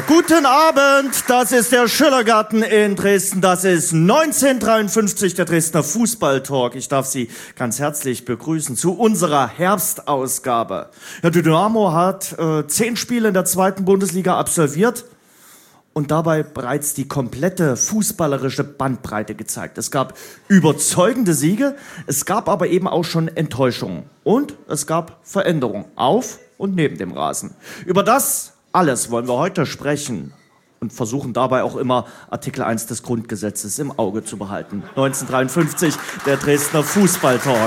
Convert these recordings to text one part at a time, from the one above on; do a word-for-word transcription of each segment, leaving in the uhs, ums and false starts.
Guten Abend, das ist der Schillergarten in Dresden, das ist neunzehnhundertdreiundfünfzig, der Dresdner Fußballtalk. Ich darf Sie ganz herzlich begrüßen zu unserer Herbstausgabe. Ja, die Dynamo hat äh, zehn Spiele in der zweiten Bundesliga absolviert und dabei bereits die komplette fußballerische Bandbreite gezeigt. Es gab überzeugende Siege, es gab aber eben auch schon Enttäuschungen und es gab Veränderungen auf und neben dem Rasen. Über das alles wollen wir heute sprechen und versuchen dabei auch immer Artikel eins des Grundgesetzes im Auge zu behalten. neunzehnhundertdreiundfünfzig, der Dresdner Fußballtalk.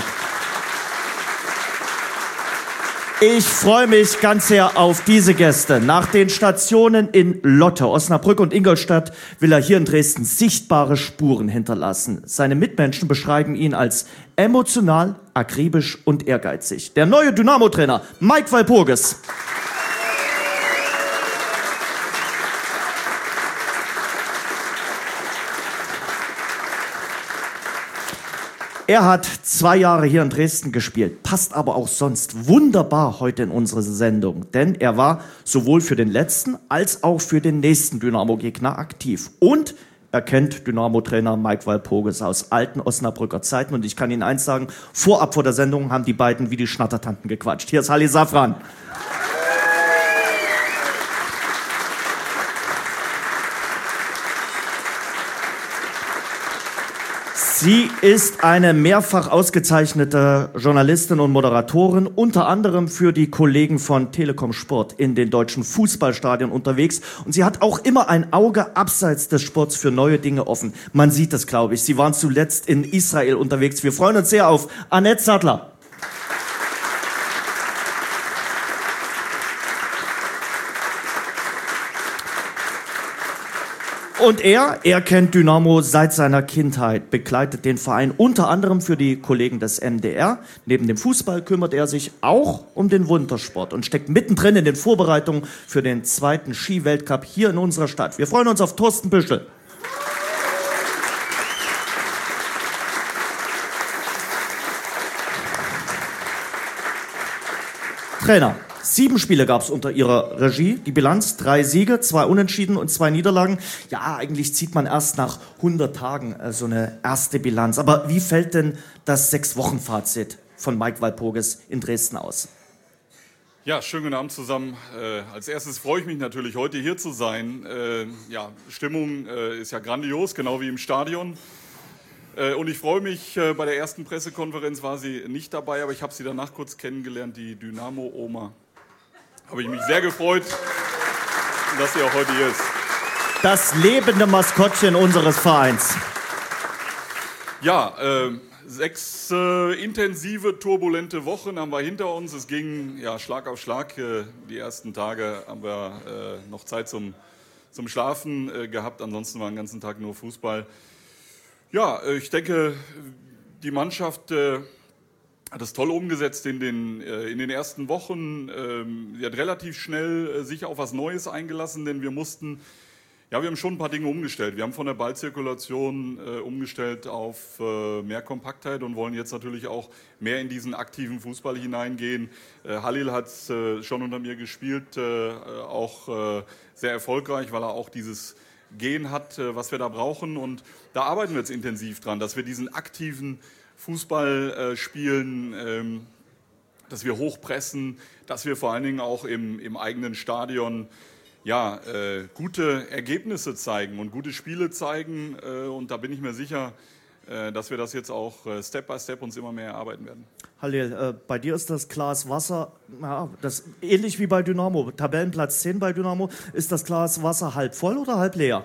Ich freue mich ganz sehr auf diese Gäste. Nach den Stationen in Lotte, Osnabrück und Ingolstadt will er hier in Dresden sichtbare Spuren hinterlassen. Seine Mitmenschen beschreiben ihn als emotional, akribisch und ehrgeizig. Der neue Dynamo-Trainer Mike Walpurgis. Er hat zwei Jahre hier in Dresden gespielt, passt aber auch sonst wunderbar heute in unsere Sendung, denn er war sowohl für den letzten als auch für den nächsten Dynamo-Gegner aktiv. Und er kennt Dynamo-Trainer Mike Walpurgis aus alten Osnabrücker Zeiten. Und ich kann Ihnen eins sagen, vorab vor der Sendung haben die beiden wie die Schnattertanten gequatscht. Hier ist Halli Safran. Sie ist eine mehrfach ausgezeichnete Journalistin und Moderatorin, unter anderem für die Kollegen von Telekom Sport in den deutschen Fußballstadien unterwegs. Und sie hat auch immer ein Auge abseits des Sports für neue Dinge offen. Man sieht es, glaube ich. Sie waren zuletzt in Israel unterwegs. Wir freuen uns sehr auf Annette Sattler. Und er, er kennt Dynamo seit seiner Kindheit, begleitet den Verein unter anderem für die Kollegen des M D R. Neben dem Fußball kümmert er sich auch um den Wintersport und steckt mittendrin in den Vorbereitungen für den zweiten Ski-Weltcup hier in unserer Stadt. Wir freuen uns auf Thorsten Büschel. Trainer. Sieben Spiele gab es unter ihrer Regie. Die Bilanz, drei Siege, zwei Unentschieden und zwei Niederlagen. Ja, eigentlich zieht man erst nach hundert Tagen äh, so eine erste Bilanz. Aber wie fällt denn das Sechs-Wochen-Fazit von Mike Walpurgis in Dresden aus? Ja, schönen guten Abend zusammen. Äh, als erstes freue ich mich natürlich, heute hier zu sein. Äh, ja, Stimmung äh, ist ja grandios, genau wie im Stadion. Äh, und ich freue mich, äh, bei der ersten Pressekonferenz war sie nicht dabei, aber ich habe sie danach kurz kennengelernt, die Dynamo-Oma. Habe ich mich sehr gefreut, dass sie auch heute hier ist. Das lebende Maskottchen unseres Vereins. Ja, äh, sechs äh, intensive, turbulente Wochen haben wir hinter uns. Es ging ja Schlag auf Schlag. Äh, die ersten Tage haben wir äh, noch Zeit zum, zum Schlafen äh, gehabt. Ansonsten war den ganzen Tag nur Fußball. Ja, äh, ich denke, die Mannschaft äh, hat das toll umgesetzt in den, äh, in den ersten Wochen. Ähm, sie hat relativ schnell äh, sich auf was Neues eingelassen, denn wir mussten, ja, wir haben schon ein paar Dinge umgestellt. Wir haben von der Ballzirkulation äh, umgestellt auf äh, mehr Kompaktheit und wollen jetzt natürlich auch mehr in diesen aktiven Fußball hineingehen. Äh, Halil hat äh, schon unter mir gespielt, äh, auch äh, sehr erfolgreich, weil er auch dieses Gehen hat, äh, was wir da brauchen. Und da arbeiten wir jetzt intensiv dran, dass wir diesen aktiven Fußball äh, spielen, ähm, dass wir hochpressen, dass wir vor allen Dingen auch im, im eigenen Stadion ja, äh, gute Ergebnisse zeigen und gute Spiele zeigen. Äh, und da bin ich mir sicher, äh, dass wir das jetzt auch äh, Step by Step uns immer mehr erarbeiten werden. Halil, äh, bei dir ist das Glas Wasser, ja, das, ähnlich wie bei Dynamo, Tabellenplatz zehn bei Dynamo, ist das Glas Wasser halb voll oder halb leer?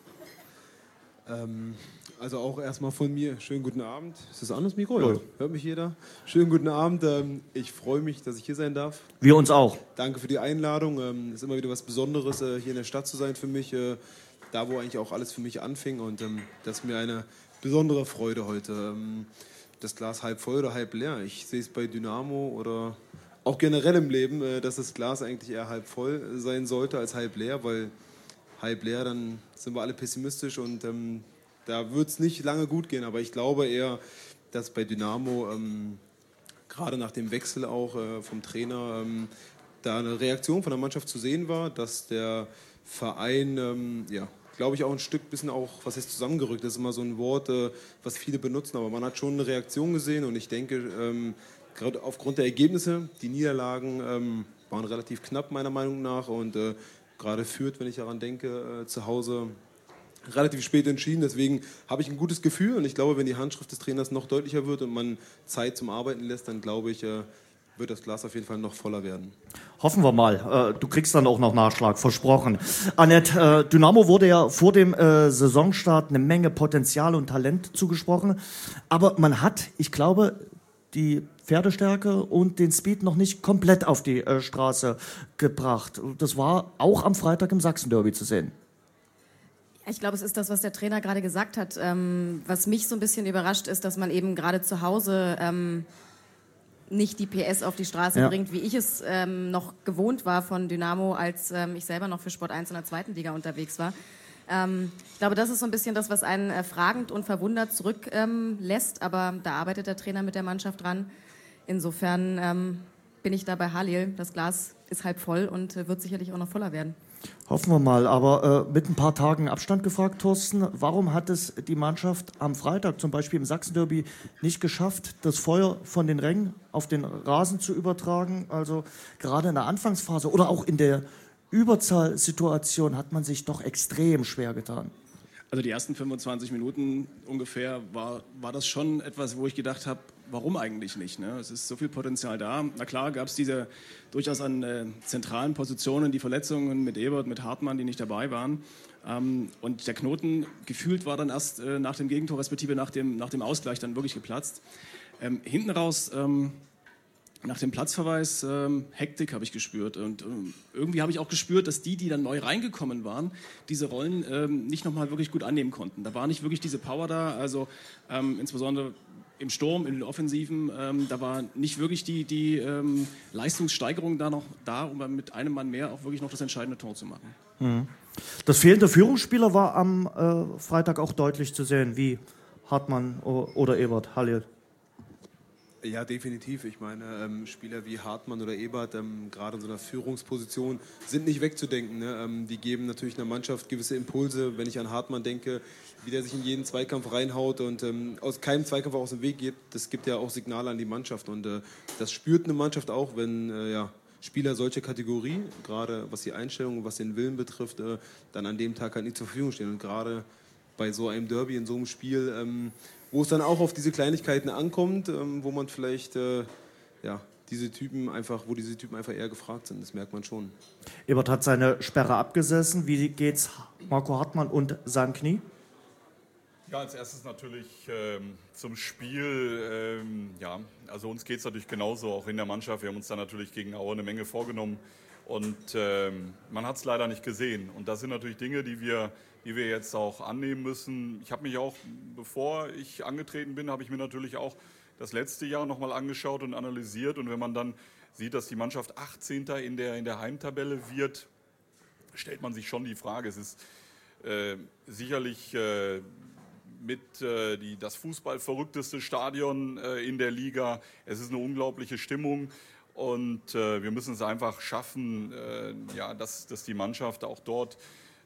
Ähm... Also auch erstmal von mir, schönen guten Abend. Ist das an, das Mikro? Ja. Hört mich jeder? Schönen guten Abend. Ich freue mich, dass ich hier sein darf. Wir uns auch. Danke für die Einladung. Es ist immer wieder was Besonderes, hier in der Stadt zu sein für mich. Da, wo eigentlich auch alles für mich anfing. Und das ist mir eine besondere Freude heute. Das Glas halb voll oder halb leer. Ich sehe es bei Dynamo oder auch generell im Leben, dass das Glas eigentlich eher halb voll sein sollte als halb leer. Weil halb leer, dann sind wir alle pessimistisch und da wird es nicht lange gut gehen, aber ich glaube eher, dass bei Dynamo, ähm, gerade nach dem Wechsel auch äh, vom Trainer, ähm, da eine Reaktion von der Mannschaft zu sehen war, dass der Verein, ähm, ja, glaube ich, auch ein Stück bisschen auch, was heißt zusammengerückt, das ist immer so ein Wort, äh, was viele benutzen, aber man hat schon eine Reaktion gesehen und ich denke, ähm, gerade aufgrund der Ergebnisse, die Niederlagen ähm, waren relativ knapp meiner Meinung nach und äh, gerade Fürth, wenn ich daran denke, äh, zu Hause relativ spät entschieden, deswegen habe ich ein gutes Gefühl und ich glaube, wenn die Handschrift des Trainers noch deutlicher wird und man Zeit zum Arbeiten lässt, dann glaube ich, äh, wird das Glas auf jeden Fall noch voller werden. Hoffen wir mal. Du kriegst dann auch noch Nachschlag, versprochen. Annette, Dynamo wurde ja vor dem Saisonstart eine Menge Potenzial und Talent zugesprochen. Aber man hat, ich glaube, die Pferdestärke und den Speed noch nicht komplett auf die Straße gebracht. Das war auch am Freitag im Sachsen-Derby zu sehen. Ich glaube, es ist das, was der Trainer gerade gesagt hat. Was mich so ein bisschen überrascht ist, dass man eben gerade zu Hause nicht die P S auf die Straße ja. bringt, wie ich es ähm, noch gewohnt war von Dynamo, als ähm, ich selber noch für Sport eins in der zweiten Liga unterwegs war. Ähm, ich glaube, das ist so ein bisschen das, was einen äh, fragend und verwundert zurücklässt, ähm, aber da arbeitet der Trainer mit der Mannschaft dran. Insofern ähm, bin ich da bei Halil. Das Glas ist halb voll und äh, wird sicherlich auch noch voller werden. Hoffen wir mal, aber äh, mit ein paar Tagen Abstand gefragt, Thorsten, warum hat es die Mannschaft am Freitag zum Beispiel im Sachsen-Derby nicht geschafft, das Feuer von den Rängen auf den Rasen zu übertragen? Also gerade in der Anfangsphase oder auch in der Überzahlsituation hat man sich doch extrem schwer getan. Also die ersten fünfundzwanzig Minuten ungefähr war, war das schon etwas, wo ich gedacht habe, warum eigentlich nicht? Ne? Es ist so viel Potenzial da. Na klar gab es diese durchaus an äh, zentralen Positionen die Verletzungen mit Ebert, mit Hartmann, die nicht dabei waren. Ähm, und der Knoten gefühlt war dann erst äh, nach dem Gegentor, respektive nach dem, nach dem Ausgleich dann wirklich geplatzt. Ähm, hinten raus... Ähm, Nach dem Platzverweis ähm, Hektik habe ich gespürt und ähm, irgendwie habe ich auch gespürt, dass die, die dann neu reingekommen waren, diese Rollen ähm, nicht nochmal wirklich gut annehmen konnten. Da war nicht wirklich diese Power da, also ähm, insbesondere im Sturm, in den Offensiven, ähm, da war nicht wirklich die, die ähm, Leistungssteigerung da noch da, um mit einem Mann mehr auch wirklich noch das entscheidende Tor zu machen. Mhm. Das fehlende Führungsspieler war am äh, Freitag auch deutlich zu sehen, wie Hartmann oder Ebert, Halil. Ja, definitiv. Ich meine, ähm, Spieler wie Hartmann oder Ebert, ähm, gerade in so einer Führungsposition, sind nicht wegzudenken. Ne? Ähm, die geben natürlich einer Mannschaft gewisse Impulse. Wenn ich an Hartmann denke, wie der sich in jeden Zweikampf reinhaut und ähm, aus keinem Zweikampf aus dem Weg geht, das gibt ja auch Signale an die Mannschaft. Und äh, das spürt eine Mannschaft auch, wenn äh, ja, Spieler solcher Kategorie, gerade was die Einstellung, was den Willen betrifft, äh, dann an dem Tag halt nicht zur Verfügung stehen. Und gerade bei so einem Derby, in so einem Spiel, ähm, wo es dann auch auf diese Kleinigkeiten ankommt, ähm, wo man vielleicht äh, ja, diese Typen einfach, wo diese Typen einfach eher gefragt sind, das merkt man schon. Ebert hat seine Sperre abgesessen. Wie geht's Marco Hartmann und seinem Knie? Ja, als erstes natürlich ähm, zum Spiel. Ähm, ja, also uns geht es natürlich genauso, auch in der Mannschaft. Wir haben uns da natürlich gegen Aue eine Menge vorgenommen und ähm, man hat es leider nicht gesehen. Und das sind natürlich Dinge, die wir die wir jetzt auch annehmen müssen. Ich habe mich auch, bevor ich angetreten bin, habe ich mir natürlich auch das letzte Jahr nochmal angeschaut und analysiert. Und wenn man dann sieht, dass die Mannschaft achtzehnter in der, in der Heimtabelle wird, stellt man sich schon die Frage. Es ist äh, sicherlich äh, mit äh, die, das fußballverrückteste Stadion äh, in der Liga. Es ist eine unglaubliche Stimmung. Und äh, wir müssen es einfach schaffen, äh, ja, dass, dass die Mannschaft auch dort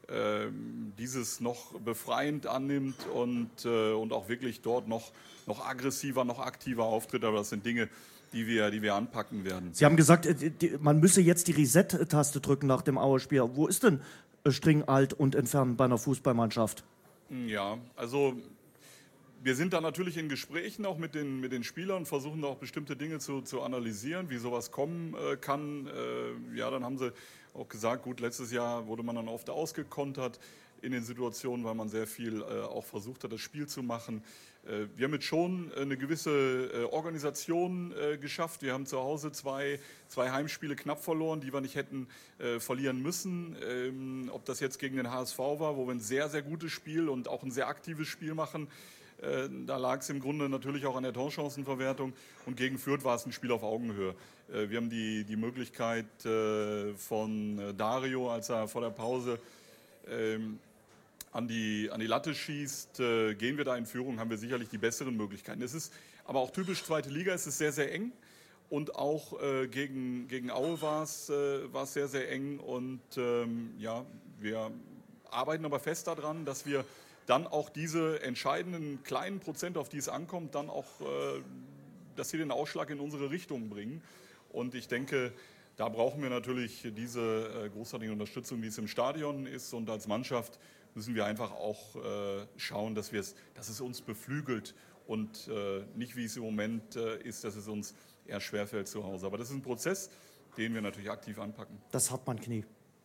dieses noch befreiend annimmt und, äh, und auch wirklich dort noch, noch aggressiver, noch aktiver auftritt. Aber das sind Dinge, die wir, die wir anpacken werden. Sie haben gesagt, die, man müsse jetzt die Reset-Taste drücken nach dem Aue-Spiel. Wo ist denn String, Alt und Entfernen bei einer Fußballmannschaft? Ja, also wir sind da natürlich in Gesprächen auch mit den, mit den Spielern, versuchen da auch bestimmte Dinge zu, zu analysieren, wie sowas kommen äh, kann. Äh, ja, dann haben sie auch gesagt, gut, letztes Jahr wurde man dann oft ausgekontert in den Situationen, weil man sehr viel äh, auch versucht hat, das Spiel zu machen. Äh, wir haben jetzt schon eine gewisse äh, Organisation äh, geschafft. Wir haben zu Hause zwei, zwei Heimspiele knapp verloren, die wir nicht hätten äh, verlieren müssen. Ähm, ob das jetzt gegen den H S V war, wo wir ein sehr, sehr gutes Spiel und auch ein sehr aktives Spiel machen. Äh, da lag es im Grunde natürlich auch an der Torchancenverwertung. Und gegen Fürth war es ein Spiel auf Augenhöhe. Wir haben die, die Möglichkeit äh, von Dario, als er vor der Pause ähm, an, die, an die Latte schießt, äh, gehen wir da in Führung, haben wir sicherlich die besseren Möglichkeiten. Es ist aber auch typisch zweite Liga, es ist sehr, sehr eng Und auch äh, gegen, gegen Aue war es äh, sehr, sehr eng. Und ähm, ja, wir arbeiten aber fest daran, dass wir dann auch diese entscheidenden kleinen Prozent, auf die es ankommt, dann auch, äh, dass sie den Ausschlag in unsere Richtung bringen. Und ich denke, da brauchen wir natürlich diese äh, großartige Unterstützung, die es im Stadion ist. Und als Mannschaft müssen wir einfach auch äh, schauen, dass, wir es, dass es uns beflügelt und äh, nicht, wie es im Moment äh, ist, dass es uns eher schwerfällt zu Hause. Aber das ist ein Prozess, den wir natürlich aktiv anpacken. Das Hartmann-Knie.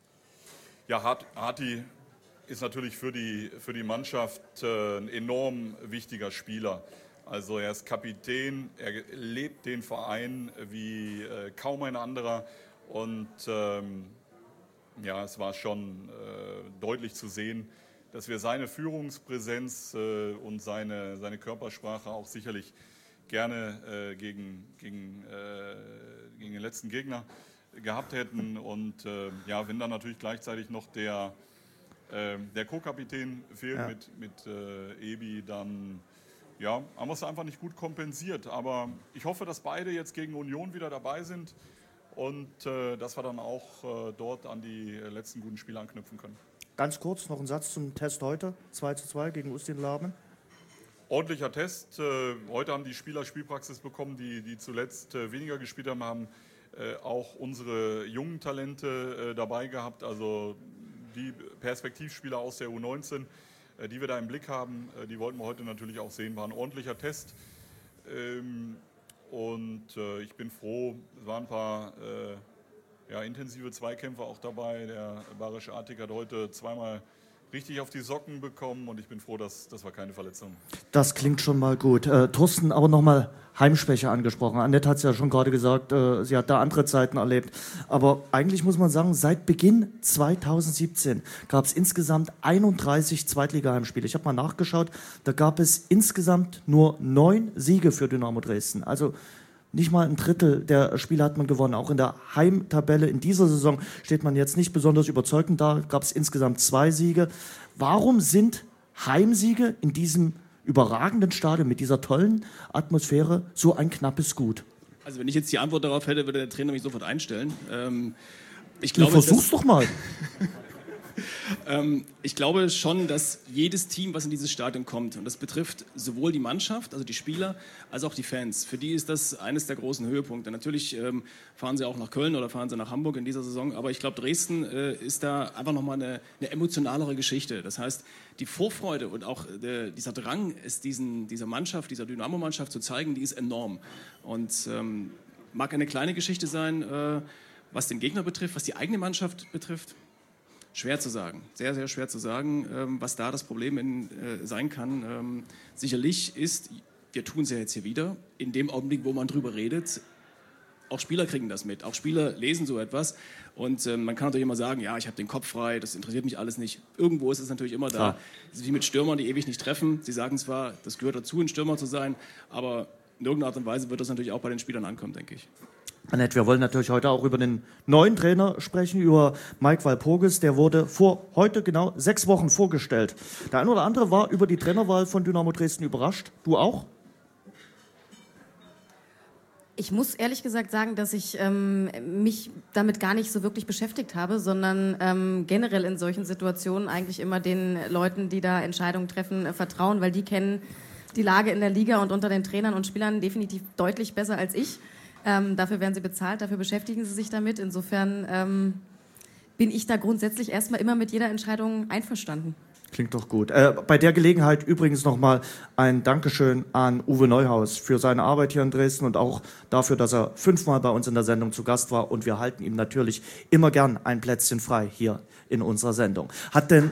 Ja, Hart, Harti ist natürlich für die, für die Mannschaft äh, ein enorm wichtiger Spieler. Also er ist Kapitän, er lebt den Verein wie äh, kaum ein anderer. Und ähm, ja, es war schon äh, deutlich zu sehen, dass wir seine Führungspräsenz äh, und seine, seine Körpersprache auch sicherlich gerne äh, gegen, gegen, äh, gegen den letzten Gegner gehabt hätten. Und äh, ja, wenn dann natürlich gleichzeitig noch der, äh, der Co-Kapitän fehlt ja. mit, mit äh, Ebi, dann ja, haben wir es einfach nicht gut kompensiert. Aber ich hoffe, dass beide jetzt gegen Union wieder dabei sind und äh, dass wir dann auch äh, dort an die letzten guten Spiele anknüpfen können. Ganz kurz noch ein Satz zum Test heute, zwei zu zwei gegen Ustin Laben. Ordentlicher Test. Äh, heute haben die Spieler Spielpraxis bekommen, die, die zuletzt äh, weniger gespielt haben, haben äh, auch unsere jungen Talente äh, dabei gehabt, also die Perspektivspieler aus der U neunzehn, äh, die wir da im Blick haben, äh, die wollten wir heute natürlich auch sehen. War ein ordentlicher Test. Ähm, und äh, ich bin froh, es waren ein paar äh, ja, intensive Zweikämpfe auch dabei. Der Barisch Artig hat heute zweimal richtig auf die Socken bekommen und ich bin froh, dass, dass wir keine Verletzungen. Das klingt schon mal gut. Äh, Thorsten, aber nochmal Heimschwäche angesprochen. Annette hat es ja schon gerade gesagt, äh, sie hat da andere Zeiten erlebt. Aber eigentlich muss man sagen, seit Beginn zweitausendsiebzehn gab es insgesamt einunddreißig Zweitliga-Heimspiele. Ich habe mal nachgeschaut, da gab es insgesamt nur neun Siege für Dynamo Dresden. Also nicht mal ein Drittel der Spiele hat man gewonnen. Auch in der Heimtabelle in dieser Saison steht man jetzt nicht besonders überzeugend da. Gab es insgesamt zwei Siege. Warum sind Heimsiege in diesem überragenden Stadion mit dieser tollen Atmosphäre so ein knappes Gut? Also wenn ich jetzt die Antwort darauf hätte, würde der Trainer mich sofort einstellen. Ähm, ich glaube, du versuch's doch mal. Ähm, ich glaube schon, dass jedes Team, was in dieses Stadion kommt, und das betrifft sowohl die Mannschaft, also die Spieler, als auch die Fans, für die ist das eines der großen Höhepunkte. Natürlich ähm, fahren sie auch nach Köln oder fahren sie nach Hamburg in dieser Saison, aber ich glaube, Dresden äh, ist da einfach nochmal eine, eine emotionalere Geschichte. Das heißt, die Vorfreude und auch äh, dieser Drang, es diesen, dieser Mannschaft, dieser Dynamo-Mannschaft zu zeigen, die ist enorm. Und ähm, mag eine kleine Geschichte sein, äh, was den Gegner betrifft, was die eigene Mannschaft betrifft. Schwer zu sagen, sehr, sehr schwer zu sagen, ähm, was da das Problem in, äh, sein kann. Ähm, sicherlich ist, wir tun es ja jetzt hier wieder, in dem Augenblick, wo man drüber redet, auch Spieler kriegen das mit, auch Spieler lesen so etwas und ähm, man kann natürlich immer sagen, ja, ich habe den Kopf frei, das interessiert mich alles nicht. Irgendwo ist es natürlich immer da. Klar. Das ist wie mit Stürmern, die ewig nicht treffen. Sie sagen zwar, das gehört dazu, ein Stürmer zu sein, aber in irgendeiner Art und Weise wird das natürlich auch bei den Spielern ankommen, denke ich. Annette, wir wollen natürlich heute auch über den neuen Trainer sprechen, über Mike Walpurgis. Der wurde vor heute genau sechs Wochen vorgestellt. Der eine oder andere war über die Trainerwahl von Dynamo Dresden überrascht. Du auch? Ich muss ehrlich gesagt sagen, dass ich ähm, mich damit gar nicht so wirklich beschäftigt habe, sondern ähm, generell in solchen Situationen eigentlich immer den Leuten, die da Entscheidungen treffen, äh, vertrauen, weil die kennen die Lage in der Liga und unter den Trainern und Spielern definitiv deutlich besser als ich. Ähm, dafür werden sie bezahlt, dafür beschäftigen sie sich damit. Insofern ähm, bin ich da grundsätzlich erstmal immer mit jeder Entscheidung einverstanden. Klingt doch gut. Äh, bei der Gelegenheit übrigens nochmal ein Dankeschön an Uwe Neuhaus für seine Arbeit hier in Dresden und auch dafür, dass er fünfmal bei uns in der Sendung zu Gast war. Und wir halten ihm natürlich immer gern ein Plätzchen frei hier in unserer Sendung. Hat denn...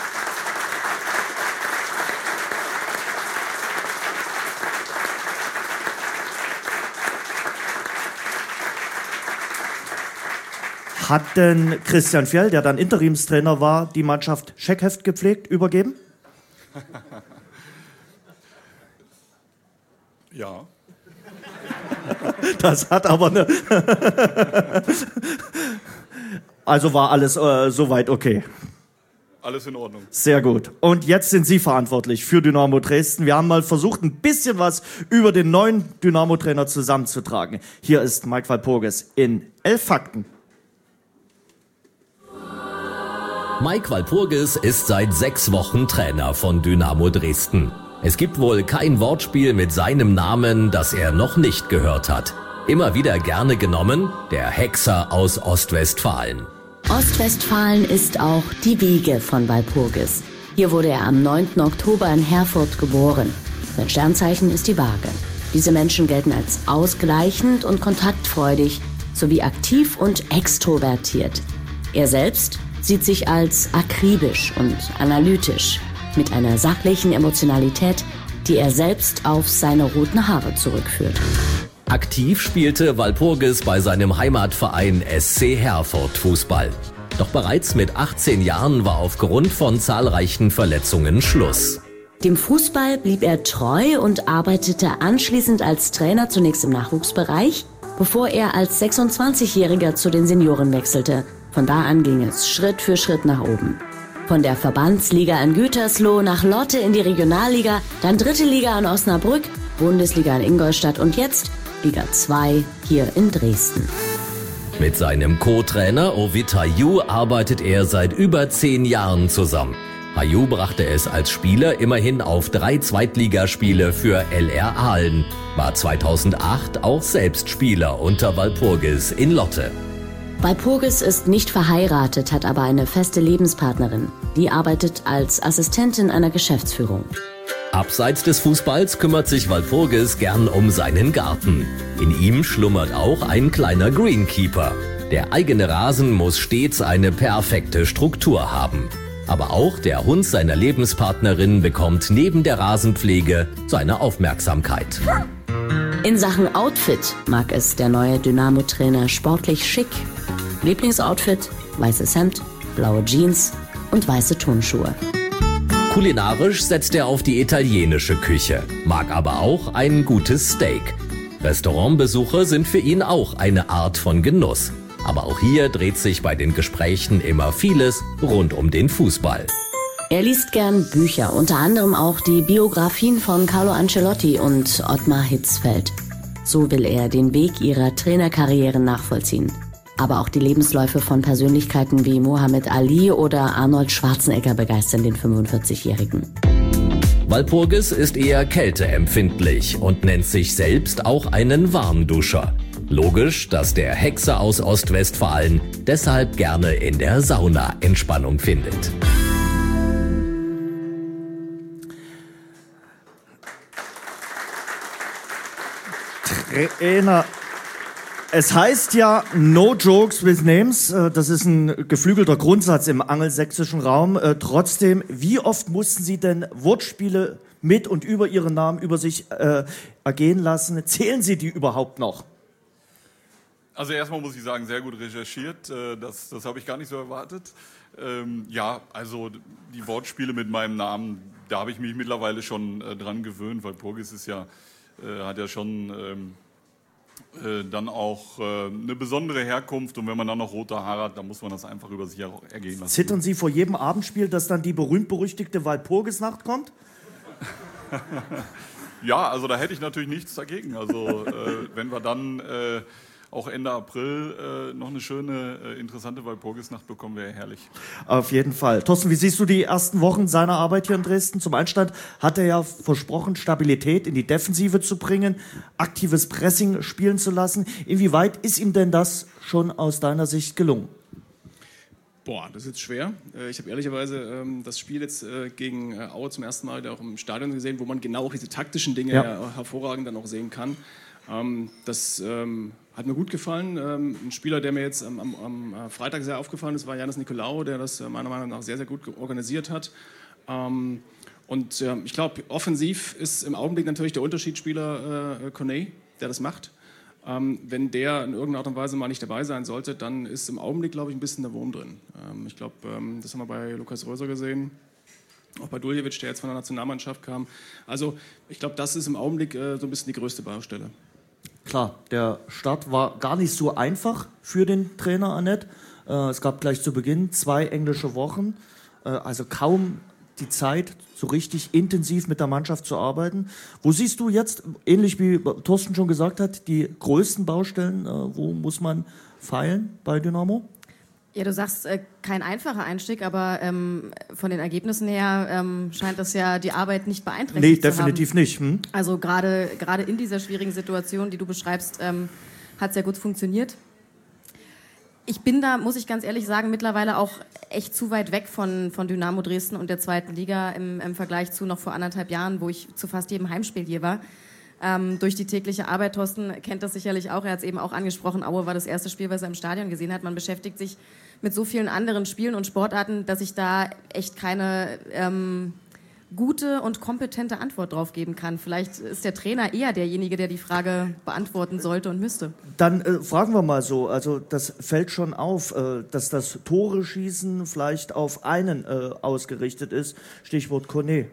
Hat denn Christian Fjell, der dann Interimstrainer war, die Mannschaft Scheckheft gepflegt, übergeben? Ja. Das hat aber eine... Also war alles äh, soweit okay. alles in Ordnung. Sehr gut. Und jetzt sind Sie verantwortlich für Dynamo Dresden. Wir haben mal versucht, ein bisschen was über den neuen Dynamo-Trainer zusammenzutragen. Hier ist Mike Walpurgis in elf Fakten. Mike Walpurgis ist seit sechs Wochen Trainer von Dynamo Dresden. Es gibt wohl kein Wortspiel mit seinem Namen, das er noch nicht gehört hat. Immer wieder gerne genommen, der Hexer aus Ostwestfalen. Ostwestfalen ist auch die Wiege von Walpurgis. Hier wurde er am neunten Oktober in Herford geboren. Sein Sternzeichen ist die Waage. Diese Menschen gelten als ausgleichend und kontaktfreudig sowie aktiv und extrovertiert. Er selbst sieht sich als akribisch und analytisch, mit einer sachlichen Emotionalität, die er selbst auf seine roten Haare zurückführt. Aktiv spielte Walpurgis bei seinem Heimatverein S C Herford Fußball. Doch bereits mit achtzehn Jahren war aufgrund von zahlreichen Verletzungen Schluss. Dem Fußball blieb er treu und arbeitete anschließend als Trainer zunächst im Nachwuchsbereich, bevor er als sechsundzwanzigjähriger zu den Senioren wechselte. Von da an ging es Schritt für Schritt nach oben. Von der Verbandsliga in Gütersloh nach Lotte in die Regionalliga, dann dritte Liga in Osnabrück, Bundesliga in Ingolstadt und jetzt Liga zwei hier in Dresden. Mit seinem Co-Trainer Ovid Hayu arbeitet er seit über zehn Jahren zusammen. Hayu brachte es als Spieler immerhin auf drei Zweitligaspiele für L R Ahlen, war zweitausendacht auch selbst Spieler unter Walpurgis in Lotte. Walpurgis ist nicht verheiratet, hat aber eine feste Lebenspartnerin. Die arbeitet als Assistentin einer Geschäftsführung. Abseits des Fußballs kümmert sich Walpurgis gern um seinen Garten. In ihm schlummert auch ein kleiner Greenkeeper. Der eigene Rasen muss stets eine perfekte Struktur haben. Aber auch der Hund seiner Lebenspartnerin bekommt neben der Rasenpflege seine Aufmerksamkeit. In Sachen Outfit mag es der neue Dynamo-Trainer sportlich schick. Lieblingsoutfit, weißes Hemd, blaue Jeans und weiße Turnschuhe. Kulinarisch setzt er auf die italienische Küche, mag aber auch ein gutes Steak. Restaurantbesuche sind für ihn auch eine Art von Genuss. Aber auch hier dreht sich bei den Gesprächen immer vieles rund um den Fußball. Er liest gern Bücher, unter anderem auch die Biografien von Carlo Ancelotti und Ottmar Hitzfeld. So will er den Weg ihrer Trainerkarrieren nachvollziehen. Aber auch die Lebensläufe von Persönlichkeiten wie Mohammed Ali oder Arnold Schwarzenegger begeistern den fünfundvierzigjährigen. Walpurgis ist eher kälteempfindlich und nennt sich selbst auch einen Warmduscher. Logisch, dass der Hexer aus Ostwestfalen deshalb gerne in der Sauna Entspannung findet. Trainer. Es heißt ja no jokes with names. Das ist ein geflügelter Grundsatz im angelsächsischen Raum. Trotzdem, wie oft mussten Sie denn Wortspiele mit und über Ihren Namen über sich äh, ergehen lassen? Zählen Sie die überhaupt noch? Also erstmal muss ich sagen, sehr gut recherchiert. Das, das habe ich gar nicht so erwartet. Ähm, ja, also die Wortspiele mit meinem Namen, da habe ich mich mittlerweile schon äh, dran gewöhnt, weil Walpurgis ist ja, äh, hat ja schon ähm, äh, dann auch äh, eine besondere Herkunft, und wenn man dann noch rote Haare hat, dann muss man das einfach über sich ergehen lassen. Zittern Sie vor jedem Abendspiel, dass dann die berühmt-berüchtigte Walpurgisnacht kommt? Ja, also da hätte ich natürlich nichts dagegen. Also äh, wenn wir dann äh, auch Ende April äh, noch eine schöne, äh, interessante Walpurgisnacht bekommen, wäre herrlich. Auf jeden Fall. Thorsten, wie siehst du die ersten Wochen seiner Arbeit hier in Dresden? Zum Einstand hat er ja versprochen, Stabilität in die Defensive zu bringen, aktives Pressing spielen zu lassen. Inwieweit ist ihm denn das schon aus deiner Sicht gelungen? Boah, das ist jetzt schwer. Ich habe ehrlicherweise ähm, das Spiel jetzt äh, gegen äh, Aue zum ersten Mal auch im Stadion gesehen, wo man genau auch diese taktischen Dinge ja. Ja, hervorragend dann auch sehen kann. Ähm, das ähm, hat mir gut gefallen. Ähm, ein Spieler, der mir jetzt am, am, am Freitag sehr aufgefallen ist, war Janis Nikolaou, der das äh, meiner Meinung nach sehr, sehr gut organisiert hat. Ähm, und äh, ich glaube, offensiv ist im Augenblick natürlich der Unterschiedsspieler äh, Cornet, der das macht. Ähm, wenn der in irgendeiner Art und Weise mal nicht dabei sein sollte, dann ist im Augenblick, glaube ich, ein bisschen der Wurm drin. Ähm, ich glaube, ähm, das haben wir bei Lukas Röser gesehen, auch bei Duljevic, der jetzt von der Nationalmannschaft kam. Also ich glaube, das ist im Augenblick äh, so ein bisschen die größte Baustelle. Klar, der Start war gar nicht so einfach für den Trainer Annett. Äh, es gab gleich zu Beginn zwei englische Wochen. äh, also kaum die Zeit, so richtig intensiv mit der Mannschaft zu arbeiten. Wo siehst du jetzt, ähnlich wie Thorsten schon gesagt hat, die größten Baustellen? Äh, wo muss man feilen bei Dynamo? Ja, du sagst, äh, kein einfacher Einstieg, aber ähm, von den Ergebnissen her ähm, scheint das ja die Arbeit nicht beeinträchtigt nee, zu haben. Nee, definitiv nicht. Hm? Also gerade gerade in dieser schwierigen Situation, die du beschreibst, ähm, hat es ja gut funktioniert. Ich bin da, muss ich ganz ehrlich sagen, mittlerweile auch echt zu weit weg von, von Dynamo Dresden und der zweiten Liga im, im Vergleich zu noch vor anderthalb Jahren, wo ich zu fast jedem Heimspiel hier war. Ähm, durch die tägliche Arbeit, Thorsten kennt das sicherlich auch, er hat es eben auch angesprochen, Aue war das erste Spiel, was er im Stadion gesehen hat. Man beschäftigt sich mit so vielen anderen Spielen und Sportarten, dass ich da echt keine ähm, gute und kompetente Antwort drauf geben kann. Vielleicht ist der Trainer eher derjenige, der die Frage beantworten sollte und müsste. Dann äh, fragen wir mal so, also das fällt schon auf, äh, dass das Tore-Schießen vielleicht auf einen äh, ausgerichtet ist, Stichwort Kone.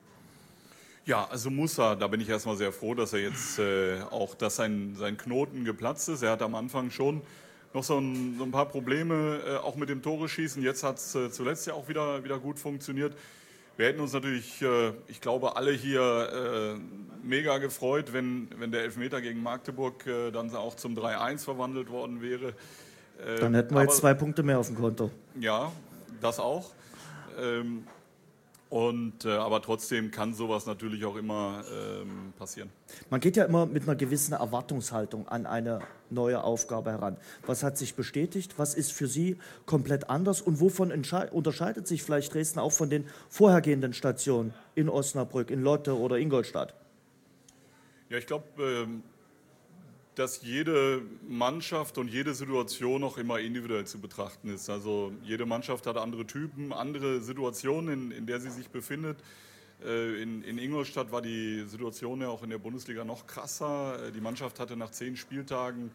Ja, also Musa, da bin ich erstmal sehr froh, dass er jetzt äh, auch, dass sein, sein Knoten geplatzt ist. Er hat am Anfang schon noch so ein, so ein paar Probleme, äh, auch mit dem Tore-Schießen. Jetzt hat es äh, zuletzt ja auch wieder, wieder gut funktioniert. Wir hätten uns natürlich, äh, ich glaube, alle hier äh, mega gefreut, wenn, wenn der Elfmeter gegen Magdeburg äh, dann auch zum drei eins verwandelt worden wäre. Äh, dann hätten wir aber, jetzt zwei Punkte mehr auf dem Konto. Ja, das auch. Ähm, Und, äh, aber trotzdem kann sowas natürlich auch immer ähm, passieren. Man geht ja immer mit einer gewissen Erwartungshaltung an eine neue Aufgabe heran. Was hat sich bestätigt? Was ist für Sie komplett anders? Und wovon unterscheidet sich vielleicht Dresden auch von den vorhergehenden Stationen in Osnabrück, in Lotte oder Ingolstadt? Ja, ich glaube, ähm, dass jede Mannschaft und jede Situation auch immer individuell zu betrachten ist. Also jede Mannschaft hat andere Typen, andere Situationen, in, in der sie sich befindet. Äh, in, in Ingolstadt war die Situation ja auch in der Bundesliga noch krasser. Die Mannschaft hatte nach zehn Spieltagen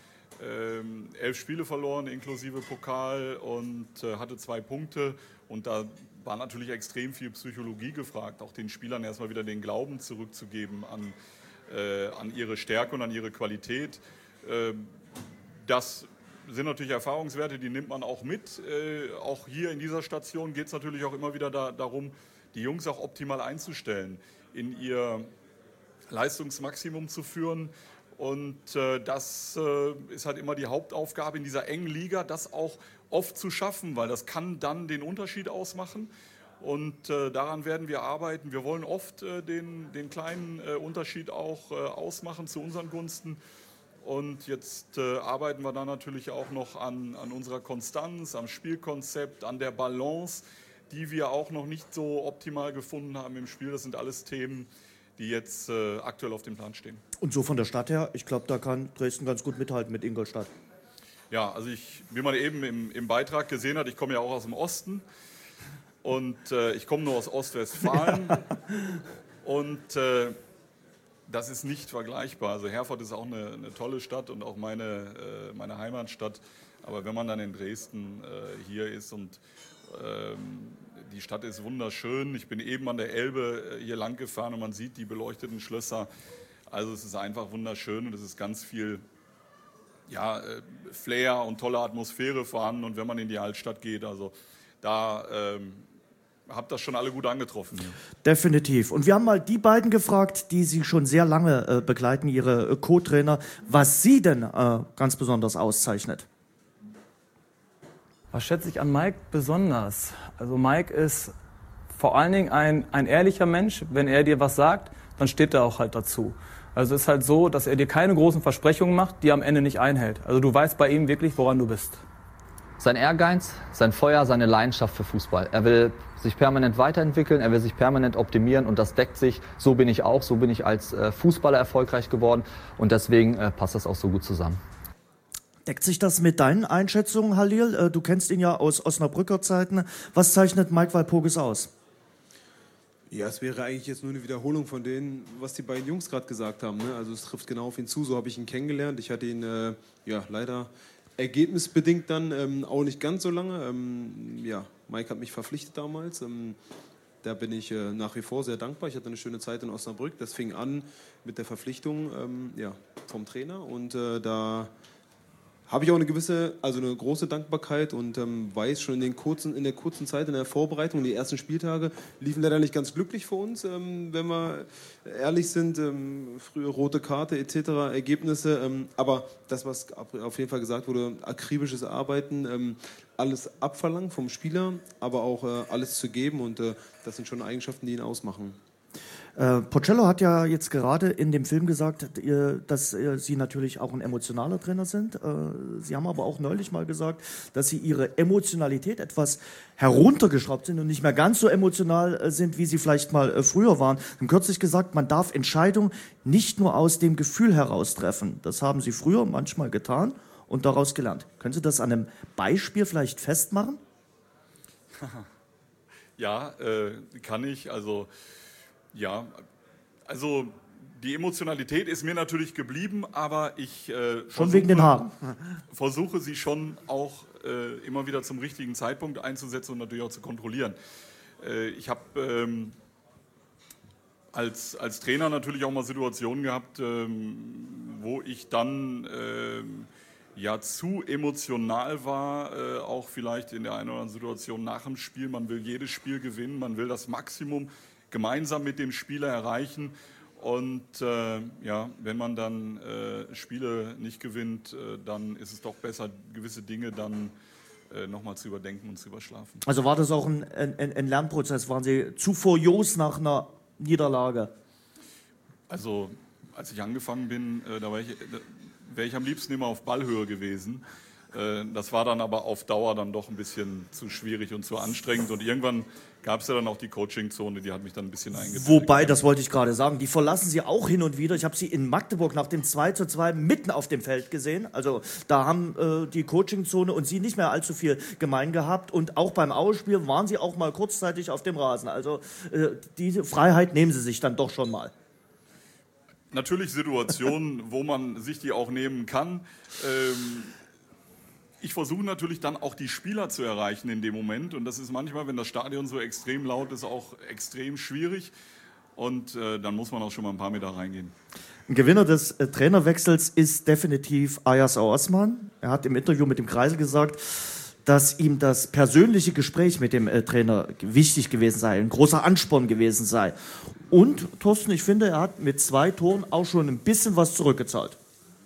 äh, elf Spiele verloren, inklusive Pokal, und äh, hatte zwei Punkte. Und da war natürlich extrem viel Psychologie gefragt, auch den Spielern erstmal wieder den Glauben zurückzugeben an Äh, an ihre Stärke und an ihre Qualität. Äh, das sind natürlich Erfahrungswerte, die nimmt man auch mit. Äh, auch hier in dieser Station geht es natürlich auch immer wieder da, darum, die Jungs auch optimal einzustellen, in ihr Leistungsmaximum zu führen. Und äh, das äh, ist halt immer die Hauptaufgabe in dieser engen Liga, das auch oft zu schaffen, weil das kann dann den Unterschied ausmachen. Und äh, daran werden wir arbeiten. Wir wollen oft äh, den, den kleinen äh, Unterschied auch äh, ausmachen zu unseren Gunsten. Und jetzt äh, arbeiten wir dann natürlich auch noch an, an unserer Konstanz, am Spielkonzept, an der Balance, die wir auch noch nicht so optimal gefunden haben im Spiel. Das sind alles Themen, die jetzt äh, aktuell auf dem Plan stehen. Und so von der Stadt her, ich glaube, da kann Dresden ganz gut mithalten mit Ingolstadt. Ja, also ich, wie man eben im, im Beitrag gesehen hat, ich komme ja auch aus dem Osten. Und äh, ich komme nur aus Ostwestfalen ja. und äh, das ist nicht vergleichbar. Also Herford ist auch eine, eine tolle Stadt und auch meine, äh, meine Heimatstadt. Aber wenn man dann in Dresden äh, hier ist und ähm, die Stadt ist wunderschön. Ich bin eben an der Elbe hier lang gefahren und man sieht die beleuchteten Schlösser. Also es ist einfach wunderschön und es ist ganz viel ja, äh, Flair und tolle Atmosphäre vorhanden. Und wenn man in die Altstadt geht, also da ähm, habt das schon alle gut angetroffen. Ja. Definitiv. Und wir haben mal die beiden gefragt, die Sie schon sehr lange äh, begleiten, Ihre äh, Co-Trainer, was Sie denn äh, ganz besonders auszeichnet. Was schätze ich an Mike besonders? Also Mike ist vor allen Dingen ein, ein ehrlicher Mensch. Wenn er dir was sagt, dann steht er auch halt dazu. Also es ist halt so, dass er dir keine großen Versprechungen macht, die er am Ende nicht einhält. Also du weißt bei ihm wirklich, woran du bist. Sein Ehrgeiz, sein Feuer, seine Leidenschaft für Fußball. Er will sich permanent weiterentwickeln, er will sich permanent optimieren und das deckt sich. So bin ich auch, so bin ich als äh, Fußballer erfolgreich geworden und deswegen äh, passt das auch so gut zusammen. Deckt sich das mit deinen Einschätzungen, Halil? Äh, du kennst ihn ja aus Osnabrücker Zeiten. Was zeichnet Mike Walpurgis aus? Ja, es wäre eigentlich jetzt nur eine Wiederholung von dem, was die beiden Jungs gerade gesagt haben. Ne? Also es trifft genau auf ihn zu, so habe ich ihn kennengelernt. Ich hatte ihn äh, ja leider ergebnisbedingt dann ähm, auch nicht ganz so lange. Ähm, ja, Mike hat mich verpflichtet damals. Ähm, da bin ich äh, nach wie vor sehr dankbar. Ich hatte eine schöne Zeit in Osnabrück. Das fing an mit der Verpflichtung ähm, ja, vom Trainer. Und äh, da habe ich auch eine gewisse, also eine große Dankbarkeit und ähm, weiß schon in, den kurzen, in der kurzen Zeit, in der Vorbereitung, die ersten Spieltage liefen leider nicht ganz glücklich für uns, ähm, wenn wir ehrlich sind, ähm, frühe rote Karte et cetera, Ergebnisse, ähm, aber das, was auf jeden Fall gesagt wurde, akribisches Arbeiten, ähm, alles abverlangen vom Spieler, aber auch äh, alles zu geben und äh, das sind schon Eigenschaften, die ihn ausmachen. Äh, Porcello hat ja jetzt gerade in dem Film gesagt, dass Sie natürlich auch ein emotionaler Trainer sind. Äh, Sie haben aber auch neulich mal gesagt, dass Sie Ihre Emotionalität etwas heruntergeschraubt sind und nicht mehr ganz so emotional sind, wie Sie vielleicht mal früher waren. Sie haben kürzlich gesagt, man darf Entscheidungen nicht nur aus dem Gefühl heraus treffen. Das haben Sie früher manchmal getan und daraus gelernt. Können Sie das an einem Beispiel vielleicht festmachen? Ja, äh, kann ich. Also Ja, also die Emotionalität ist mir natürlich geblieben, aber ich äh, schon versuche, wegen den Haaren. versuche sie schon auch äh, immer wieder zum richtigen Zeitpunkt einzusetzen und natürlich auch zu kontrollieren. Äh, ich habe ähm, als, als Trainer natürlich auch mal Situationen gehabt, ähm, wo ich dann ähm, ja zu emotional war, äh, auch vielleicht in der einen oder anderen Situation nach dem Spiel. Man will jedes Spiel gewinnen, man will das Maximum gemeinsam mit dem Spieler erreichen und äh, ja, wenn man dann äh, Spiele nicht gewinnt, äh, dann ist es doch besser, gewisse Dinge dann äh, nochmal zu überdenken und zu überschlafen. Also war das auch ein, ein, ein Lernprozess? Waren Sie zu furios nach einer Niederlage? Also als ich angefangen bin, äh, da wäre ich, wär ich am liebsten immer auf Ballhöhe gewesen. Das war dann aber auf Dauer dann doch ein bisschen zu schwierig und zu anstrengend. Und irgendwann gab es ja dann auch die Coaching-Zone, die hat mich dann ein bisschen eingezogen. Wobei, das wollte ich gerade sagen, die verlassen Sie auch hin und wieder. Ich habe Sie in Magdeburg nach dem zwei zu zwei mitten auf dem Feld gesehen. Also da haben äh, die Coaching-Zone und Sie nicht mehr allzu viel gemein gehabt. Und auch beim Ausspiel waren Sie auch mal kurzzeitig auf dem Rasen. Also äh, diese Freiheit nehmen Sie sich dann doch schon mal. Natürlich Situationen, wo man sich die auch nehmen kann. Ähm, Ich versuche natürlich dann auch die Spieler zu erreichen in dem Moment und das ist manchmal, wenn das Stadion so extrem laut ist, auch extrem schwierig und äh, dann muss man auch schon mal ein paar Meter reingehen. Ein Gewinner des äh, Trainerwechsels ist definitiv Ayaz Osman. Er hat im Interview mit dem Kreisel gesagt, dass ihm das persönliche Gespräch mit dem äh, Trainer wichtig gewesen sei, ein großer Ansporn gewesen sei. Und, Thorsten, ich finde, er hat mit zwei Toren auch schon ein bisschen was zurückgezahlt.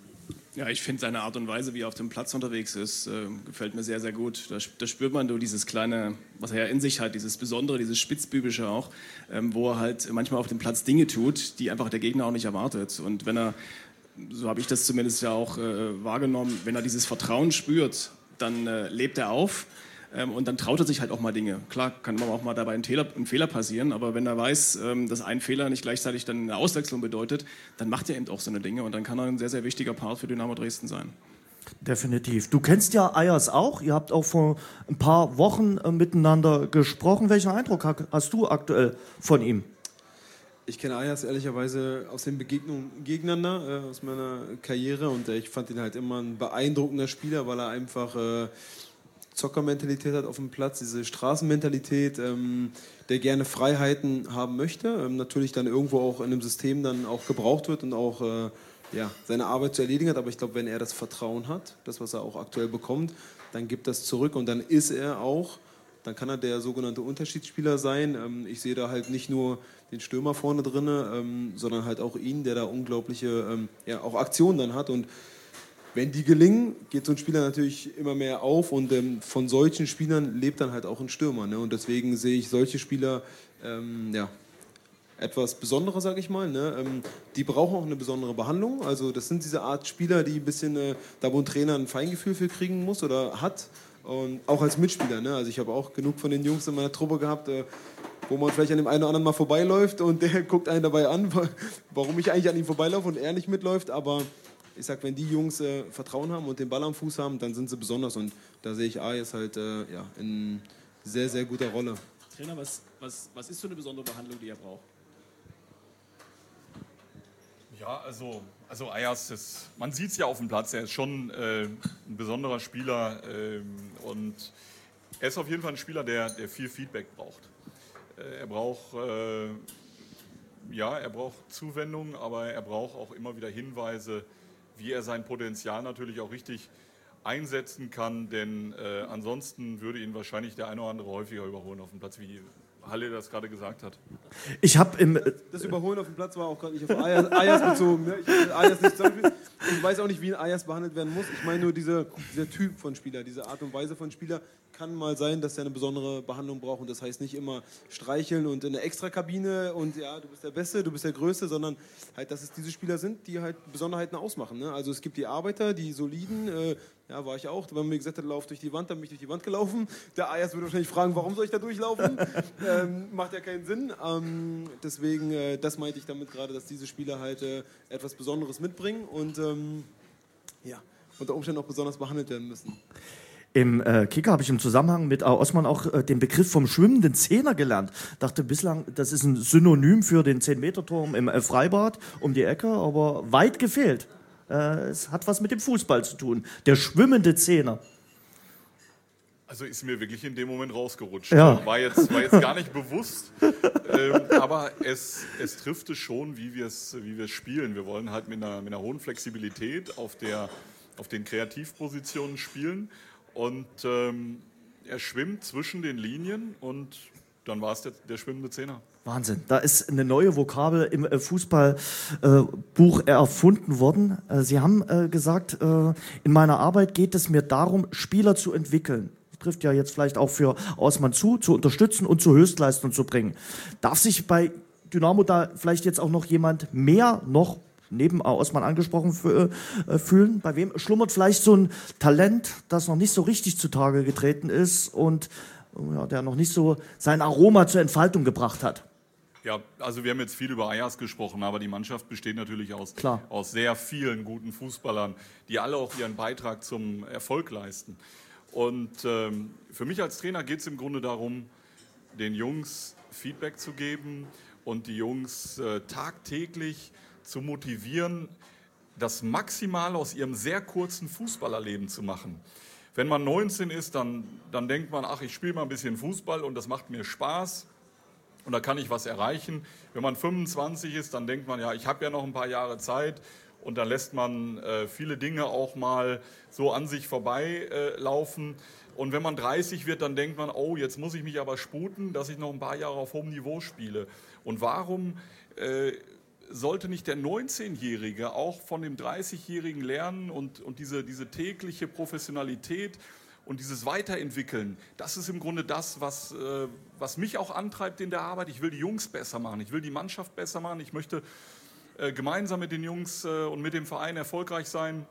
Ja, ich finde seine Art und Weise, wie er auf dem Platz unterwegs ist, äh, gefällt mir sehr, sehr gut. Da, da spürt man so dieses kleine, was er ja in sich hat, dieses Besondere, dieses Spitzbübische auch, ähm, wo er halt manchmal auf dem Platz Dinge tut, die einfach der Gegner auch nicht erwartet. Und wenn er, so habe ich das zumindest ja auch äh, wahrgenommen, wenn er dieses Vertrauen spürt, dann äh, lebt er auf. Ähm, und dann traut er sich halt auch mal Dinge. Klar kann man auch mal dabei ein Fehler, ein Fehler passieren, aber wenn er weiß, ähm, dass ein Fehler nicht gleichzeitig dann eine Auswechslung bedeutet, dann macht er eben auch so eine Dinge und dann kann er ein sehr, sehr wichtiger Part für Dynamo Dresden sein. Definitiv. Du kennst ja Ayaz auch. Ihr habt auch vor ein paar Wochen äh, miteinander gesprochen. Welchen Eindruck hast du aktuell von ihm? Ich kenne Ayaz ehrlicherweise aus den Begegnungen gegeneinander, äh, aus meiner Karriere und äh, ich fand ihn halt immer ein beeindruckender Spieler, weil er einfach äh, Zockermentalität hat auf dem Platz, diese Straßenmentalität, ähm, der gerne Freiheiten haben möchte, ähm, natürlich dann irgendwo auch in einem System dann auch gebraucht wird und auch äh, ja, seine Arbeit zu erledigen hat, aber ich glaube, wenn er das Vertrauen hat, das, was er auch aktuell bekommt, dann gibt das zurück und dann ist er auch, dann kann er der sogenannte Unterschiedsspieler sein. Ähm, ich sehe da halt nicht nur den Stürmer vorne drin, ähm, sondern halt auch ihn, der da unglaubliche ähm, ja, auch Aktionen dann hat und wenn die gelingen, geht so ein Spieler natürlich immer mehr auf und ähm, von solchen Spielern lebt dann halt auch ein Stürmer. Ne? Und deswegen sehe ich solche Spieler ähm, ja, etwas Besonderes, sage ich mal. Ne? Ähm, die brauchen auch eine besondere Behandlung. Also das sind diese Art Spieler, die ein bisschen, äh, da wo ein Trainer ein Feingefühl für kriegen muss oder hat. Und auch als Mitspieler. Ne? Also ich habe auch genug von den Jungs in meiner Truppe gehabt, äh, wo man vielleicht an dem einen oder anderen mal vorbeiläuft und der guckt einen dabei an, warum ich eigentlich an ihm vorbeilaufe und er nicht mitläuft. Aber ich sag, wenn die Jungs äh, Vertrauen haben und den Ball am Fuß haben, dann sind sie besonders. Und da sehe ich Ayaz halt äh, ja, in sehr, sehr guter Rolle. Trainer, was, was, was ist so eine besondere Behandlung, die er braucht? Ja, also, also Ayaz, ist, man sieht es ja auf dem Platz, er ist schon äh, ein besonderer Spieler ähm, und er ist auf jeden Fall ein Spieler, der, der viel Feedback braucht. Äh, er braucht... Äh, Ja, er braucht Zuwendung, aber er braucht auch immer wieder Hinweise, wie er sein Potenzial natürlich auch richtig einsetzen kann, denn äh, ansonsten würde ihn wahrscheinlich der eine oder andere häufiger überholen auf dem Platz, wie Halle das gerade gesagt hat. Ich habe im... Das Überholen auf dem Platz war auch gerade nicht auf Ayers, Ayers bezogen. Ne? Ich, Ayers nicht ich weiß auch nicht, wie ein Ayers behandelt werden muss. Ich meine nur, diese, dieser Typ von Spieler, diese Art und Weise von Spieler, kann mal sein, dass er eine besondere Behandlung braucht. Und das heißt nicht immer streicheln und in der Extrakabine und ja, du bist der Beste, du bist der Größte, sondern halt, dass es diese Spieler sind, die halt Besonderheiten ausmachen. Ne? Also es gibt die Arbeiter, die Soliden, äh, ja, war ich auch. Wenn man mir gesagt hat, lauf durch die Wand, dann bin ich durch die Wand gelaufen. Der Ayers würde wahrscheinlich fragen, warum soll ich da durchlaufen? ähm, macht ja keinen Sinn. Ähm, deswegen, äh, das meinte ich damit gerade, dass diese Spieler halt äh, etwas Besonderes mitbringen und ähm, ja, unter Umständen auch besonders behandelt werden müssen. Im äh, Kicker habe ich im Zusammenhang mit A. Osman auch äh, den Begriff vom schwimmenden Zehner gelernt. Dachte bislang, das ist ein Synonym für den zehn-Meter-Turm im äh, Freibad um die Ecke, aber weit gefehlt. Äh, es hat was mit dem Fußball zu tun. Der schwimmende Zehner. Also ist mir wirklich in dem Moment rausgerutscht. Ja. War jetzt, war jetzt gar nicht bewusst, ähm, aber es, es trifft es schon, wie wir es wie wir es spielen. Wir wollen halt mit einer, mit einer hohen Flexibilität auf, der, auf den Kreativpositionen spielen. Und ähm, er schwimmt zwischen den Linien und dann war es der, der schwimmende Zehner. Wahnsinn, da ist eine neue Vokabel im äh, Fußballbuch äh, erfunden worden. Äh, Sie haben äh, gesagt, äh, in meiner Arbeit geht es mir darum, Spieler zu entwickeln. Das trifft ja jetzt vielleicht auch für Osman zu, zu unterstützen und zur Höchstleistung zu bringen. Darf sich bei Dynamo da vielleicht jetzt auch noch jemand mehr noch neben A. Osman angesprochen äh, fühlen? Bei wem schlummert vielleicht so ein Talent, das noch nicht so richtig zutage getreten ist und ja, der noch nicht so sein Aroma zur Entfaltung gebracht hat? Ja, also wir haben jetzt viel über Ayers gesprochen, aber die Mannschaft besteht natürlich aus, Klar. aus sehr vielen guten Fußballern, die alle auch ihren Beitrag zum Erfolg leisten. Und ähm, für mich als Trainer geht es im Grunde darum, den Jungs Feedback zu geben und die Jungs äh, tagtäglich zu motivieren, das Maximale aus ihrem sehr kurzen Fußballerleben zu machen. Wenn man neunzehn ist, dann, dann denkt man, ach, ich spiele mal ein bisschen Fußball und das macht mir Spaß und da kann ich was erreichen. Wenn man fünfundzwanzig ist, dann denkt man, ja, ich habe ja noch ein paar Jahre Zeit und dann lässt man äh, viele Dinge auch mal so an sich vorbeilaufen. Äh, und wenn man dreißig wird, dann denkt man, oh, jetzt muss ich mich aber sputen, dass ich noch ein paar Jahre auf hohem Niveau spiele. Und warum äh, sollte nicht der neunzehnjährige auch von dem dreißigjährigen lernen und, und diese, diese tägliche Professionalität und dieses Weiterentwickeln, das ist im Grunde das, was, äh, was mich auch antreibt in der Arbeit. Ich will die Jungs besser machen, ich will die Mannschaft besser machen, ich möchte äh, gemeinsam mit den Jungs äh, und mit dem Verein erfolgreich sein.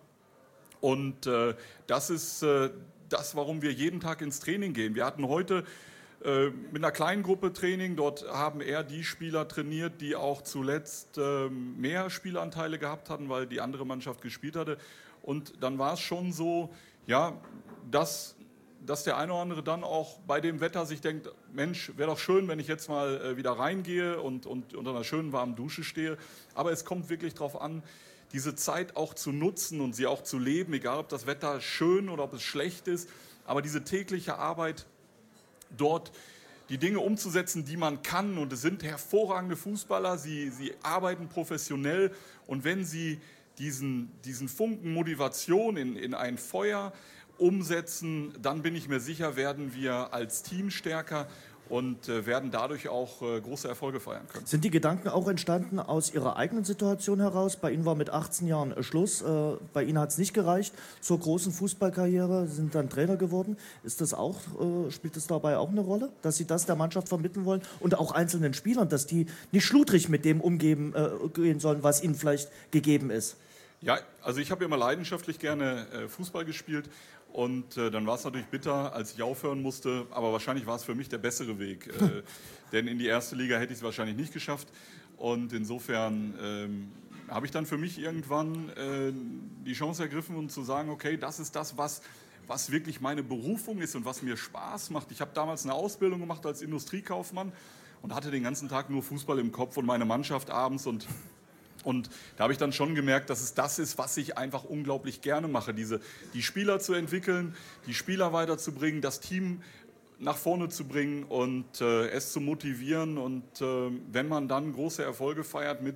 Und äh, das ist äh, das, warum wir jeden Tag ins Training gehen. Wir hatten heute mit einer kleinen Gruppe Training, dort haben eher die Spieler trainiert, die auch zuletzt mehr Spielanteile gehabt hatten, weil die andere Mannschaft gespielt hatte. Und dann war es schon so, ja, dass, dass der eine oder andere dann auch bei dem Wetter sich denkt, Mensch, wäre doch schön, wenn ich jetzt mal wieder reingehe und, und unter einer schönen warmen Dusche stehe. Aber es kommt wirklich darauf an, diese Zeit auch zu nutzen und sie auch zu leben, egal ob das Wetter schön oder ob es schlecht ist. Aber diese tägliche Arbeit, dort die Dinge umzusetzen, die man kann. Und es sind hervorragende Fußballer, sie, sie arbeiten professionell. Und wenn sie diesen, diesen Funken Motivation in, in ein Feuer umsetzen, dann bin ich mir sicher, werden wir als Team stärker und äh, werden dadurch auch äh, große Erfolge feiern können. Sind die Gedanken auch entstanden aus Ihrer eigenen Situation heraus? Bei Ihnen war mit achtzehn Jahren äh, Schluss. Äh, bei Ihnen hat es nicht gereicht zur großen Fußballkarriere. Sie sind dann Trainer geworden. Ist das auch, äh, spielt es dabei auch eine Rolle, dass Sie das der Mannschaft vermitteln wollen und auch einzelnen Spielern, dass die nicht schludrig mit dem umgehen äh, gehen sollen, was ihnen vielleicht gegeben ist? Ja, also ich habe immer leidenschaftlich gerne äh, Fußball gespielt. Und äh, dann war es natürlich bitter, als ich aufhören musste, aber wahrscheinlich war es für mich der bessere Weg. Äh, denn in die erste Liga hätte ich es wahrscheinlich nicht geschafft. Und insofern ähm, habe ich dann für mich irgendwann äh, die Chance ergriffen, um zu sagen, okay, das ist das, was, was wirklich meine Berufung ist und was mir Spaß macht. Ich habe damals eine Ausbildung gemacht als Industriekaufmann und hatte den ganzen Tag nur Fußball im Kopf und meine Mannschaft abends und Und da habe ich dann schon gemerkt, dass es das ist, was ich einfach unglaublich gerne mache, diese, die Spieler zu entwickeln, die Spieler weiterzubringen, das Team nach vorne zu bringen und äh, es zu motivieren. Und äh, wenn man dann große Erfolge feiert mit,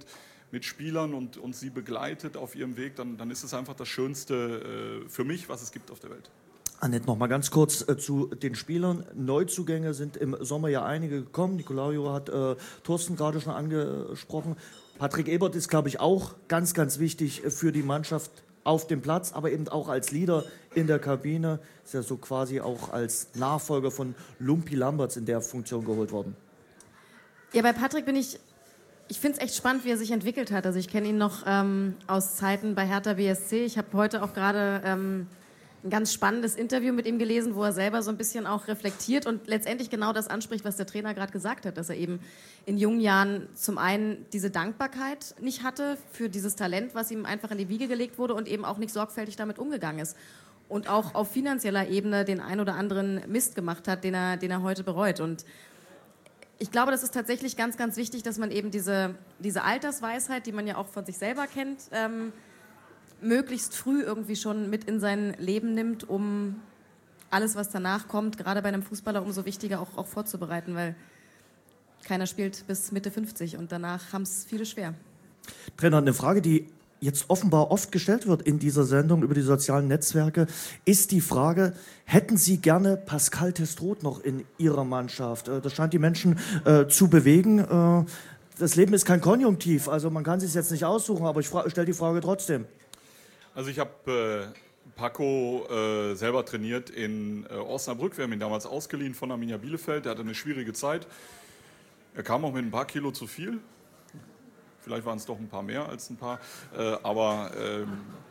mit Spielern und, und sie begleitet auf ihrem Weg, dann, dann ist es einfach das Schönste äh, für mich, was es gibt auf der Welt. Annette, noch mal ganz kurz äh, zu den Spielern. Neuzugänge sind im Sommer ja einige gekommen. Nicolaio hat äh, Thorsten gerade schon angesprochen. Patrick Ebert ist, glaube ich, auch ganz, ganz wichtig für die Mannschaft auf dem Platz, aber eben auch als Leader in der Kabine. Ist ja so quasi auch als Nachfolger von Lumpi Lamberts in der Funktion geholt worden. Ja, bei Patrick bin ich, ich finde es echt spannend, wie er sich entwickelt hat. Also ich kenne ihn noch ähm, aus Zeiten bei Hertha B S C. Ich habe heute auch gerade ähm, ein ganz spannendes Interview mit ihm gelesen, wo er selber so ein bisschen auch reflektiert und letztendlich genau das anspricht, was der Trainer gerade gesagt hat, dass er eben in jungen Jahren zum einen diese Dankbarkeit nicht hatte für dieses Talent, was ihm einfach in die Wiege gelegt wurde und eben auch nicht sorgfältig damit umgegangen ist und auch auf finanzieller Ebene den ein oder anderen Mist gemacht hat, den er, den er heute bereut. Und ich glaube, das ist tatsächlich ganz, ganz wichtig, dass man eben diese, diese Altersweisheit, die man ja auch von sich selber kennt, ähm, möglichst früh irgendwie schon mit in sein Leben nimmt, um alles, was danach kommt, gerade bei einem Fußballer umso wichtiger auch, auch vorzubereiten, weil keiner spielt bis Mitte fünfzig und danach haben es viele schwer. Trainer, eine Frage, die jetzt offenbar oft gestellt wird in dieser Sendung über die sozialen Netzwerke, ist die Frage, hätten Sie gerne Pascal Testroth noch in Ihrer Mannschaft? Das scheint die Menschen äh, zu bewegen. Äh, das Leben ist kein Konjunktiv, also man kann es sich jetzt nicht aussuchen, aber ich stelle die Frage trotzdem. Also ich habe äh, Paco äh, selber trainiert in äh, Osnabrück. Wir haben ihn damals ausgeliehen von Arminia Bielefeld. Er hatte eine schwierige Zeit. Er kam auch mit ein paar Kilo zu viel. Vielleicht waren es doch ein paar mehr als ein paar. Äh, aber ähm,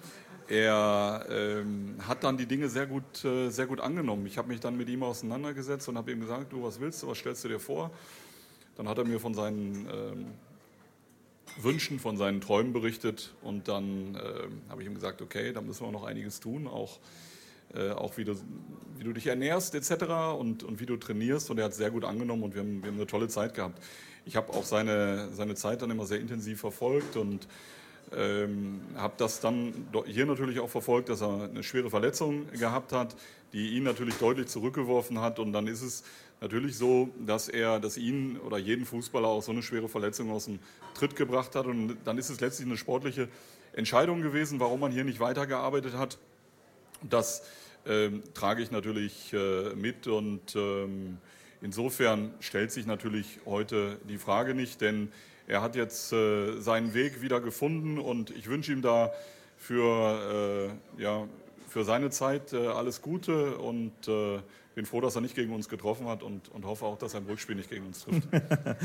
er ähm, hat dann die Dinge sehr gut, äh, sehr gut angenommen. Ich habe mich dann mit ihm auseinandergesetzt und habe ihm gesagt, du, was willst du, was stellst du dir vor? Dann hat er mir von seinen ähm, Wünschen, von seinen Träumen berichtet und dann äh, habe ich ihm gesagt, okay, da müssen wir noch einiges tun, auch, äh, auch wie, du, wie du dich ernährst et cetera und, und wie du trainierst, und er hat es sehr gut angenommen und wir haben, wir haben eine tolle Zeit gehabt. Ich habe auch seine, seine Zeit dann immer sehr intensiv verfolgt und ähm, habe das dann hier natürlich auch verfolgt, dass er eine schwere Verletzung gehabt hat, die ihn natürlich deutlich zurückgeworfen hat, und dann ist es natürlich so, dass er, dass ihn oder jeden Fußballer auch so eine schwere Verletzung aus dem Tritt gebracht hat, und dann ist es letztlich eine sportliche Entscheidung gewesen, warum man hier nicht weitergearbeitet hat. Das ähm, trage ich natürlich äh, mit, und ähm, insofern stellt sich natürlich heute die Frage nicht, denn er hat jetzt äh, seinen Weg wieder gefunden und ich wünsche ihm da für, äh, ja, für seine Zeit äh, alles Gute und äh, bin froh, dass er nicht gegen uns getroffen hat und, und hoffe auch, dass er im Rückspiel nicht gegen uns trifft.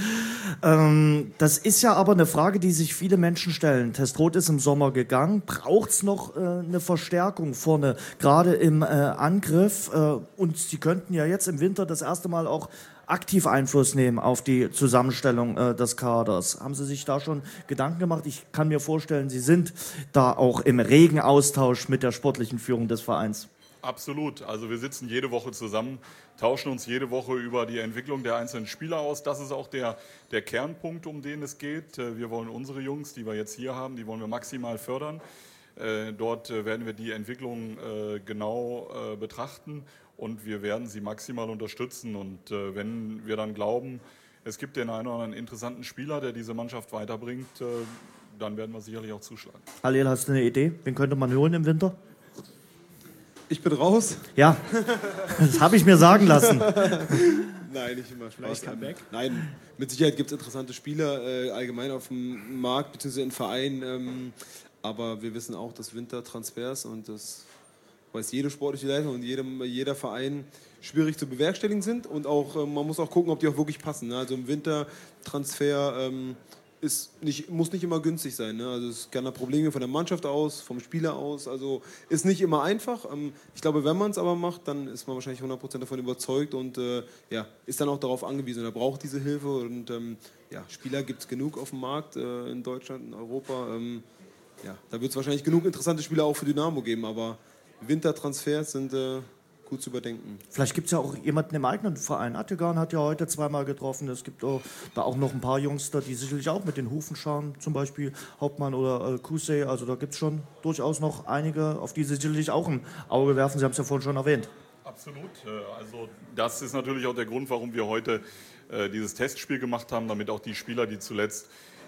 ähm, das ist ja aber eine Frage, die sich viele Menschen stellen. Testroth ist im Sommer gegangen. Braucht es noch äh, eine Verstärkung vorne, gerade im äh, Angriff? Äh, und Sie könnten ja jetzt im Winter das erste Mal auch aktiv Einfluss nehmen auf die Zusammenstellung äh, des Kaders. Haben Sie sich da schon Gedanken gemacht? Ich kann mir vorstellen, Sie sind da auch im regen Austausch mit der sportlichen Führung des Vereins. Absolut. Also wir sitzen jede Woche zusammen, tauschen uns jede Woche über die Entwicklung der einzelnen Spieler aus. Das ist auch der, der Kernpunkt, um den es geht. Wir wollen unsere Jungs, die wir jetzt hier haben, die wollen wir maximal fördern. Dort werden wir die Entwicklung genau betrachten und wir werden sie maximal unterstützen. Und wenn wir dann glauben, es gibt den einen oder anderen interessanten Spieler, der diese Mannschaft weiterbringt, dann werden wir sicherlich auch zuschlagen. Halil, hast du eine Idee? Wen könnte man holen im Winter? Ich bin raus. Ja, das habe ich mir sagen lassen. Nein, nicht immer Spaß. Nein, mit Sicherheit gibt es interessante Spieler äh, allgemein auf dem Markt bzw. in Vereinen. Ähm, aber wir wissen auch, dass Wintertransfers, und das weiß jede sportliche Leitung und jedem, jeder Verein, schwierig zu bewerkstelligen sind. Und auch äh, man muss auch gucken, ob die auch wirklich passen. Ne? Also im Wintertransfer ähm, ist nicht, muss nicht immer günstig sein. Ne? Also es kann da Probleme von der Mannschaft aus, vom Spieler aus. Also ist nicht immer einfach. Ähm, ich glaube, wenn man es aber macht, dann ist man wahrscheinlich hundert Prozent davon überzeugt und äh, ja, ist dann auch darauf angewiesen. Er braucht diese Hilfe und ähm, ja, Spieler gibt es genug auf dem Markt äh, in Deutschland, in Europa. Ähm, ja, da wird es wahrscheinlich genug interessante Spieler auch für Dynamo geben, aber Wintertransfers sind äh, gut zu überdenken. Vielleicht gibt es ja auch jemanden im eigenen Verein. Attegan hat ja heute zweimal getroffen. Es gibt auch, da auch noch ein paar Jungs, die sicherlich auch mit den Hufen schauen, zum Beispiel Hauptmann oder äh, Kusey. Also da gibt es schon durchaus noch einige, auf die Sie sicherlich auch ein Auge werfen. Sie haben es ja vorhin schon erwähnt. Absolut. Also das ist natürlich auch der Grund, warum wir heute äh, dieses Testspiel gemacht haben, damit auch die Spieler, die zuletzt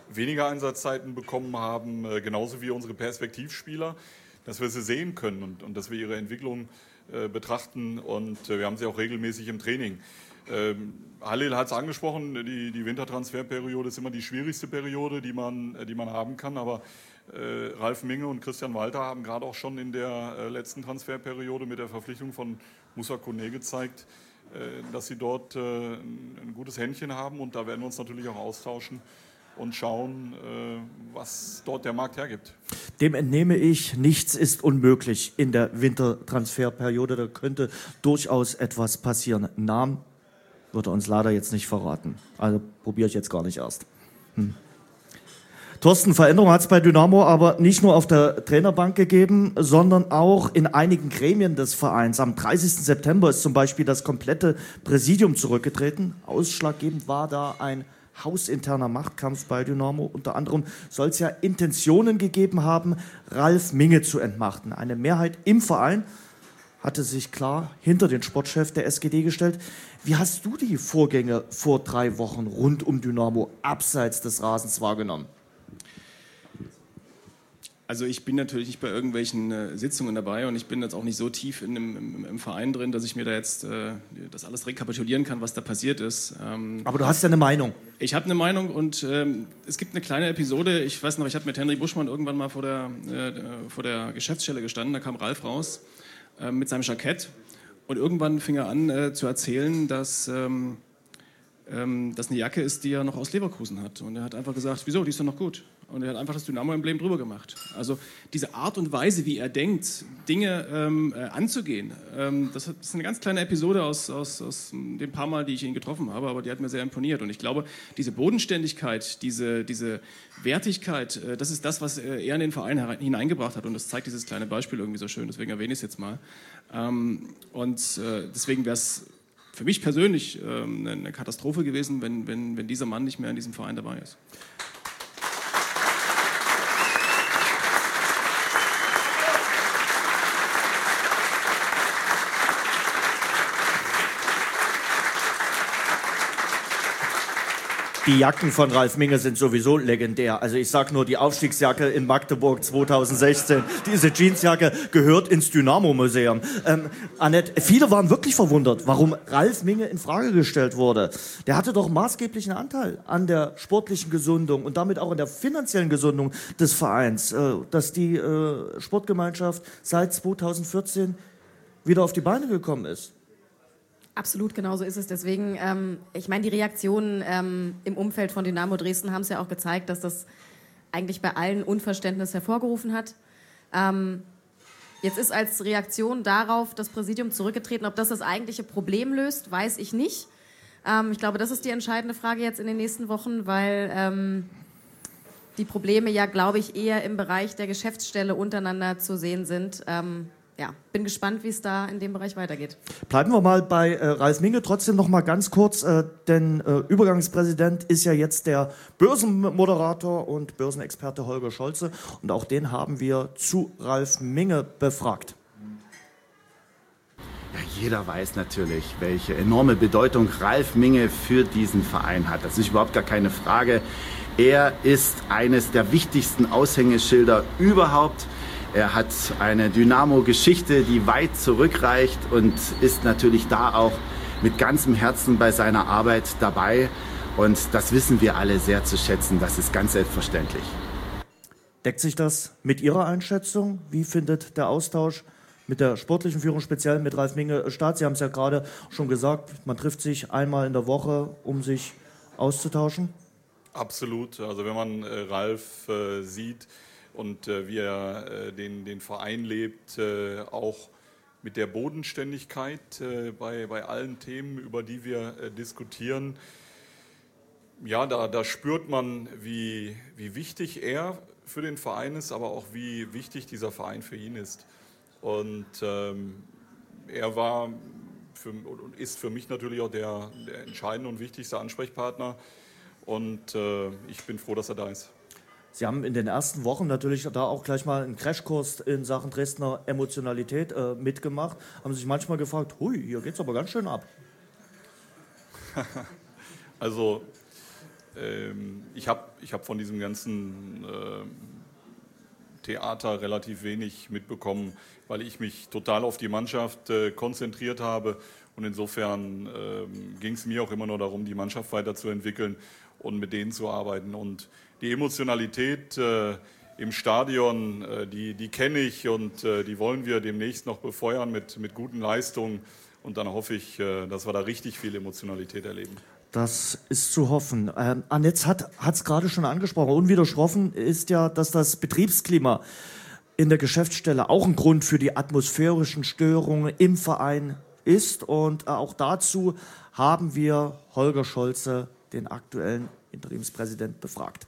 weniger Einsatzzeiten bekommen haben, äh, genauso wie unsere Perspektivspieler, dass wir sie sehen können und, und dass wir ihre Entwicklung äh, betrachten und äh, wir haben sie auch regelmäßig im Training. Ähm, Halil hat es angesprochen, die, die Wintertransferperiode ist immer die schwierigste Periode, die man, die man haben kann, aber äh, Ralf Minge und Christian Walter haben gerade auch schon in der äh, letzten Transferperiode mit der Verpflichtung von Moussa Kone gezeigt, äh, dass sie dort äh, ein, ein gutes Händchen haben und da werden wir uns natürlich auch austauschen und schauen, äh, was dort der Markt hergibt. Dem entnehme ich, nichts ist unmöglich in der Wintertransferperiode, da könnte durchaus etwas passieren. Namen wird er uns leider jetzt nicht verraten. Also probiere ich jetzt gar nicht erst. Hm. Thorsten, Veränderung hat es bei Dynamo aber nicht nur auf der Trainerbank gegeben, sondern auch in einigen Gremien des Vereins. Am dreißigsten September ist zum Beispiel das komplette Präsidium zurückgetreten. Ausschlaggebend war da ein hausinterner Machtkampf bei Dynamo. Unter anderem soll es ja Intentionen gegeben haben, Ralf Minge zu entmachten. Eine Mehrheit im Verein hatte sich klar hinter den Sportchef der S G D gestellt. Wie hast du die Vorgänge vor drei Wochen rund um Dynamo abseits des Rasens wahrgenommen? Also ich bin natürlich nicht bei irgendwelchen äh, Sitzungen dabei und ich bin jetzt auch nicht so tief in dem, im, im Verein drin, dass ich mir da jetzt äh, das alles rekapitulieren kann, was da passiert ist. Ähm, Aber du hast ja eine Meinung. Ich habe eine Meinung und ähm, es gibt eine kleine Episode. Ich weiß noch, ich habe mit Henry Buschmann irgendwann mal vor der, äh, vor der Geschäftsstelle gestanden. Da kam Ralf raus äh, mit seinem Jackett und irgendwann fing er an äh, zu erzählen, dass ähm, ähm, das eine Jacke ist, die er noch aus Leverkusen hat. Und er hat einfach gesagt, wieso, die ist doch noch gut. Und er hat einfach das Dynamo-Emblem drüber gemacht. Also diese Art und Weise, wie er denkt, Dinge ähm, äh, anzugehen, ähm, das ist eine ganz kleine Episode aus, aus, aus den paar Mal, die ich ihn getroffen habe, aber die hat mir sehr imponiert. Und ich glaube, diese Bodenständigkeit, diese, diese Wertigkeit, äh, das ist das, was äh, er in den Verein hineingebracht hat. Und das zeigt dieses kleine Beispiel irgendwie so schön, deswegen erwähne ich es jetzt mal. Ähm, und äh, deswegen wäre es für mich persönlich ähm, eine Katastrophe gewesen, wenn, wenn, wenn dieser Mann nicht mehr in diesem Verein dabei ist. Die Jacken von Ralf Minge sind sowieso legendär. Also ich sag nur, die Aufstiegsjacke in Magdeburg zweitausendsechzehn, diese Jeansjacke gehört ins Dynamo-Museum. Ähm, Annette, viele waren wirklich verwundert, warum Ralf Minge in Frage gestellt wurde. Der hatte doch maßgeblichen Anteil an der sportlichen Gesundung und damit auch an der finanziellen Gesundung des Vereins, äh, dass die äh, Sportgemeinschaft seit zweitausendvierzehn wieder auf die Beine gekommen ist. Absolut, genau so ist es. Deswegen, ähm, ich meine, die Reaktionen ähm, im Umfeld von Dynamo Dresden haben es ja auch gezeigt, dass das eigentlich bei allen Unverständnis hervorgerufen hat. Ähm, jetzt ist als Reaktion darauf das Präsidium zurückgetreten. Ob das das eigentliche Problem löst, weiß ich nicht. Ähm, ich glaube, das ist die entscheidende Frage jetzt in den nächsten Wochen, weil ähm, die Probleme ja, glaube ich, eher im Bereich der Geschäftsstelle untereinander zu sehen sind. Ähm, Ja, bin gespannt, wie es da in dem Bereich weitergeht. Bleiben wir mal bei äh, Ralf Minge trotzdem noch mal ganz kurz, äh, denn äh, Übergangspräsident ist ja jetzt der Börsenmoderator und Börsenexperte Holger Scholze und auch den haben wir zu Ralf Minge befragt. Ja, jeder weiß natürlich, welche enorme Bedeutung Ralf Minge für diesen Verein hat. Das ist überhaupt gar keine Frage. Er ist eines der wichtigsten Aushängeschilder überhaupt. Er hat eine Dynamo-Geschichte, die weit zurückreicht und ist natürlich da auch mit ganzem Herzen bei seiner Arbeit dabei. Und das wissen wir alle sehr zu schätzen. Das ist ganz selbstverständlich. Deckt sich das mit Ihrer Einschätzung? Wie findet der Austausch mit der sportlichen Führung, speziell mit Ralf Minge, statt? Sie haben es ja gerade schon gesagt, man trifft sich einmal in der Woche, um sich auszutauschen. Absolut. Also wenn man äh, Ralf äh, sieht, und äh, wie er äh, den, den Verein lebt, äh, auch mit der Bodenständigkeit äh, bei, bei allen Themen, über die wir äh, diskutieren. Ja, da, da spürt man, wie, wie wichtig er für den Verein ist, aber auch wie wichtig dieser Verein für ihn ist. Und ähm, er war für, und ist für mich natürlich auch der, der entscheidende und wichtigste Ansprechpartner. Und äh, ich bin froh, dass er da ist. Sie haben in den ersten Wochen natürlich da auch gleich mal einen Crashkurs in Sachen Dresdner Emotionalität äh, mitgemacht. Haben sich manchmal gefragt, hui, hier geht's aber ganz schön ab. Also ähm, ich habe ich hab von diesem ganzen äh, Theater relativ wenig mitbekommen, weil ich mich total auf die Mannschaft äh, konzentriert habe. Und insofern ähm, ging es mir auch immer nur darum, die Mannschaft weiterzuentwickeln und mit denen zu arbeiten. Und die Emotionalität äh, im Stadion, äh, die, die kenne ich und äh, die wollen wir demnächst noch befeuern mit, mit guten Leistungen. Und dann hoffe ich, äh, dass wir da richtig viel Emotionalität erleben. Das ist zu hoffen. Ähm, Annette hat es gerade schon angesprochen. Unwidersprochen ist ja, dass das Betriebsklima in der Geschäftsstelle auch ein Grund für die atmosphärischen Störungen im Verein ist. Und äh, auch dazu haben wir Holger Scholze, den aktuellen Interimspräsident, befragt.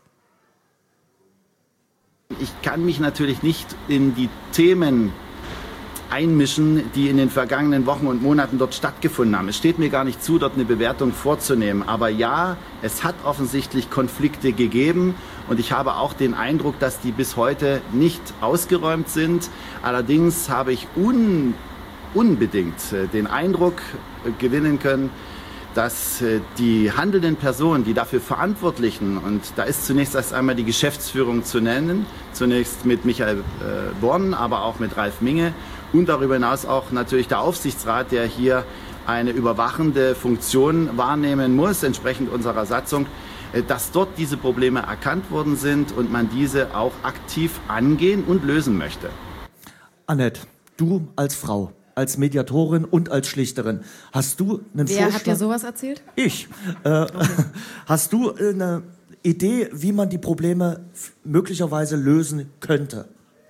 Ich kann mich natürlich nicht in die Themen einmischen, die in den vergangenen Wochen und Monaten dort stattgefunden haben. Es steht mir gar nicht zu, dort eine Bewertung vorzunehmen. Aber ja, es hat offensichtlich Konflikte gegeben und ich habe auch den Eindruck, dass die bis heute nicht ausgeräumt sind. Allerdings habe ich un, unbedingt den Eindruck gewinnen können, dass die handelnden Personen, die dafür Verantwortlichen, und da ist zunächst erst einmal die Geschäftsführung zu nennen, zunächst mit Michael äh, Born, aber auch mit Ralf Minge und darüber hinaus auch natürlich der Aufsichtsrat, der hier eine überwachende Funktion wahrnehmen muss, entsprechend unserer Satzung, äh, dass dort diese Probleme erkannt worden sind und man diese auch aktiv angehen und lösen möchte. Annette, du als Frau, als Mediatorin und als Schlichterin. Hast du einen Wer Vorschlag? hat dir sowas erzählt? Ich. Äh, okay. Hast du eine Idee, wie man die Probleme möglicherweise lösen könnte?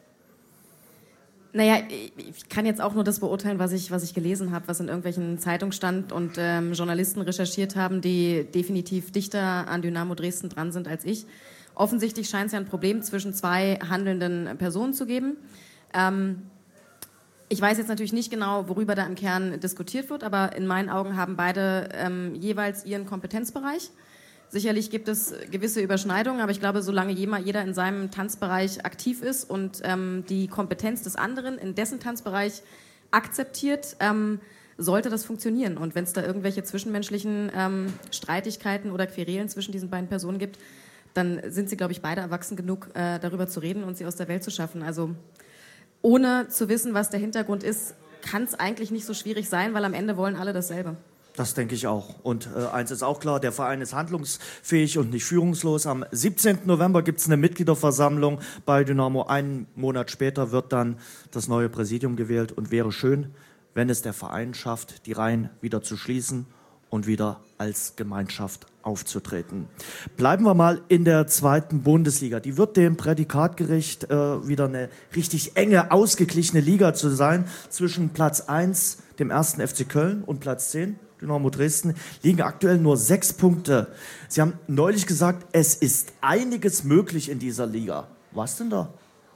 Naja, ich kann jetzt auch nur das beurteilen, was ich, was ich gelesen habe, was in irgendwelchen Zeitungen stand und ähm, Journalisten recherchiert haben, die definitiv dichter an Dynamo Dresden dran sind als ich. Offensichtlich scheint es ja ein Problem zwischen zwei handelnden Personen zu geben. Ähm, Ich weiß jetzt natürlich nicht genau, worüber da im Kern diskutiert wird, aber in meinen Augen haben beide ähm, jeweils ihren Kompetenzbereich. Sicherlich gibt es gewisse Überschneidungen, aber ich glaube, solange jeder in seinem Tanzbereich aktiv ist und ähm, die Kompetenz des anderen in dessen Tanzbereich akzeptiert, ähm, sollte das funktionieren. Und wenn es da irgendwelche zwischenmenschlichen ähm, Streitigkeiten oder Querelen zwischen diesen beiden Personen gibt, dann sind sie, glaube ich, beide erwachsen genug, äh, darüber zu reden und sie aus der Welt zu schaffen. Also ohne zu wissen, was der Hintergrund ist, kann es eigentlich nicht so schwierig sein, weil am Ende wollen alle dasselbe. Das denke ich auch. Und äh, eins ist auch klar, der Verein ist handlungsfähig und nicht führungslos. Am siebzehnten November gibt es eine Mitgliederversammlung bei Dynamo. Einen Monat später wird dann das neue Präsidium gewählt. Und wäre schön, wenn es der Verein schafft, die Reihen wieder zu schließen und wieder als Gemeinschaft aufzutreten. Bleiben wir mal in der zweiten Bundesliga. Die wird dem Prädikat gerecht, äh, wieder eine richtig enge, ausgeglichene Liga zu sein. Zwischen Platz eins, dem ersten F C Köln, und Platz zehn, Dynamo Dresden, liegen aktuell nur sechs Punkte. Sie haben neulich gesagt, es ist einiges möglich in dieser Liga. Was denn da?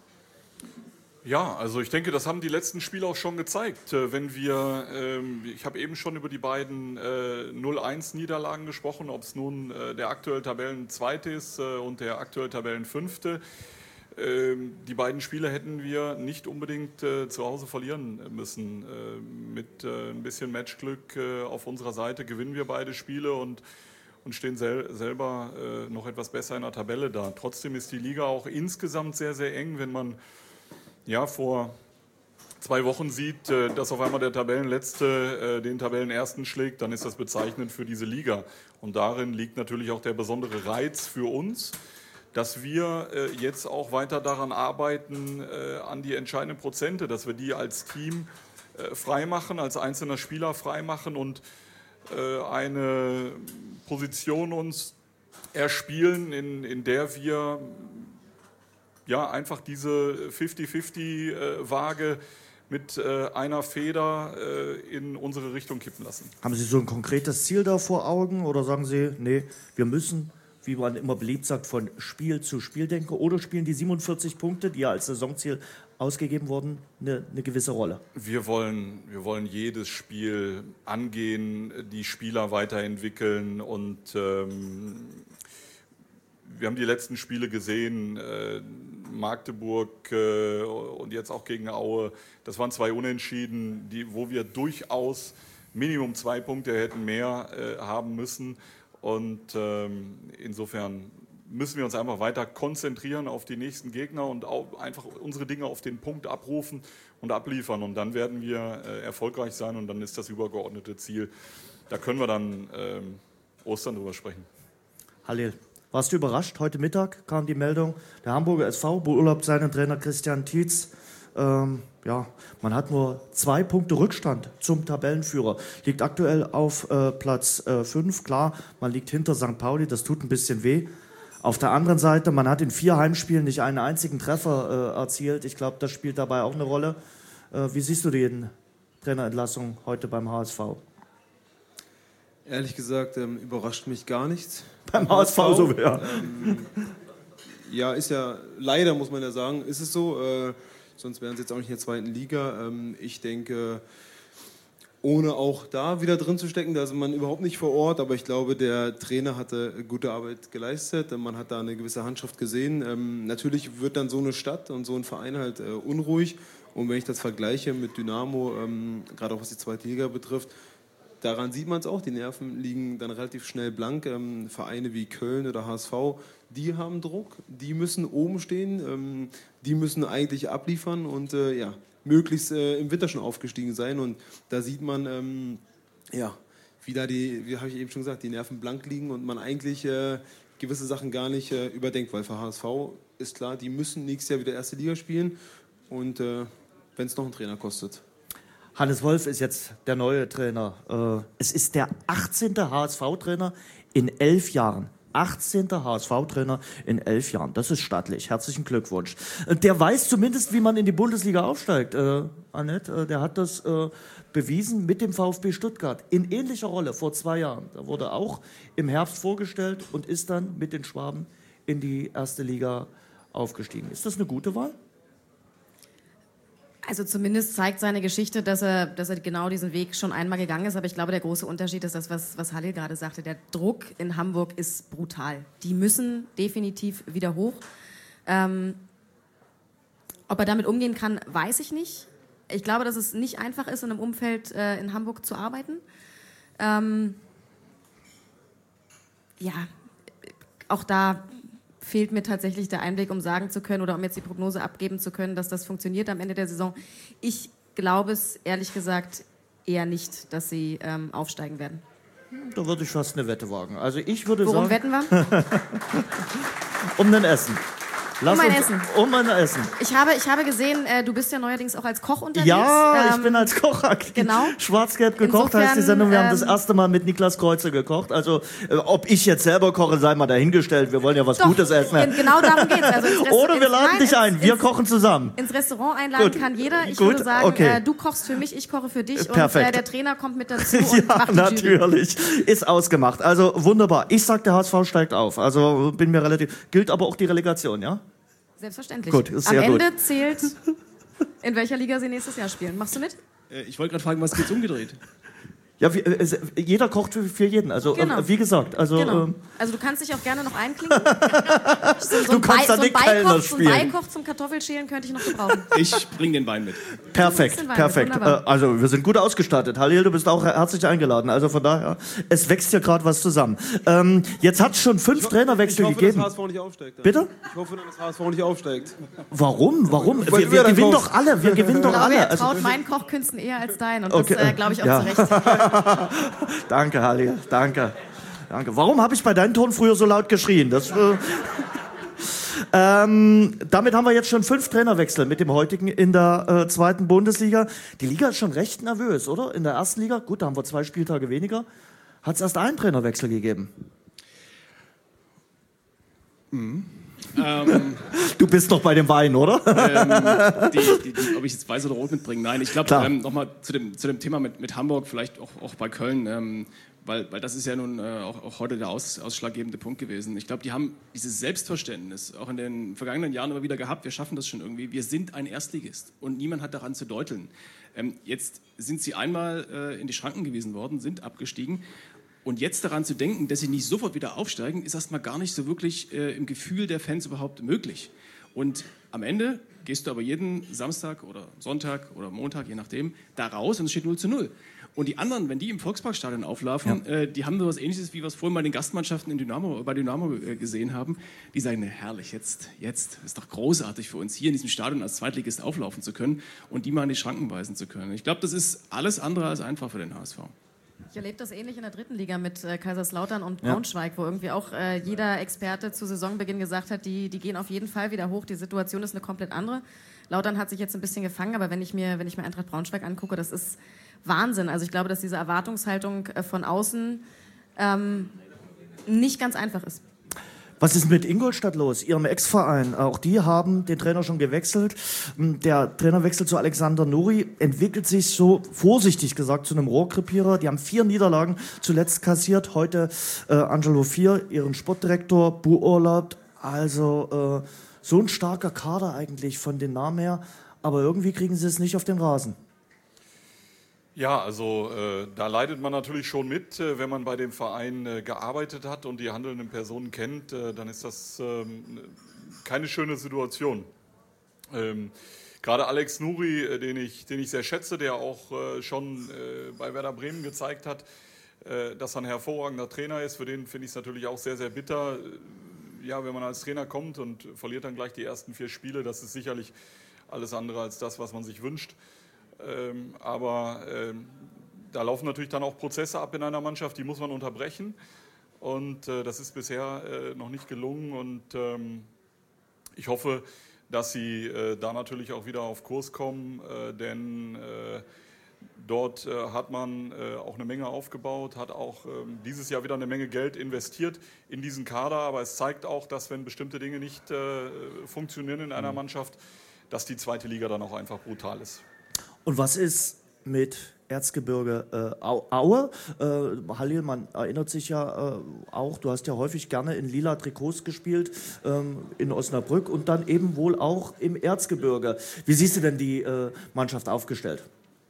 Ja, also ich denke, das haben die letzten Spiele auch schon gezeigt. Wenn wir, ich habe eben schon über die beiden null eins Niederlagen gesprochen, ob es nun der aktuelle Tabellenzweite ist und der aktuelle Tabellenfünfte. Die beiden Spiele hätten wir nicht unbedingt zu Hause verlieren müssen. Mit ein bisschen Matchglück auf unserer Seite gewinnen wir beide Spiele und und stehen sel- selber noch etwas besser in der Tabelle da. Trotzdem ist die Liga auch insgesamt sehr, sehr eng, wenn man ja, vor zwei Wochen sieht, dass auf einmal der Tabellenletzte den Tabellenersten schlägt, dann ist das bezeichnend für diese Liga. Und darin liegt natürlich auch der besondere Reiz für uns, dass wir jetzt auch weiter daran arbeiten, an die entscheidenden Prozente, dass wir die als Team freimachen, als einzelner Spieler freimachen und eine Position uns erspielen, in, in der wir ja, einfach diese fünfzig fünfzig-Waage mit äh, einer Feder äh, in unsere Richtung kippen lassen. Haben Sie so ein konkretes Ziel da vor Augen oder sagen Sie, nee, wir müssen, wie man immer beliebt sagt, von Spiel zu Spiel denken, oder spielen die siebenundvierzig Punkte, die ja als Saisonziel ausgegeben wurden, eine, eine gewisse Rolle? Wir wollen, wir wollen jedes Spiel angehen, die Spieler weiterentwickeln und ähm, wir haben die letzten Spiele gesehen, äh, Magdeburg äh, und jetzt auch gegen Aue. Das waren zwei Unentschieden, die, wo wir durchaus Minimum zwei Punkte hätten mehr äh, haben müssen. Und ähm, insofern müssen wir uns einfach weiter konzentrieren auf die nächsten Gegner und auch einfach unsere Dinge auf den Punkt abrufen und abliefern. Und dann werden wir äh, erfolgreich sein und dann ist das übergeordnete Ziel. Da können wir dann ähm, Ostern drüber sprechen. Halil, warst du überrascht? Heute Mittag kam die Meldung, der Hamburger S V beurlaubt seinen Trainer Christian Tietz. Ähm, ja, man hat nur zwei Punkte Rückstand zum Tabellenführer. Liegt aktuell auf äh, Platz fünf. Äh, Klar, man liegt hinter Sankt Pauli, das tut ein bisschen weh. Auf der anderen Seite, man hat in vier Heimspielen nicht einen einzigen Treffer äh, erzielt. Ich glaube, das spielt dabei auch eine Rolle. Äh, wie siehst du die Trainerentlassung heute beim H S V? Ehrlich gesagt, ähm, überrascht mich gar nichts. Beim H S V so, ja. Ähm, ja, ist ja, leider muss man ja sagen, ist es so. Äh, sonst wären sie jetzt auch nicht in der zweiten Liga. Ähm, ich denke, ohne auch da wieder drin zu stecken, da ist man überhaupt nicht vor Ort, aber ich glaube, der Trainer hatte gute Arbeit geleistet. Man hat da eine gewisse Handschrift gesehen. Ähm, natürlich wird dann so eine Stadt und so ein Verein halt äh, unruhig. Und wenn ich das vergleiche mit Dynamo, ähm, gerade auch was die zweite Liga betrifft, daran sieht man es auch, die Nerven liegen dann relativ schnell blank. Ähm, Vereine wie Köln oder H S V, die haben Druck, die müssen oben stehen, ähm, die müssen eigentlich abliefern und äh, ja, möglichst äh, im Winter schon aufgestiegen sein. Und da sieht man, ähm, ja, wie da die, wie habe ich eben schon gesagt, die Nerven blank liegen und man eigentlich äh, gewisse Sachen gar nicht äh, überdenkt, weil für H S V ist klar, die müssen nächstes Jahr wieder erste Liga spielen und äh, wenn es noch einen Trainer kostet. Hannes Wolf ist jetzt der neue Trainer. Es ist der achtzehnte H S V-Trainer in elf Jahren. achtzehnte H S V-Trainer in elf Jahren. Das ist stattlich. Herzlichen Glückwunsch. Der weiß zumindest, wie man in die Bundesliga aufsteigt. Äh, Annette, der hat das äh, bewiesen mit dem VfB Stuttgart. In ähnlicher Rolle vor zwei Jahren. Da wurde auch im Herbst vorgestellt und ist dann mit den Schwaben in die erste Liga aufgestiegen. Ist das eine gute Wahl? Also zumindest zeigt seine Geschichte, dass er, dass er genau diesen Weg schon einmal gegangen ist. Aber ich glaube, der große Unterschied ist das, was, was Halil gerade sagte. Der Druck in Hamburg ist brutal. Die müssen definitiv wieder hoch. Ähm, ob er damit umgehen kann, weiß ich nicht. Ich glaube, dass es nicht einfach ist, in einem Umfeld äh, in Hamburg zu arbeiten. Ähm, ja, auch da fehlt mir tatsächlich der Einblick, um sagen zu können oder um jetzt die Prognose abgeben zu können, dass das funktioniert am Ende der Saison. Ich glaube es, ehrlich gesagt, eher nicht, dass sie ähm, aufsteigen werden. Da würde ich fast eine Wette wagen. Also ich würde Worum sagen... wetten wir? um ein Essen. Lass um ein uns, Essen. Um ein Essen. Ich habe, ich habe gesehen, äh, du bist ja neuerdings auch als Koch unterwegs. Ja, ähm, ich bin als Koch aktiv. Genau. Schwarz-Gelb gekocht Insofern, heißt die Sendung. Wir ähm, haben das erste Mal mit Niklas Kreuzer gekocht. Also, äh, ob ich jetzt selber koche, sei mal dahingestellt. Wir wollen ja was Doch, Gutes essen. Genau darum geht's. Also ins Rest- Oder wir ins- laden nein, dich ein. ins- Wir ins- kochen zusammen. Ins Restaurant einladen Gut. kann jeder. Ich Gut, würde sagen, okay. äh, du kochst für mich, ich koche für dich. Perfekt. Und äh, der Trainer kommt mit dazu und Ja, macht die Jury. natürlich. Ist ausgemacht. Also, wunderbar. Ich sag, der H S V steigt auf. Also, bin mir relativ... Gilt aber auch die Relegation, ja? Selbstverständlich. Gut, ist Am sehr Ende gut. zählt, in welcher Liga sie nächstes Jahr spielen. Machst du mit? Äh, Ich wollte gerade fragen, was geht's umgedreht? Ja, wie, äh, jeder kocht für, für jeden. Also, Genau. äh, wie gesagt, also... Genau. Ähm, Also du kannst dich auch gerne noch einklinken. So, so Du ein kannst da Bei- so ein nicht Kellner Beikoch, so ein spielen. Beikoch zum Kartoffelschälen könnte ich noch gebrauchen. Ich bring den Wein mit. Perfekt, Bisschen Wein, perfekt. Äh, wunderbar. also wir sind gut ausgestattet. Halil, du bist auch herzlich eingeladen. Also von daher, es wächst hier gerade was zusammen. Ähm, jetzt hat es schon fünf Ich Trainerwechsel hoffe, gegeben. dass H S V nicht aufsteigt. Dann. Bitte? Ich hoffe, dass H S V nicht aufsteigt. Warum? Warum? Weil Wir, du wir ja dann gewinnen kochst. doch alle. Wir gewinnen Ich doch glaube, alle. er Also, traut meinen Kochkünsten eher als deinen. Und Okay, das äh, glaube ich auch ja. zu Recht. danke, Halil. Danke. Danke. Warum habe ich bei deinem Ton früher so laut geschrien? Das, äh, ähm, damit haben wir jetzt schon fünf Trainerwechsel mit dem heutigen in der äh, zweiten Bundesliga. Die Liga ist schon recht nervös, oder? In der ersten Liga, gut, da haben wir zwei Spieltage weniger. Hat es erst einen Trainerwechsel gegeben? Mhm. ähm, Du bist noch bei dem Wein, oder? ähm, die, die, die, ob ich jetzt weiß oder rot mitbringe, nein. Ich glaube, Klar. ähm, nochmal zu dem, zu dem Thema mit, mit Hamburg, vielleicht auch, auch bei Köln, ähm, weil, weil das ist ja nun äh, auch, auch heute der aus, ausschlaggebende Punkt gewesen. Ich glaube, die haben dieses Selbstverständnis auch in den vergangenen Jahren immer wieder gehabt, wir schaffen das schon irgendwie, wir sind ein Erstligist und niemand hat daran zu deuteln. Ähm, jetzt sind sie einmal äh, in die Schranken gewiesen worden, sind abgestiegen. Und jetzt daran zu denken, dass sie nicht sofort wieder aufsteigen, ist erstmal gar nicht so wirklich äh, im Gefühl der Fans überhaupt möglich. Und am Ende gehst du aber jeden Samstag oder Sonntag oder Montag, je nachdem, da raus und es steht null zu null. Und die anderen, wenn die im Volksparkstadion auflaufen, ja. äh, die haben so was Ähnliches, wie wir es vorhin bei den Gastmannschaften in Dynamo, bei Dynamo äh, gesehen haben. Die sagen, ne, herrlich, jetzt, jetzt ist doch großartig für uns, hier in diesem Stadion als Zweitligist auflaufen zu können und die mal in die Schranken weisen zu können. Ich glaube, das ist alles andere als einfach für den H S V. Ich erlebe das ähnlich in der dritten Liga mit äh, Kaiserslautern und Braunschweig, ja. wo irgendwie auch äh, jeder Experte zu Saisonbeginn gesagt hat, die, die gehen auf jeden Fall wieder hoch, die Situation ist eine komplett andere. Lautern hat sich jetzt ein bisschen gefangen, aber wenn ich mir, wenn ich mir Eintracht Braunschweig angucke, das ist Wahnsinn. Also ich glaube, dass diese Erwartungshaltung äh, von außen ähm, nicht ganz einfach ist. Was ist mit Ingolstadt los, Ihrem Ex-Verein? Auch die haben den Trainer schon gewechselt. Der Trainerwechsel zu Alexander Nuri entwickelt sich so, vorsichtig gesagt, zu einem Rohrkrepierer. Die haben vier Niederlagen zuletzt kassiert. Heute äh, Angelo Vier, ihren Sportdirektor, beurlaubt. Also äh, so ein starker Kader eigentlich von den Namen her. Aber irgendwie kriegen sie es nicht auf den Rasen. Ja, also äh, da leidet man natürlich schon mit, äh, wenn man bei dem Verein äh, gearbeitet hat und die handelnden Personen kennt, äh, dann ist das ähm, keine schöne Situation. Ähm, gerade Alex Nuri, äh, den ich, den ich sehr schätze, der auch äh, schon äh, bei Werder Bremen gezeigt hat, äh, dass er ein hervorragender Trainer ist, für den finde ich es natürlich auch sehr, sehr bitter. Ja, wenn man als Trainer kommt und verliert dann gleich die ersten vier Spiele, das ist sicherlich alles andere als das, was man sich wünscht. Ähm, aber ähm, da laufen natürlich dann auch Prozesse ab in einer Mannschaft, die muss man unterbrechen und äh, das ist bisher äh, noch nicht gelungen und ähm, ich hoffe, dass sie äh, da natürlich auch wieder auf Kurs kommen, äh, denn äh, dort äh, hat man äh, auch eine Menge aufgebaut, hat auch äh, dieses Jahr wieder eine Menge Geld investiert in diesen Kader, aber es zeigt auch, dass wenn bestimmte Dinge nicht äh, funktionieren in einer Mannschaft, dass die zweite Liga dann auch einfach brutal ist. Und was ist mit Erzgebirge äh, Aue? Äh, Halil, man erinnert sich ja äh, auch, du hast ja häufig gerne in lila Trikots gespielt, ähm, in Osnabrück und dann eben wohl auch im Erzgebirge. Wie siehst du denn die äh, Mannschaft aufgestellt?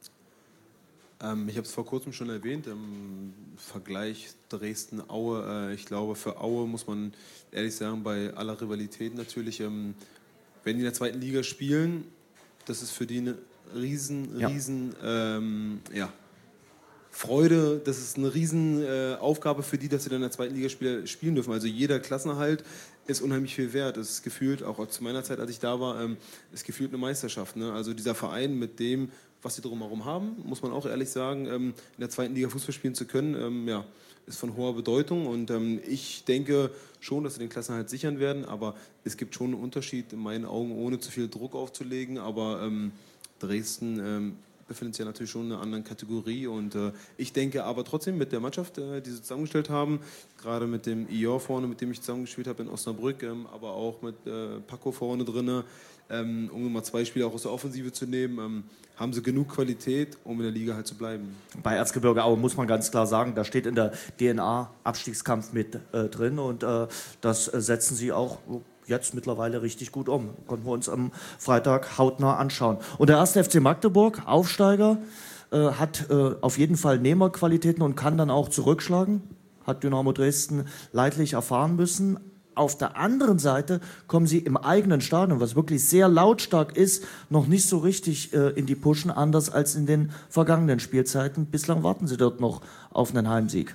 Ähm, ich habe es vor kurzem schon erwähnt, im Vergleich Dresden-Aue. Äh, ich glaube, für Aue muss man ehrlich sagen, bei aller Rivalität natürlich, ähm, wenn die in der zweiten Liga spielen, das ist für die eine riesen, riesen, ja. Ähm, ja, Freude, das ist eine riesen äh, Aufgabe für die, dass sie dann in der zweiten Liga spiel, spielen dürfen. Also jeder Klassenerhalt ist unheimlich viel wert. Es ist gefühlt, auch zu meiner Zeit, als ich da war, ähm, ist gefühlt eine Meisterschaft. Ne? Also dieser Verein mit dem, was sie drumherum haben, muss man auch ehrlich sagen, ähm, in der zweiten Liga Fußball spielen zu können, ähm, ja, ist von hoher Bedeutung. Und ähm, ich denke schon, dass sie den Klassenerhalt sichern werden, aber es gibt schon einen Unterschied, in meinen Augen, ohne zu viel Druck aufzulegen, aber ähm, Dresden ähm, befindet sich ja natürlich schon in einer anderen Kategorie und äh, ich denke aber trotzdem mit der Mannschaft, äh, die sie zusammengestellt haben, gerade mit dem Ior vorne, mit dem ich zusammengespielt habe in Osnabrück, ähm, aber auch mit äh, Paco vorne drin, ähm, um mal zwei Spieler auch aus der Offensive zu nehmen, ähm, haben sie genug Qualität, um in der Liga halt zu bleiben. Bei Erzgebirge Aue muss man ganz klar sagen, da steht in der D N A Abstiegskampf mit äh, drin und äh, das äh, setzen sie auch jetzt mittlerweile richtig gut um. Konnten wir uns am Freitag hautnah anschauen. Und der erste F C Magdeburg, Aufsteiger, äh, hat äh, auf jeden Fall Nehmerqualitäten und kann dann auch zurückschlagen. Hat Dynamo Dresden leidlich erfahren müssen. Auf der anderen Seite kommen sie im eigenen Stadion, was wirklich sehr lautstark ist, noch nicht so richtig äh, in die Puschen, anders als in den vergangenen Spielzeiten. Bislang warten sie dort noch auf einen Heimsieg.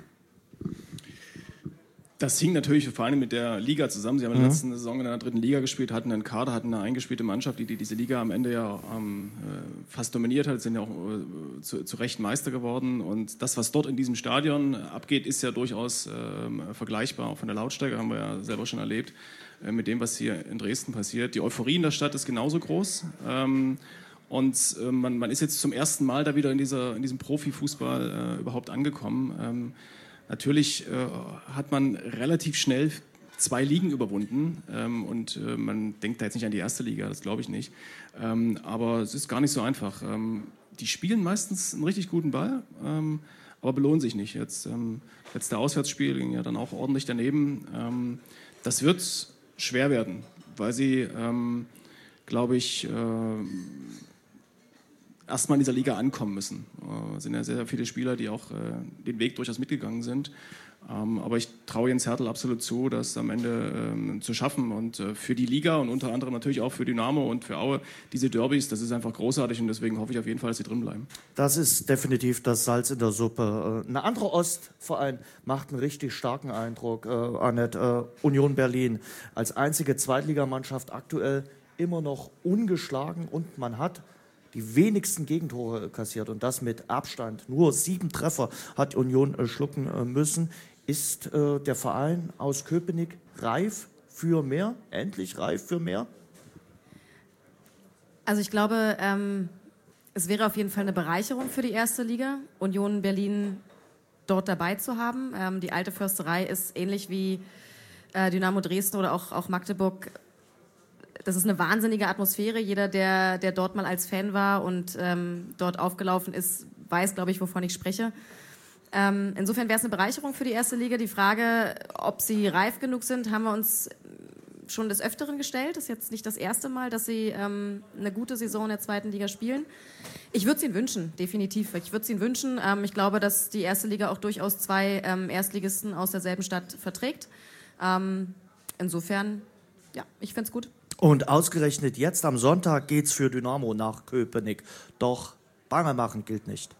Das hing natürlich vor allem mit der Liga zusammen. Sie haben in der mhm. letzten Saison in der dritten Liga gespielt, hatten einen Kader, hatten eine eingespielte Mannschaft, die, die diese Liga am Ende ja ähm, fast dominiert hat, sind ja auch äh, zu, zu Recht Meister geworden. Und das, was dort in diesem Stadion abgeht, ist ja durchaus äh, vergleichbar. Auch von der Lautstärke haben wir ja selber schon erlebt, äh, mit dem, was hier in Dresden passiert. Die Euphorie in der Stadt ist genauso groß. Ähm, und äh, man, man ist jetzt zum ersten Mal da wieder in, dieser, in diesem Profifußball äh, überhaupt angekommen. Ähm, Natürlich äh, hat man relativ schnell zwei Ligen überwunden ähm, und äh, man denkt da jetzt nicht an die erste Liga, das glaube ich nicht. Ähm, aber es ist gar nicht so einfach. Ähm, die spielen meistens einen richtig guten Ball, ähm, aber belohnen sich nicht. Jetzt ähm, letzte Auswärtsspiel ging ja dann auch ordentlich daneben. Ähm, das wird schwer werden, weil sie, ähm, glaube ich, äh, erstmal in dieser Liga ankommen müssen. Es sind ja sehr, sehr viele Spieler, die auch äh, den Weg durchaus mitgegangen sind. Ähm, aber ich traue Jens Hertel absolut zu, das am Ende ähm, zu schaffen. Und äh, für die Liga und unter anderem natürlich auch für Dynamo und für Aue, diese Derbys, das ist einfach großartig und deswegen hoffe ich auf jeden Fall, dass sie drin bleiben. Das ist definitiv das Salz in der Suppe. Ein anderer Ostverein macht einen richtig starken Eindruck, äh, Annette. Äh, Union Berlin als einzige Zweitligamannschaft aktuell immer noch ungeschlagen und man hat die wenigsten Gegentore kassiert und das mit Abstand. Nur sieben Treffer hat Union äh, schlucken äh, müssen. Ist äh, der Verein aus Köpenick reif für mehr? Endlich reif für mehr? Also ich glaube, ähm, es wäre auf jeden Fall eine Bereicherung für die erste Liga, Union Berlin dort dabei zu haben. Ähm, die alte Försterei ist ähnlich wie äh, Dynamo Dresden oder auch, auch Magdeburg. Das ist eine wahnsinnige Atmosphäre. Jeder, der, der dort mal als Fan war und ähm, dort aufgelaufen ist, weiß, glaube ich, wovon ich spreche. Ähm, insofern wäre es eine Bereicherung für die erste Liga. Die Frage, ob sie reif genug sind, haben wir uns schon des Öfteren gestellt. Das ist jetzt nicht das erste Mal, dass sie ähm, eine gute Saison in der zweiten Liga spielen. Ich würde es ihnen wünschen, definitiv. Ich würde es ihnen wünschen. Ähm, ich glaube, dass die erste Liga auch durchaus zwei ähm, Erstligisten aus derselben Stadt verträgt. Ähm, insofern, ja, ich fände es gut. Und ausgerechnet jetzt am Sonntag geht's für Dynamo nach Köpenick. Doch Bange machen gilt nicht.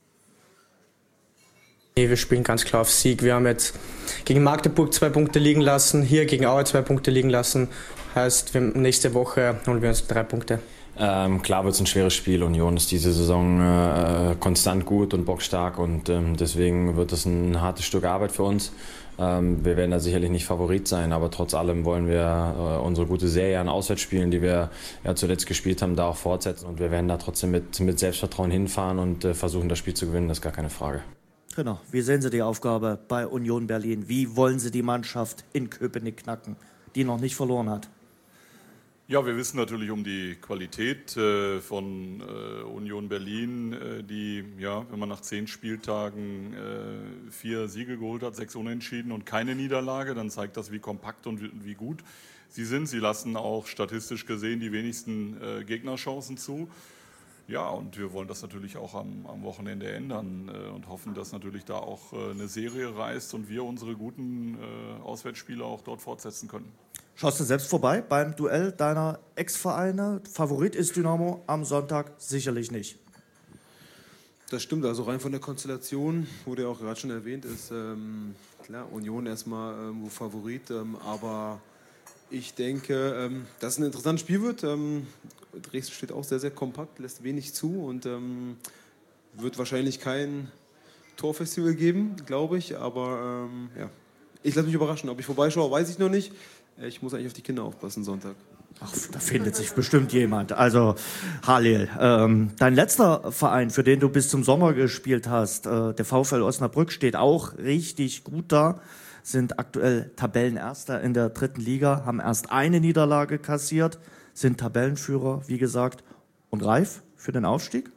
Wir spielen ganz klar auf Sieg. Wir haben jetzt gegen Magdeburg zwei Punkte liegen lassen, hier gegen Aue zwei Punkte liegen lassen. Heißt, wir, nächste Woche holen wir uns drei Punkte. Ähm, klar wird es ein schweres Spiel. Union ist diese Saison äh, konstant gut und bockstark und ähm, deswegen wird es ein hartes Stück Arbeit für uns. Ähm, wir werden da sicherlich nicht Favorit sein, aber trotz allem wollen wir äh, unsere gute Serie an Auswärtsspielen, die wir ja zuletzt gespielt haben, da auch fortsetzen und wir werden da trotzdem mit, mit Selbstvertrauen hinfahren und äh, versuchen, das Spiel zu gewinnen, das ist gar keine Frage. Genau. Wie sehen Sie die Aufgabe bei Union Berlin? Wie wollen Sie die Mannschaft in Köpenick knacken, die noch nicht verloren hat? Ja, wir wissen natürlich um die Qualität äh, von äh, Union Berlin, äh, die, ja, wenn man nach zehn Spieltagen äh, vier Siege geholt hat, sechs Unentschieden und keine Niederlage, dann zeigt das, wie kompakt und wie, wie gut sie sind. Sie lassen auch statistisch gesehen die wenigsten äh, Gegnerchancen zu. Ja, und wir wollen das natürlich auch am, am Wochenende ändern äh, und hoffen, dass natürlich da auch äh, eine Serie reißt und wir unsere guten äh, Auswärtsspiele auch dort fortsetzen können. Schaust du selbst vorbei beim Duell deiner Ex-Vereine? Favorit ist Dynamo am Sonntag sicherlich nicht. Das stimmt, also rein von der Konstellation, wurde ja auch gerade schon erwähnt, ist ähm, klar, Union erstmal ähm, Favorit, ähm, aber ich denke, ähm, dass es ein interessantes Spiel wird. Ähm, Dresden steht auch sehr, sehr kompakt, lässt wenig zu und ähm, wird wahrscheinlich kein Torfestival geben, glaube ich. Aber ähm, ja, ich lasse mich überraschen. Ob ich vorbeischaue, weiß ich noch nicht. Ich muss eigentlich auf die Kinder aufpassen Sonntag. Ach, da findet sich bestimmt jemand. Also, Halil, ähm, dein letzter Verein, für den du bis zum Sommer gespielt hast, äh, der VfL Osnabrück, steht auch richtig gut da. Sind aktuell Tabellenerster in der dritten Liga, haben erst eine Niederlage kassiert, sind Tabellenführer, wie gesagt, und reif für den Aufstieg?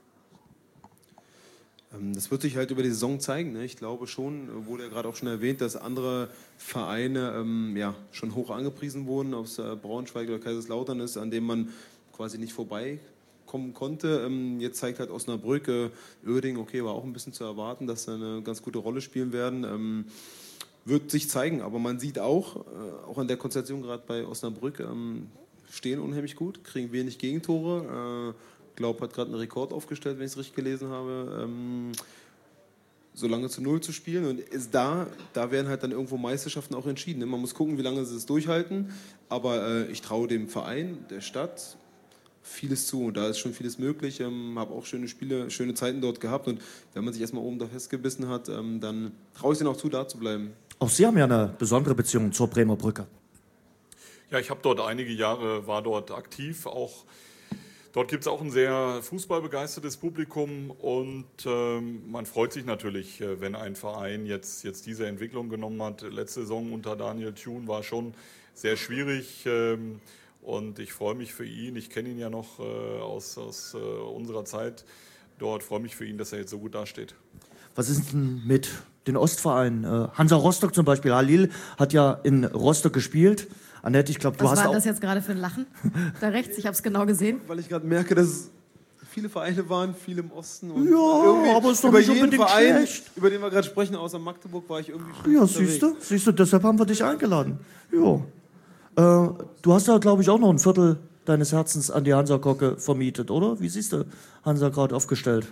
Das wird sich halt über die Saison zeigen. Ne? Ich glaube schon, wurde ja gerade auch schon erwähnt, dass andere Vereine ähm, ja, schon hoch angepriesen wurden, ob es äh, Braunschweig oder Kaiserslautern ist, an dem man quasi nicht vorbeikommen konnte. Ähm, jetzt zeigt halt Osnabrück, äh, Uerdingen, okay, war auch ein bisschen zu erwarten, dass sie eine ganz gute Rolle spielen werden. Ähm, wird sich zeigen, aber man sieht auch, äh, auch an der Konstellation gerade bei Osnabrück, ähm, stehen unheimlich gut, kriegen wenig Gegentore. Ich äh, glaube, hat gerade einen Rekord aufgestellt, wenn ich es richtig gelesen habe, ähm, so lange zu Null zu spielen. Und ist da, da werden halt dann irgendwo Meisterschaften auch entschieden. Man muss gucken, wie lange sie es durchhalten. Aber äh, ich traue dem Verein, der Stadt, vieles zu. Und da ist schon vieles möglich. Ähm, habe auch schöne Spiele, schöne Zeiten dort gehabt. Und wenn man sich erstmal oben da festgebissen hat, ähm, dann traue ich es ihnen auch zu, da zu bleiben. Auch Sie haben ja eine besondere Beziehung zur Bremer Brücke. Ja, ich habe dort einige Jahre, war dort aktiv. Auch dort gibt es auch ein sehr fußballbegeistertes Publikum und ähm, man freut sich natürlich, wenn ein Verein jetzt, jetzt diese Entwicklung genommen hat. Letzte Saison unter Daniel Thune war schon sehr schwierig ähm, und ich freue mich für ihn. Ich kenne ihn ja noch äh, aus, aus äh, unserer Zeit dort. Freue mich für ihn, dass er jetzt so gut dasteht. Was ist denn mit den Ostvereinen? Äh, Hansa Rostock zum Beispiel. Halil hat ja in Rostock gespielt. Annette, ich glaube, du Was hast war auch... das jetzt gerade für ein Lachen? Da rechts, ich habe es genau gesehen. Weil ich gerade merke, dass viele Vereine waren, viel im Osten. Und ja, aber ist doch nicht unbedingt Verein, schlecht. Über den wir gerade sprechen, außer Magdeburg, war ich irgendwie schon Ja, unterwegs. siehst du, siehst du, deshalb haben wir dich eingeladen. Ja. Äh, du hast ja, glaube ich, auch noch ein Viertel deines Herzens an die Hansa-Kocke vermietet, oder? Wie siehst du Hansa gerade aufgestellt?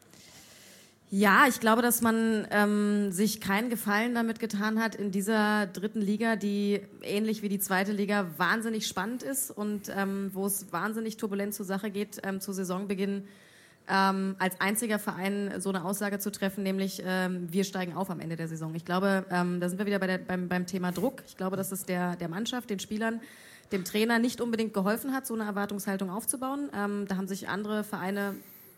Ja, ich glaube, dass man ähm, sich keinen Gefallen damit getan hat, in dieser dritten Liga, die ähnlich wie die zweite Liga wahnsinnig spannend ist und ähm, wo es wahnsinnig turbulent zur Sache geht, ähm, zu Saisonbeginn ähm, als einziger Verein so eine Aussage zu treffen, nämlich ähm, wir steigen auf am Ende der Saison. Ich glaube, ähm, da sind wir wieder bei der, beim, beim Thema Druck. Ich glaube, dass es der, der Mannschaft, den Spielern, dem Trainer nicht unbedingt geholfen hat, so eine Erwartungshaltung aufzubauen. Ähm, da haben sich andere Vereine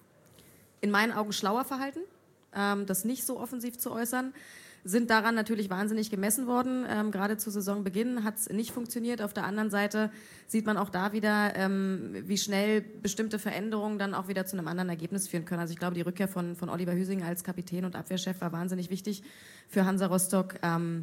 in meinen Augen schlauer verhalten, das nicht so offensiv zu äußern, sind daran natürlich wahnsinnig gemessen worden. Ähm, gerade zu Saisonbeginn hat es nicht funktioniert. Auf der anderen Seite sieht man auch da wieder, ähm, wie schnell bestimmte Veränderungen dann auch wieder zu einem anderen Ergebnis führen können. Also ich glaube, die Rückkehr von, von Oliver Hüsing als Kapitän und Abwehrchef war wahnsinnig wichtig für Hansa Rostock. Ähm,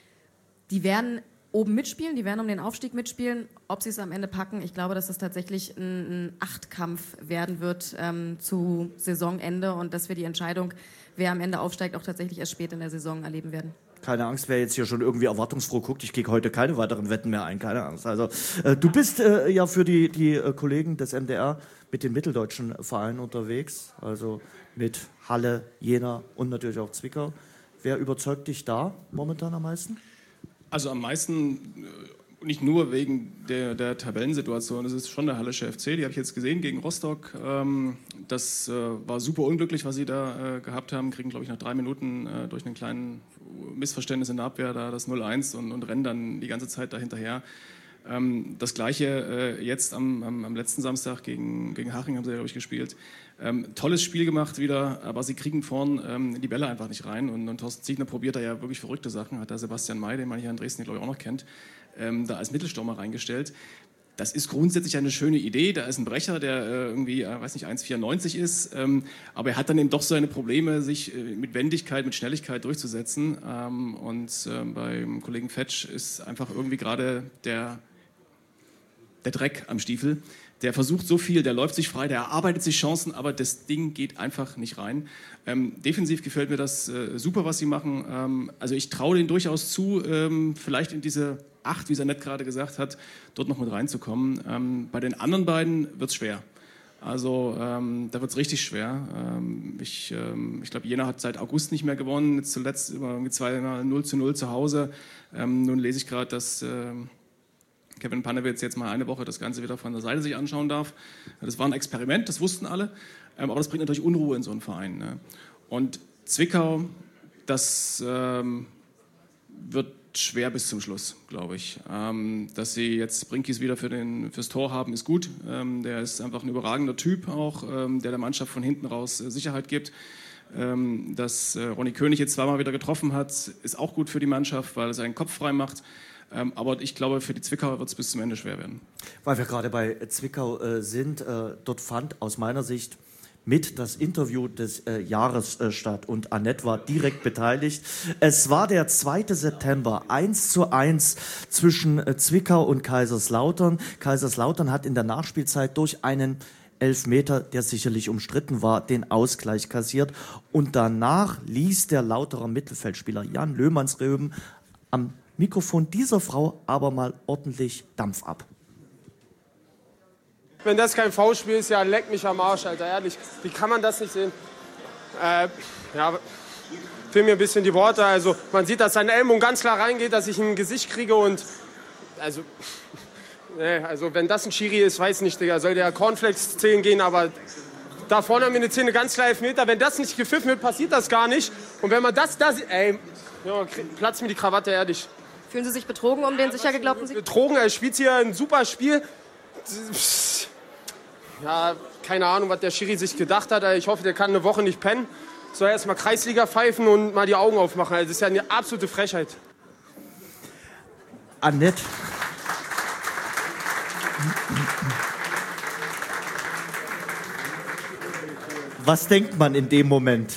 die werden oben mitspielen, die werden um den Aufstieg mitspielen. Ob sie es am Ende packen, ich glaube, dass es tatsächlich ein, ein Achtkampf werden wird ähm, zu Saisonende und dass wir die Entscheidung, wer am Ende aufsteigt, auch tatsächlich erst spät in der Saison erleben werden. Keine Angst, wer jetzt hier schon irgendwie erwartungsfroh guckt, ich gehe heute keine weiteren Wetten mehr ein, keine Angst. Also äh, du bist äh, ja für die, die äh, Kollegen des M D R mit den mitteldeutschen Vereinen unterwegs, also mit Halle, Jena und natürlich auch Zwickau. Wer überzeugt dich da momentan am meisten? Also am meisten, nicht nur wegen der, der Tabellensituation, das ist schon der Hallische F C, die habe ich jetzt gesehen gegen Rostock. Das war super unglücklich, was sie da gehabt haben, kriegen glaube ich nach drei Minuten durch einen kleinen Missverständnis in der Abwehr da das null eins und, und rennen dann die ganze Zeit da hinterher. Das Gleiche jetzt am, am, am letzten Samstag gegen, gegen Haching haben sie, glaube ich, gespielt. Ähm, tolles Spiel gemacht wieder, aber sie kriegen vorn ähm, die Bälle einfach nicht rein. Und, und Thorsten Ziegner probiert da ja wirklich verrückte Sachen. Hat da Sebastian May, den man hier in Dresden, glaube ich, auch noch kennt, ähm, da als Mittelstürmer reingestellt. Das ist grundsätzlich eine schöne Idee. Da ist ein Brecher, der äh, irgendwie, äh, weiß nicht, eins Komma vierundneunzig ist. Ähm, aber er hat dann eben doch seine Probleme, sich äh, mit Wendigkeit, mit Schnelligkeit durchzusetzen. Ähm, und äh, beim Kollegen Fetsch ist einfach irgendwie gerade der, der Dreck am Stiefel. Der versucht so viel, der läuft sich frei, der erarbeitet sich Chancen, aber das Ding geht einfach nicht rein. Ähm, defensiv gefällt mir das äh, super, was sie machen. Ähm, also ich traue denen durchaus zu, ähm, vielleicht in diese acht, wie Sanett gerade gesagt hat, dort noch mit reinzukommen. Ähm, bei den anderen beiden wird es schwer. Also ähm, da wird es richtig schwer. Ähm, ich ähm, ich glaube, Jena hat seit August nicht mehr gewonnen, jetzt zuletzt immer zwei null zu null zu Hause. Ähm, nun lese ich gerade, dass Ähm, Kevin Panewitz jetzt mal eine Woche das Ganze wieder von der Seite sich anschauen darf. Das war ein Experiment, das wussten alle, aber das bringt natürlich Unruhe in so einen Verein. Ne? Und Zwickau, das ähm, wird schwer bis zum Schluss, glaube ich. Ähm, dass sie jetzt Brinkis wieder für den, fürs Tor haben, ist gut. Ähm, der ist einfach ein überragender Typ auch, ähm, der der Mannschaft von hinten raus äh, Sicherheit gibt. Ähm, dass äh, Ronny König jetzt zweimal wieder getroffen hat, ist auch gut für die Mannschaft, weil er seinen Kopf frei macht. Ähm, aber ich glaube, für die Zwickauer wird es bis zum Ende schwer werden. Weil wir gerade bei Zwickau äh, sind, äh, dort fand aus meiner Sicht mit das Interview des äh, Jahres äh, statt und Annette war direkt beteiligt. Es war der zweite September, eins zu eins zwischen äh, Zwickau und Kaiserslautern. Kaiserslautern hat in der Nachspielzeit durch einen Elfmeter, der sicherlich umstritten war, den Ausgleich kassiert. Und danach ließ der Lauterer Mittelfeldspieler Jan Löhmannsröben am Mikrofon dieser Frau aber mal ordentlich Dampf ab. Wenn das kein Foulspiel ist, ja, leck mich am Arsch, Alter, ehrlich. Wie kann man das nicht sehen? Äh, ja, fehlen mir ein bisschen die Worte. Also, man sieht, dass sein Ellbogen ganz klar reingeht, dass ich ihn im Gesicht kriege und, also, nee, also, wenn das ein Schiri ist, weiß nicht, Digga, soll der Cornflakes zählen gehen, aber da vorne haben wir eine Szene, ganz klar Elfmeter. Wenn das nicht gepfiffen wird, passiert das gar nicht. Und wenn man das da sieht, ey, ja, platzt mir die Krawatte, ehrlich. Fühlen Sie sich betrogen um den sicher geglaubten Sieg? Betrogen, er spielt hier ein super Spiel. Ja, keine Ahnung, was der Schiri sich gedacht hat. Ich hoffe, der kann eine Woche nicht pennen. Soll erst mal Kreisliga pfeifen und mal die Augen aufmachen. Das ist ja eine absolute Frechheit. Annette. Was denkt man in dem Moment?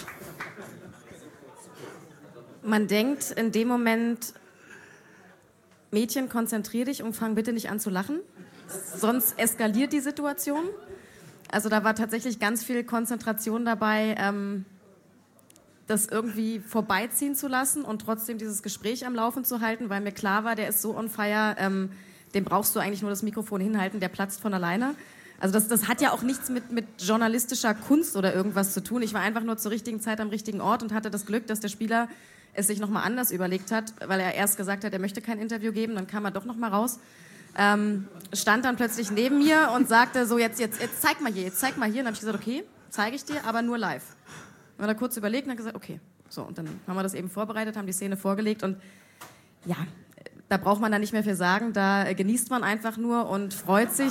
Man denkt in dem Moment, Mädchen, konzentrier dich und fang bitte nicht an zu lachen, sonst eskaliert die Situation. Also da war tatsächlich ganz viel Konzentration dabei, ähm, das irgendwie vorbeiziehen zu lassen und trotzdem dieses Gespräch am Laufen zu halten, weil mir klar war, der ist so on fire, ähm, dem brauchst du eigentlich nur das Mikrofon hinhalten, der platzt von alleine. Also das, das hat ja auch nichts mit, mit journalistischer Kunst oder irgendwas zu tun. Ich war einfach nur zur richtigen Zeit am richtigen Ort und hatte das Glück, dass der Spieler es sich nochmal anders überlegt hat, weil er erst gesagt hat, er möchte kein Interview geben, dann kam er doch nochmal raus, ähm, stand dann plötzlich neben mir und sagte so, jetzt, jetzt, jetzt zeig mal hier, jetzt zeig mal hier. Und dann habe ich gesagt, okay, zeige ich dir, aber nur live. Dann hat er kurz überlegt und hat gesagt, okay. So, und dann haben wir das eben vorbereitet, haben die Szene vorgelegt und ja, da braucht man dann nicht mehr viel sagen, da genießt man einfach nur und freut sich...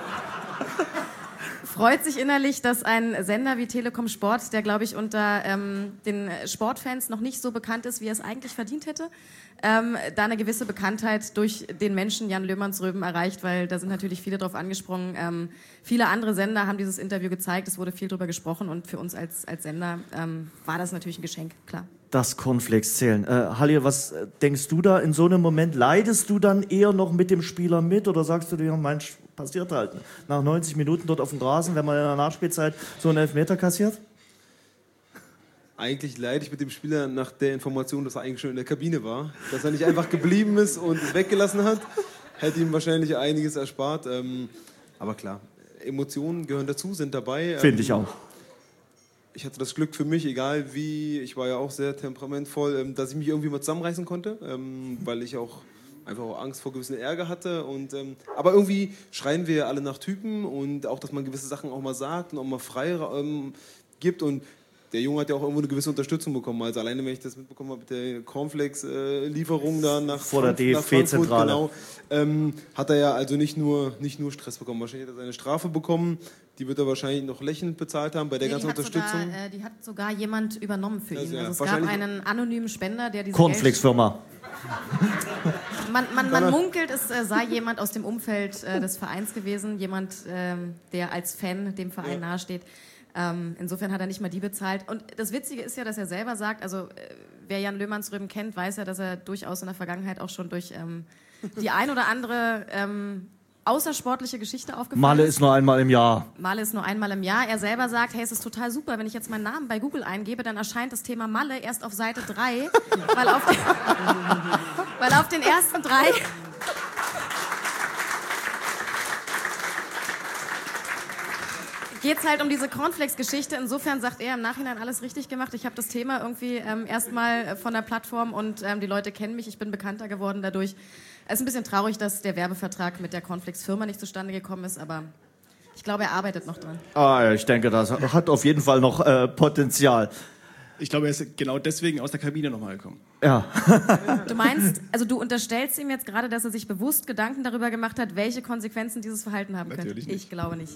freut sich innerlich, dass ein Sender wie Telekom Sport, der, glaube ich, unter ähm, den Sportfans noch nicht so bekannt ist, wie er es eigentlich verdient hätte, ähm, da eine gewisse Bekanntheit durch den Menschen Jan Löhmannsröben erreicht, weil da sind natürlich viele drauf angesprungen. Ähm, viele andere Sender haben dieses Interview gezeigt, es wurde viel drüber gesprochen und für uns als, als Sender ähm, war das natürlich ein Geschenk, klar. Das Cornflakes zählen. Äh, Halil, was denkst du da in so einem Moment? Leidest du dann eher noch mit dem Spieler mit oder sagst du dir, Mensch, passiert halt. Nach neunzig Minuten dort auf dem Rasen, wenn man in der Nachspielzeit so einen Elfmeter kassiert? Eigentlich leide ich mit dem Spieler nach der Information, dass er eigentlich schon in der Kabine war. Dass er nicht einfach geblieben ist und es weggelassen hat, hätte ihm wahrscheinlich einiges erspart. Ähm, aber klar, Emotionen gehören dazu, sind dabei. Finde ähm, ich auch. Ich hatte das Glück für mich, egal wie, ich war ja auch sehr temperamentvoll, ähm, dass ich mich irgendwie mal zusammenreißen konnte, ähm, weil ich auch einfach auch Angst vor gewissen Ärger hatte. Und, ähm, aber irgendwie schreien wir alle nach Typen und auch, dass man gewisse Sachen auch mal sagt und auch mal frei ähm, gibt. Und der Junge hat ja auch irgendwo eine gewisse Unterstützung bekommen. Also alleine, wenn ich das mitbekommen habe mit der Cornflakes-Lieferung äh, da nach, vor der D nach F B-Zentrale, genau, ähm, hat er ja also nicht nur, nicht nur Stress bekommen. Wahrscheinlich hat er seine Strafe bekommen. Die wird er wahrscheinlich noch lächelnd bezahlt haben bei der nee, ganzen die Unterstützung. Sogar, äh, die hat sogar jemand übernommen für also, ihn. ja, Also es gab einen anonymen Spender, der diese Cornflakes-Firma. Man, man, man munkelt, es äh, sei jemand aus dem Umfeld äh, des Vereins gewesen, jemand, ähm, der als Fan dem Verein ja. nahesteht. Ähm, insofern hat er nicht mal die bezahlt. Und das Witzige ist ja, dass er selber sagt, also äh, wer Jan Löhmannsröben kennt, weiß ja, dass er durchaus in der Vergangenheit auch schon durch ähm, die ein oder andere ähm, außersportliche Geschichte aufgefallen Male ist. ist nur einmal im Jahr. Male ist nur einmal im Jahr. Er selber sagt, hey, es ist total super, wenn ich jetzt meinen Namen bei Google eingebe, dann erscheint das Thema Malle erst auf Seite drei, weil auf, den, weil auf den ersten drei... geht es halt um diese Cornflakes-Geschichte. Insofern sagt er im Nachhinein alles richtig gemacht. Ich habe das Thema irgendwie ähm, erstmal von der Plattform und ähm, die Leute kennen mich. Ich bin bekannter geworden dadurch. Es ist ein bisschen traurig, dass der Werbevertrag mit der Cornflakes-Firma nicht zustande gekommen ist, aber ich glaube, er arbeitet noch dran. Ah, ich denke, das hat auf jeden Fall noch äh, Potenzial. Ich glaube, er ist genau deswegen aus der Kabine nochmal gekommen. Ja. Du meinst, also du unterstellst ihm jetzt gerade, dass er sich bewusst Gedanken darüber gemacht hat, welche Konsequenzen dieses Verhalten haben könnte? Natürlich nicht. Ich glaube nicht.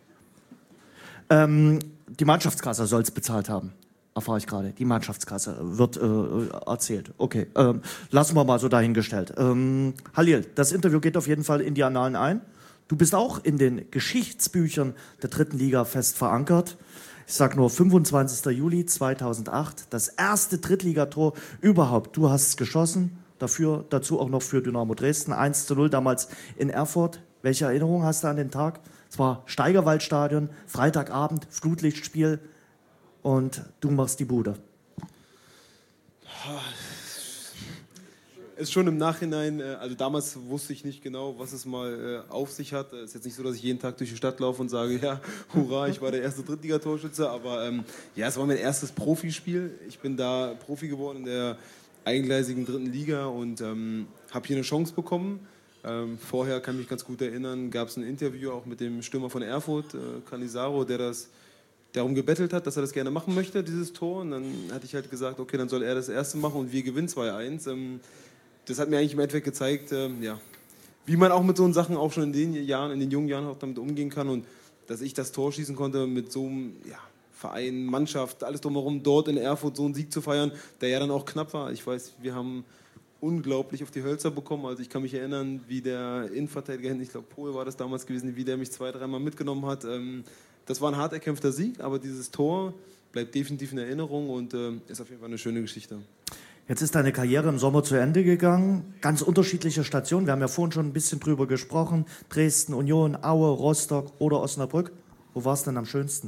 Ähm, die Mannschaftskasse soll es bezahlt haben. Erfahre ich gerade. Die Mannschaftskasse wird äh, erzählt. Okay, ähm, lassen wir mal so dahingestellt. Ähm, Halil, das Interview geht auf jeden Fall in die Annalen ein. Du bist auch in den Geschichtsbüchern der dritten Liga fest verankert. Ich sag nur fünfundzwanzigster Juli zweitausendacht, das erste Drittligator überhaupt. Du hast es geschossen, dafür, dazu auch noch für Dynamo Dresden, eins zu null damals in Erfurt. Welche Erinnerung hast du an den Tag? Es war Steigerwaldstadion, Freitagabend, Flutlichtspiel und du machst die Bude. Ist schon im Nachhinein, also damals wusste ich nicht genau, was es mal auf sich hat. Es ist jetzt nicht so, dass ich jeden Tag durch die Stadt laufe und sage, ja, hurra, ich war der erste Drittligatorschütze, aber ähm, ja, es war mein erstes Profispiel. Ich bin da Profi geworden in der eingleisigen dritten Liga und ähm, habe hier eine Chance bekommen. Ähm, vorher, kann ich mich ganz gut erinnern, gab es ein Interview auch mit dem Stürmer von Erfurt, äh, Canizaro, der das darum gebettelt hat, dass er das gerne machen möchte, dieses Tor. Und dann hatte ich halt gesagt, okay, dann soll er das erste machen und wir gewinnen zwei eins. Ähm, das hat mir eigentlich im Endeffekt gezeigt, ähm, ja, wie man auch mit so Sachen auch schon in den Jahren, in den jungen Jahren auch damit umgehen kann. Und dass ich das Tor schießen konnte mit so einem ja, Verein, Mannschaft, alles drumherum, dort in Erfurt so einen Sieg zu feiern, der ja dann auch knapp war. Ich weiß, wir haben unglaublich auf die Hölzer bekommen. Also ich kann mich erinnern, wie der Innenverteidiger, ich glaube Pohl war das damals gewesen, wie der mich zwei, dreimal mitgenommen hat. Das war ein hart erkämpfter Sieg, aber dieses Tor bleibt definitiv in Erinnerung und ist auf jeden Fall eine schöne Geschichte. Jetzt ist deine Karriere im Sommer zu Ende gegangen. Ganz unterschiedliche Stationen. Wir haben ja vorhin schon ein bisschen drüber gesprochen. Dresden, Union, Aue, Rostock oder Osnabrück. Wo war es denn am schönsten?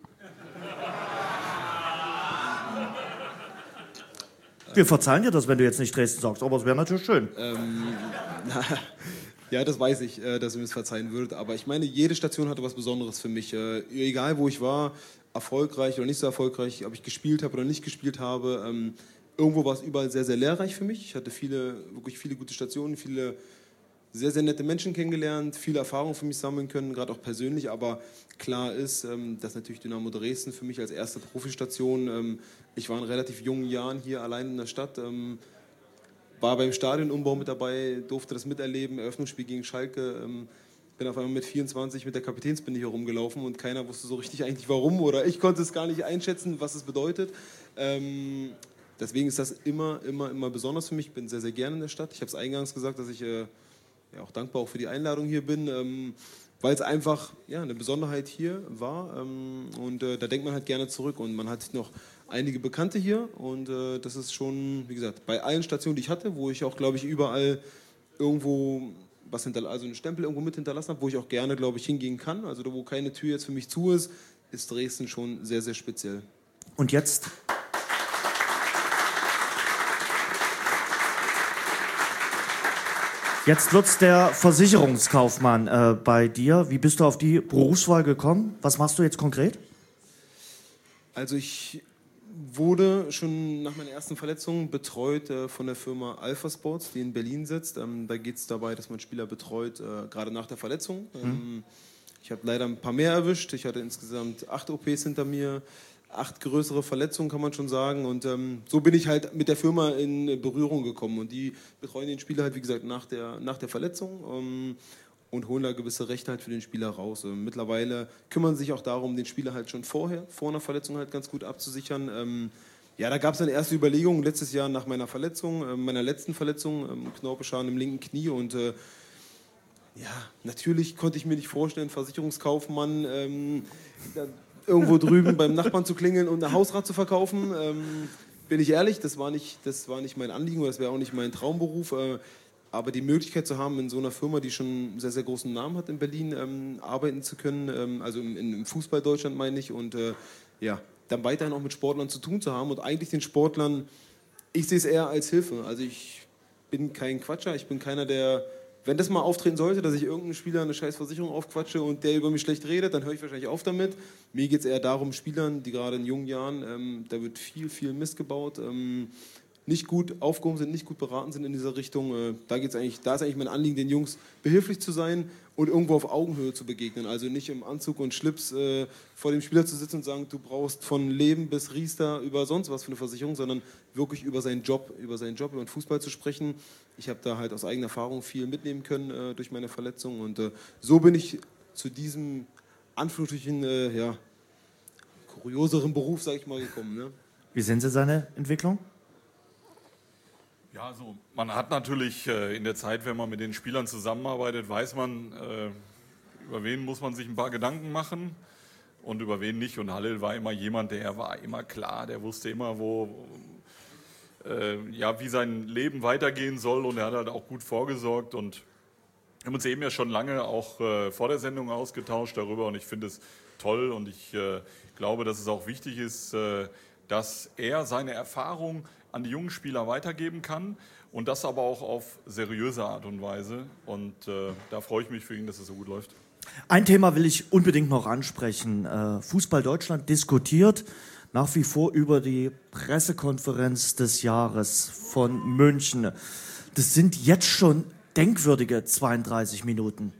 Wir verzeihen dir das, wenn du jetzt nicht Dresden sagst, aber es wäre natürlich schön. Ähm, ja, das weiß ich, äh, dass ihr mir das verzeihen würdet. Aber ich meine, jede Station hatte was Besonderes für mich. Äh, egal, wo ich war, erfolgreich oder nicht so erfolgreich, ob ich gespielt habe oder nicht gespielt habe. Ähm, irgendwo war es überall sehr, sehr lehrreich für mich. Ich hatte viele, wirklich viele gute Stationen, viele sehr, sehr nette Menschen kennengelernt, viele Erfahrungen für mich sammeln können, gerade auch persönlich. Aber klar ist, ähm, dass natürlich Dynamo Dresden für mich als erste Profistation, ähm, ich war in relativ jungen Jahren hier allein in der Stadt, ähm, war beim Stadionumbau mit dabei, durfte das miterleben, Eröffnungsspiel gegen Schalke, ähm, bin auf einmal mit vierundzwanzig mit der Kapitänsbinde hier rumgelaufen und keiner wusste so richtig eigentlich warum oder ich konnte es gar nicht einschätzen, was es bedeutet. Ähm, deswegen ist das immer, immer, immer besonders für mich. Ich bin sehr, sehr gerne in der Stadt. Ich habe es eingangs gesagt, dass ich äh, ja, auch dankbar auch für die Einladung hier bin, ähm, weil es einfach ja, eine Besonderheit hier war ähm, und äh, da denkt man halt gerne zurück und man hat noch einige Bekannte hier und äh, das ist schon, wie gesagt, bei allen Stationen, die ich hatte, wo ich auch, glaube ich, überall irgendwo was hinter, also einen Stempel irgendwo mit hinterlassen habe, wo ich auch gerne, glaube ich, hingehen kann, also da, wo keine Tür jetzt für mich zu ist, ist Dresden schon sehr, sehr speziell. Und jetzt? Jetzt wird's der Versicherungskaufmann äh, bei dir. Wie bist du auf die Berufswahl gekommen? Was machst du jetzt konkret? Also ich wurde schon nach meiner ersten Verletzung betreut äh, von der Firma Alpha Sports, die in Berlin sitzt. Ähm, da geht es dabei, dass man Spieler betreut, äh, gerade nach der Verletzung. Ähm, mhm. Ich habe leider ein paar mehr erwischt. Ich hatte insgesamt acht O Ps hinter mir, acht größere Verletzungen, kann man schon sagen. Und ähm, so bin ich halt mit der Firma in Berührung gekommen. Und die betreuen den Spieler halt, wie gesagt, nach der, nach der Verletzung. Ähm, und holen da gewisse Rechte halt für den Spieler raus. Ähm, mittlerweile kümmern sie sich auch darum, den Spieler halt schon vorher, vor einer Verletzung halt ganz gut abzusichern. Ähm, ja, da gab es dann erste Überlegungen letztes Jahr nach meiner Verletzung, äh, meiner letzten Verletzung, ähm, Knorpelschaden im linken Knie und äh, ja, natürlich konnte ich mir nicht vorstellen, Versicherungskaufmann ähm, da irgendwo drüben beim Nachbarn zu klingeln und ein Hausrat zu verkaufen. Ähm, bin ich ehrlich, das war nicht, das war nicht mein Anliegen, das wäre auch nicht mein Traumberuf. Äh, Aber die Möglichkeit zu haben, in so einer Firma, die schon einen sehr, sehr großen Namen hat in Berlin, ähm, arbeiten zu können, ähm, also im, im Fußball Deutschland meine ich, und äh, ja, dann weiterhin auch mit Sportlern zu tun zu haben und eigentlich den Sportlern, ich sehe es eher als Hilfe. Also ich bin kein Quatscher, ich bin keiner, der, wenn das mal auftreten sollte, dass ich irgendeinen Spieler eine scheiß Versicherung aufquatsche und der über mich schlecht redet, dann höre ich wahrscheinlich auf damit. Mir geht es eher darum, Spielern, die gerade in jungen Jahren, ähm, da wird viel, viel Mist gebaut, ähm, nicht gut aufgehoben sind, nicht gut beraten sind in dieser Richtung. Äh, da geht's eigentlich, da ist eigentlich mein Anliegen, den Jungs behilflich zu sein und irgendwo auf Augenhöhe zu begegnen. Also nicht im Anzug und Schlips äh, vor dem Spieler zu sitzen und sagen, du brauchst von Leben bis Riester über sonst was für eine Versicherung, sondern wirklich über seinen Job, über seinen Job, über den Fußball zu sprechen. Ich habe da halt aus eigener Erfahrung viel mitnehmen können äh, durch meine Verletzung und äh, so bin ich zu diesem Anführungsstrichen, äh, ja, kurioseren Beruf, sage ich mal, gekommen. Ne? Wie sehen Sie seine Entwicklung? Ja, also man hat natürlich äh, in der Zeit, wenn man mit den Spielern zusammenarbeitet, weiß man, äh, über wen muss man sich ein paar Gedanken machen und über wen nicht. Und Halil war immer jemand, der war immer klar, der wusste immer, wo, äh, ja, wie sein Leben weitergehen soll und er hat halt auch gut vorgesorgt. Und wir haben uns eben ja schon lange auch äh, vor der Sendung ausgetauscht darüber und ich finde es toll und ich äh, glaube, dass es auch wichtig ist, äh, dass er seine Erfahrung an die jungen Spieler weitergeben kann und das aber auch auf seriöse Art und Weise. Und äh, da freue ich mich für ihn, dass es so gut läuft. Ein Thema will ich unbedingt noch ansprechen. Äh, Fußball Deutschland diskutiert nach wie vor über die Pressekonferenz des Jahres von München. Das sind jetzt schon denkwürdige zweiunddreißig Minuten.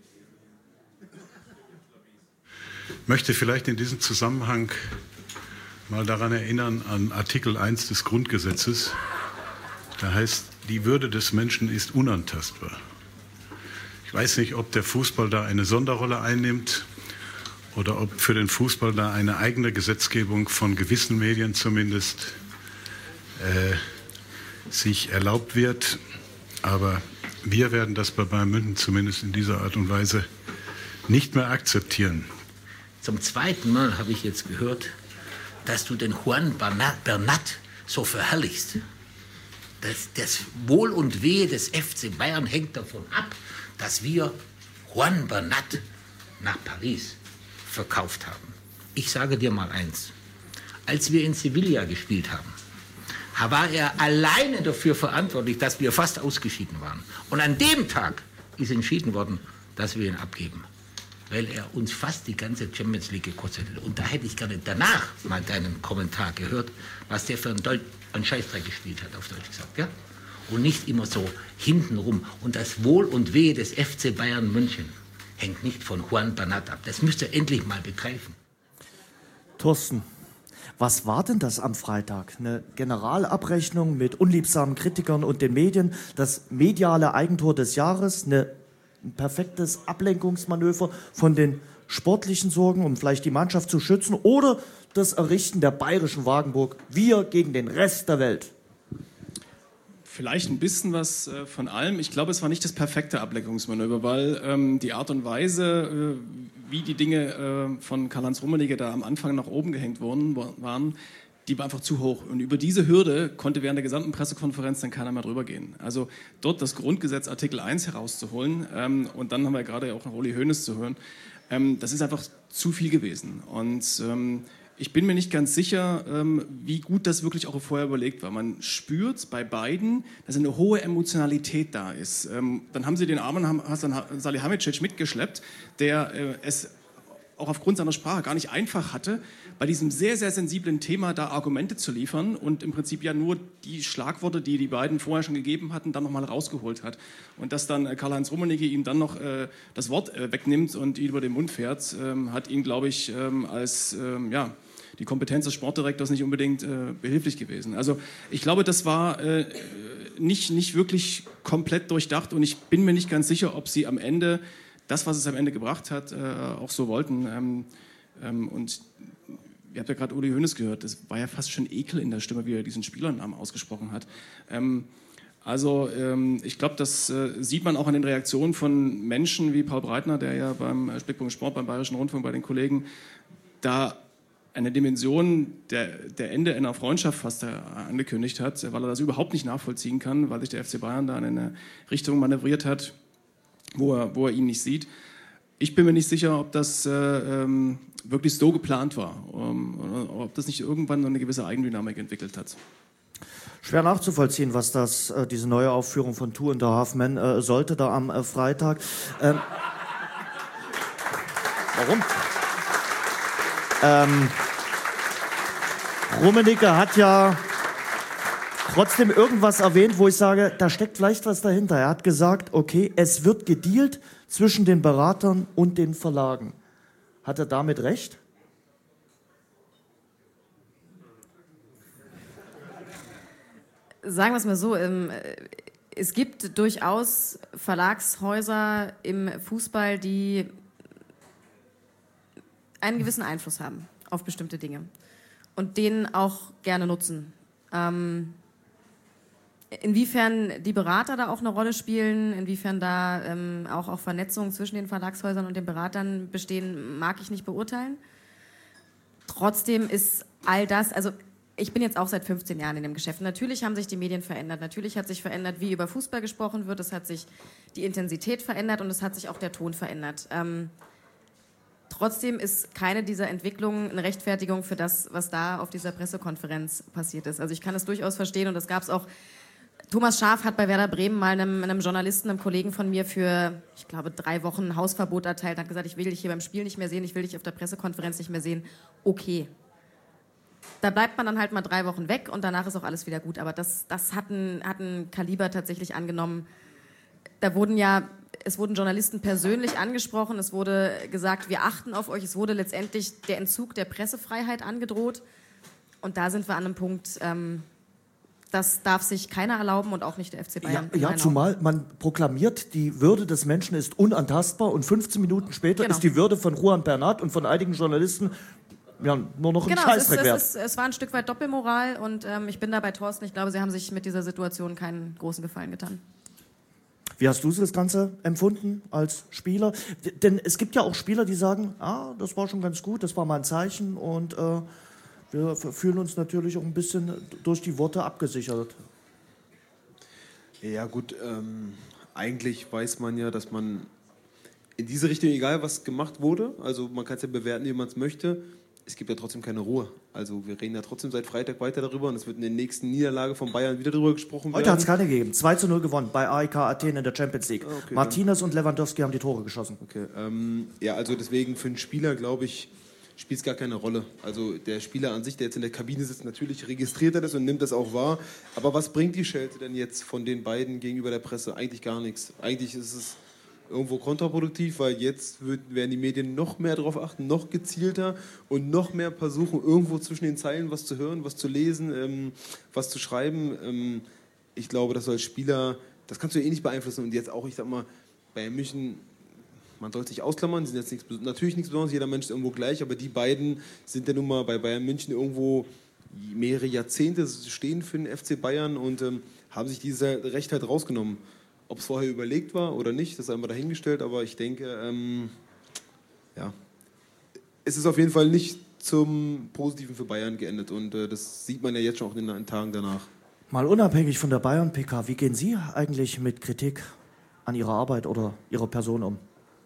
Ich möchte vielleicht in diesem Zusammenhang mal daran erinnern, an Artikel eins des Grundgesetzes. Da heißt, die Würde des Menschen ist unantastbar. Ich weiß nicht, ob der Fußball da eine Sonderrolle einnimmt oder ob für den Fußball da eine eigene Gesetzgebung von gewissen Medien zumindest äh, sich erlaubt wird. Aber wir werden das bei Bayern München zumindest in dieser Art und Weise nicht mehr akzeptieren. Zum zweiten Mal habe ich jetzt gehört, dass du den Juan Bernat so verherrlichst. Das, das Wohl und Wehe des F C Bayern hängt davon ab, dass wir Juan Bernat nach Paris verkauft haben. Ich sage dir mal eins. Als wir in Sevilla gespielt haben, war er alleine dafür verantwortlich, dass wir fast ausgeschieden waren. Und an dem Tag ist entschieden worden, dass wir ihn abgeben. Weil er uns fast die ganze Champions League gekostet hat. Und da hätte ich gerne danach mal deinen Kommentar gehört, was der für einen, Deu- einen Scheißdreck gespielt hat, auf Deutsch gesagt. Ja? Und nicht immer so hintenrum. Und das Wohl und Wehe des F C Bayern München hängt nicht von Juan Bernat ab. Das müsst ihr endlich mal begreifen. Thorsten, was war denn das am Freitag? Eine Generalabrechnung mit unliebsamen Kritikern und den Medien, das mediale Eigentor des Jahres, eine, ein perfektes Ablenkungsmanöver von den sportlichen Sorgen, um vielleicht die Mannschaft zu schützen, oder das Errichten der bayerischen Wagenburg, wir gegen den Rest der Welt? Vielleicht ein bisschen was äh, von allem. Ich glaube, es war nicht das perfekte Ablenkungsmanöver, weil ähm, die Art und Weise, äh, wie die Dinge äh, von Karl-Heinz Rummenigge da am Anfang nach oben gehängt worden waren, die war einfach zu hoch. Und über diese Hürde konnte während der gesamten Pressekonferenz dann keiner mehr drüber gehen. Also dort das Grundgesetz Artikel eins herauszuholen, ähm, und dann haben wir gerade auch noch Uli Hoeneß zu hören, ähm, das ist einfach zu viel gewesen. Und ähm, ich bin mir nicht ganz sicher, ähm, wie gut das wirklich auch vorher überlegt war. Man spürt bei beiden, dass eine hohe Emotionalität da ist. Ähm, dann haben sie den armen Hasan Salihamidzic mitgeschleppt, der äh, es auch aufgrund seiner Sprache gar nicht einfach hatte, bei diesem sehr, sehr sensiblen Thema da Argumente zu liefern und im Prinzip ja nur die Schlagworte, die die beiden vorher schon gegeben hatten, dann nochmal rausgeholt hat. Und dass dann äh, Karl-Heinz Rummenigge ihm dann noch äh, das Wort äh, wegnimmt und ihn über den Mund fährt, ähm, hat ihn, glaube ich, ähm, als, ähm, ja, die Kompetenz des Sportdirektors nicht unbedingt äh, behilflich gewesen. Also ich glaube, das war äh, nicht, nicht wirklich komplett durchdacht und ich bin mir nicht ganz sicher, ob sie am Ende das, was es am Ende gebracht hat, äh, auch so wollten. Ähm, ähm, und ihr habt ja gerade Uli Hoeneß gehört, das war ja fast schon Ekel in der Stimme, wie er diesen Spielernamen ausgesprochen hat. Ähm, also ähm, ich glaube, das äh, sieht man auch an den Reaktionen von Menschen wie Paul Breitner, der ja beim Blickpunkt Sport, beim Bayerischen Rundfunk, bei den Kollegen, da eine Dimension der, der Ende einer Freundschaft fast angekündigt hat, weil er das überhaupt nicht nachvollziehen kann, weil sich der F C Bayern da in eine Richtung manövriert hat, wo er, wo er ihn nicht sieht. Ich bin mir nicht sicher, ob das äh, ähm, wirklich so geplant war, um, oder ob das nicht irgendwann eine gewisse Eigendynamik entwickelt hat. Schwer nachzuvollziehen, was das, äh, diese neue Aufführung von Two and a Half Men äh, sollte da am äh, Freitag. Ähm, warum? Ähm, Rummenigge hat ja trotzdem irgendwas erwähnt, wo ich sage, da steckt vielleicht was dahinter. Er hat gesagt, okay, es wird gedealt zwischen den Beratern und den Verlagen. Hat er damit recht? Sagen wir es mal so, es gibt durchaus Verlagshäuser im Fußball, die einen gewissen Einfluss haben auf bestimmte Dinge und den auch gerne nutzen. Ähm, inwiefern die Berater da auch eine Rolle spielen, inwiefern da ähm, auch, auch Vernetzungen zwischen den Verlagshäusern und den Beratern bestehen, mag ich nicht beurteilen. Trotzdem ist all das, also ich bin jetzt auch seit fünfzehn Jahren in dem Geschäft. Natürlich haben sich die Medien verändert, natürlich hat sich verändert, wie über Fußball gesprochen wird, es hat sich die Intensität verändert und es hat sich auch der Ton verändert. Ähm, Trotzdem ist keine dieser Entwicklungen eine Rechtfertigung für das, was da auf dieser Pressekonferenz passiert ist. Also ich kann es durchaus verstehen und das gab es auch. Thomas Schaaf hat bei Werder Bremen mal einem, einem Journalisten, einem Kollegen von mir für, ich glaube, drei Wochen Hausverbot erteilt, hat gesagt, ich will dich hier beim Spiel nicht mehr sehen, ich will dich auf der Pressekonferenz nicht mehr sehen. Okay. Da bleibt man dann halt mal drei Wochen weg und danach ist auch alles wieder gut. Aber das, das hat ein, hat ein Kaliber tatsächlich angenommen. Da wurden ja... Es wurden Journalisten persönlich angesprochen, es wurde gesagt, wir achten auf euch, es wurde letztendlich der Entzug der Pressefreiheit angedroht. Und da sind wir an einem Punkt, ähm, das darf sich keiner erlauben und auch nicht der F C Bayern. Ja, ja, zumal man proklamiert, die Würde des Menschen ist unantastbar und fünfzehn Minuten später genau. ist die Würde von Juan Bernat und von einigen Journalisten ja, nur noch ein genau, Scheißdreck wert. Es, ist, es war ein Stück weit Doppelmoral und ähm, ich bin da bei Thorsten, ich glaube, sie haben sich mit dieser Situation keinen großen Gefallen getan. Wie hast du das Ganze empfunden als Spieler? D- denn es gibt ja auch Spieler, die sagen, ah, das war schon ganz gut, das war mal ein Zeichen und äh, wir f- fühlen uns natürlich auch ein bisschen durch die Worte abgesichert. Ja gut, ähm, eigentlich weiß man ja, dass man in diese Richtung, egal was gemacht wurde, also man kann es ja bewerten, wie man es möchte, es gibt ja trotzdem keine Ruhe. Also wir reden ja trotzdem seit Freitag weiter darüber und es wird in der nächsten Niederlage von Bayern wieder darüber gesprochen Heute werden. hat es keine gegeben. zwei zu null gewonnen bei A E K Athen in der Champions League. Ah, okay, Martinez und Lewandowski haben die Tore geschossen. Okay, ähm, ja, also deswegen für einen Spieler, glaube ich, spielt es gar keine Rolle. Also der Spieler an sich, der jetzt in der Kabine sitzt, natürlich registriert er das und nimmt das auch wahr. Aber was bringt die Schelte denn jetzt von den beiden gegenüber der Presse? Eigentlich gar nichts. Eigentlich ist es irgendwo kontraproduktiv, weil jetzt wird, werden die Medien noch mehr darauf achten, noch gezielter und noch mehr versuchen, irgendwo zwischen den Zeilen was zu hören, was zu lesen, ähm, was zu schreiben. Ähm, ich glaube, dass du als Spieler, das kannst du eh nicht beeinflussen. Und jetzt auch, ich sag mal, Bayern München, man soll sich ausklammern, die sind jetzt nichts, natürlich nichts Besonderes, jeder Mensch ist irgendwo gleich, aber die beiden sind ja nun mal bei Bayern München irgendwo mehrere Jahrzehnte stehen für den F C Bayern und ähm, haben sich dieses Recht halt rausgenommen. Ob es vorher überlegt war oder nicht, das ist einmal dahingestellt, aber ich denke, ähm, ja, es ist auf jeden Fall nicht zum Positiven für Bayern geendet und äh, das sieht man ja jetzt schon auch in den Tagen danach. Mal unabhängig von der Bayern-P K, wie gehen Sie eigentlich mit Kritik an Ihrer Arbeit oder Ihrer Person um?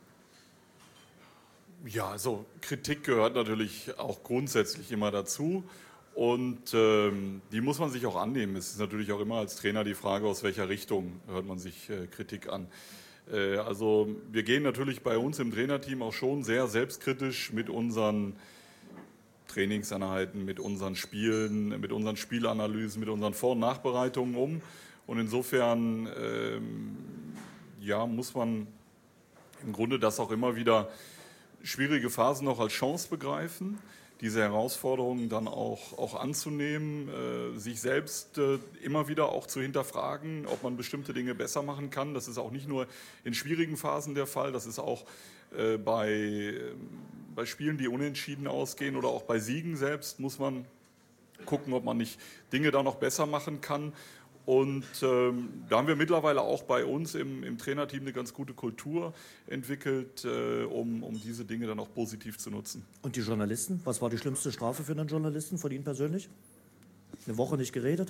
Ja, also Kritik gehört natürlich auch grundsätzlich immer dazu. Und ähm, die muss man sich auch annehmen. Es ist natürlich auch immer als Trainer die Frage, aus welcher Richtung hört man sich äh, Kritik an. Äh, also wir gehen natürlich bei uns im Trainerteam auch schon sehr selbstkritisch mit unseren Trainingseinheiten, mit unseren Spielen, mit unseren Spielanalysen, mit unseren Vor- und Nachbereitungen um. Und insofern ähm, ja, muss man im Grunde das auch immer wieder schwierige Phasen noch als Chance begreifen, diese Herausforderungen dann auch, auch anzunehmen, äh, sich selbst äh, immer wieder auch zu hinterfragen, ob man bestimmte Dinge besser machen kann. Das ist auch nicht nur in schwierigen Phasen der Fall, das ist auch äh, bei, äh, bei Spielen, die unentschieden ausgehen oder auch bei Siegen selbst, muss man gucken, ob man nicht Dinge da noch besser machen kann. Und ähm, da haben wir mittlerweile auch bei uns im, im Trainerteam eine ganz gute Kultur entwickelt, äh, um, um diese Dinge dann auch positiv zu nutzen. Und die Journalisten? Was war die schlimmste Strafe für einen Journalisten von Ihnen persönlich? Eine Woche nicht geredet?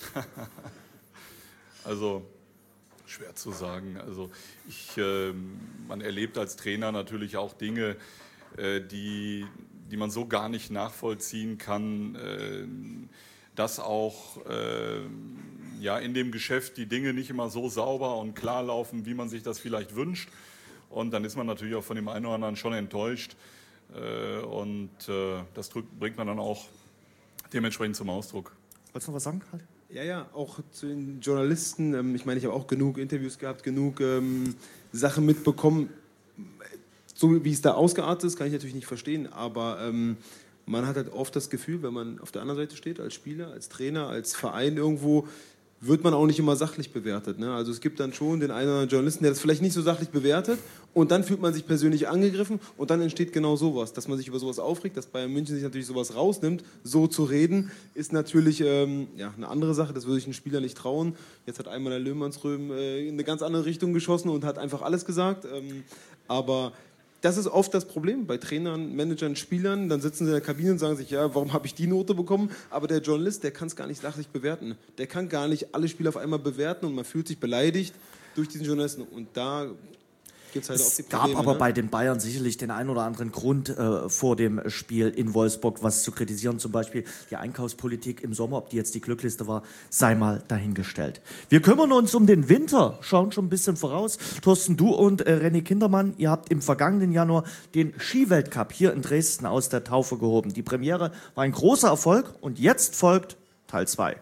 Also schwer zu sagen. Also ich, äh, man erlebt als Trainer natürlich auch Dinge, äh, die, die man so gar nicht nachvollziehen kann, äh, dass auch äh, ja, in dem Geschäft die Dinge nicht immer so sauber und klar laufen, wie man sich das vielleicht wünscht. Und dann ist man natürlich auch von dem einen oder anderen schon enttäuscht. Äh, und äh, das drückt, bringt man dann auch dementsprechend zum Ausdruck. Wolltest du noch was sagen, Karl? Ja, ja, auch zu den Journalisten. Ähm, ich meine, ich habe auch genug Interviews gehabt, genug ähm, Sachen mitbekommen. So wie es da ausgeartet ist, kann ich natürlich nicht verstehen, aber ähm, man hat halt oft das Gefühl, wenn man auf der anderen Seite steht, als Spieler, als Trainer, als Verein irgendwo, wird man auch nicht immer sachlich bewertet. Ne? Also es gibt dann schon den einen oder anderen Journalisten, der das vielleicht nicht so sachlich bewertet und dann fühlt man sich persönlich angegriffen und dann entsteht genau sowas, dass man sich über sowas aufregt, dass Bayern München sich natürlich sowas rausnimmt. So zu reden ist natürlich ähm, ja, eine andere Sache, das würde ich einem Spieler nicht trauen. Jetzt hat einmal der Löhmannsröhm äh, in eine ganz andere Richtung geschossen und hat einfach alles gesagt, ähm, aber das ist oft das Problem bei Trainern, Managern, Spielern. Dann sitzen sie in der Kabine und sagen sich, ja, warum habe ich die Note bekommen? Aber der Journalist, der kann es gar nicht sachlich bewerten. Der kann gar nicht alle Spiele auf einmal bewerten und man fühlt sich beleidigt durch diesen Journalisten. Und da gibt's halt auch die Es Probleme. gab aber ne? bei den Bayern sicherlich den einen oder anderen Grund äh, vor dem Spiel in Wolfsburg, was zu kritisieren. Zum Beispiel die Einkaufspolitik im Sommer, ob die jetzt die Glückliste war, sei mal dahingestellt. Wir kümmern uns um den Winter, schauen schon ein bisschen voraus. Thorsten, du und äh, René Kindermann, ihr habt im vergangenen Januar den Skiweltcup hier in Dresden aus der Taufe gehoben. Die Premiere war ein großer Erfolg und jetzt folgt Teil zwei.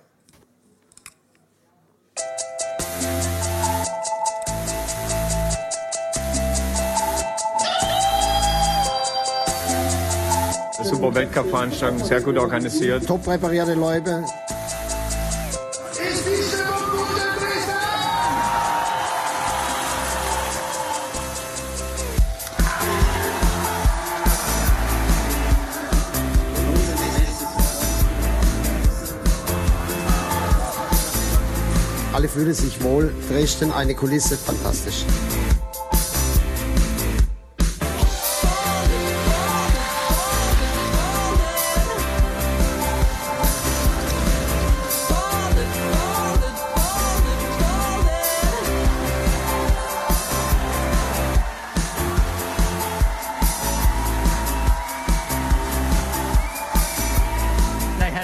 Super Weltcup-Veranstaltung, sehr gut organisiert. Top präparierte Leute. Alle fühlen sich wohl. Dresden, eine Kulisse, fantastisch.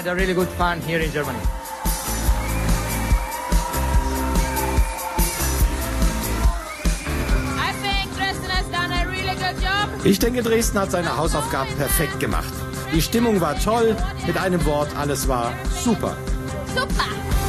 had a really good fun here in Germany. I think Dresden has done a really good job. Ich denke, Dresden hat seine Hausaufgaben perfekt gemacht. Die Stimmung war toll, mit einem Wort, alles war super. Super.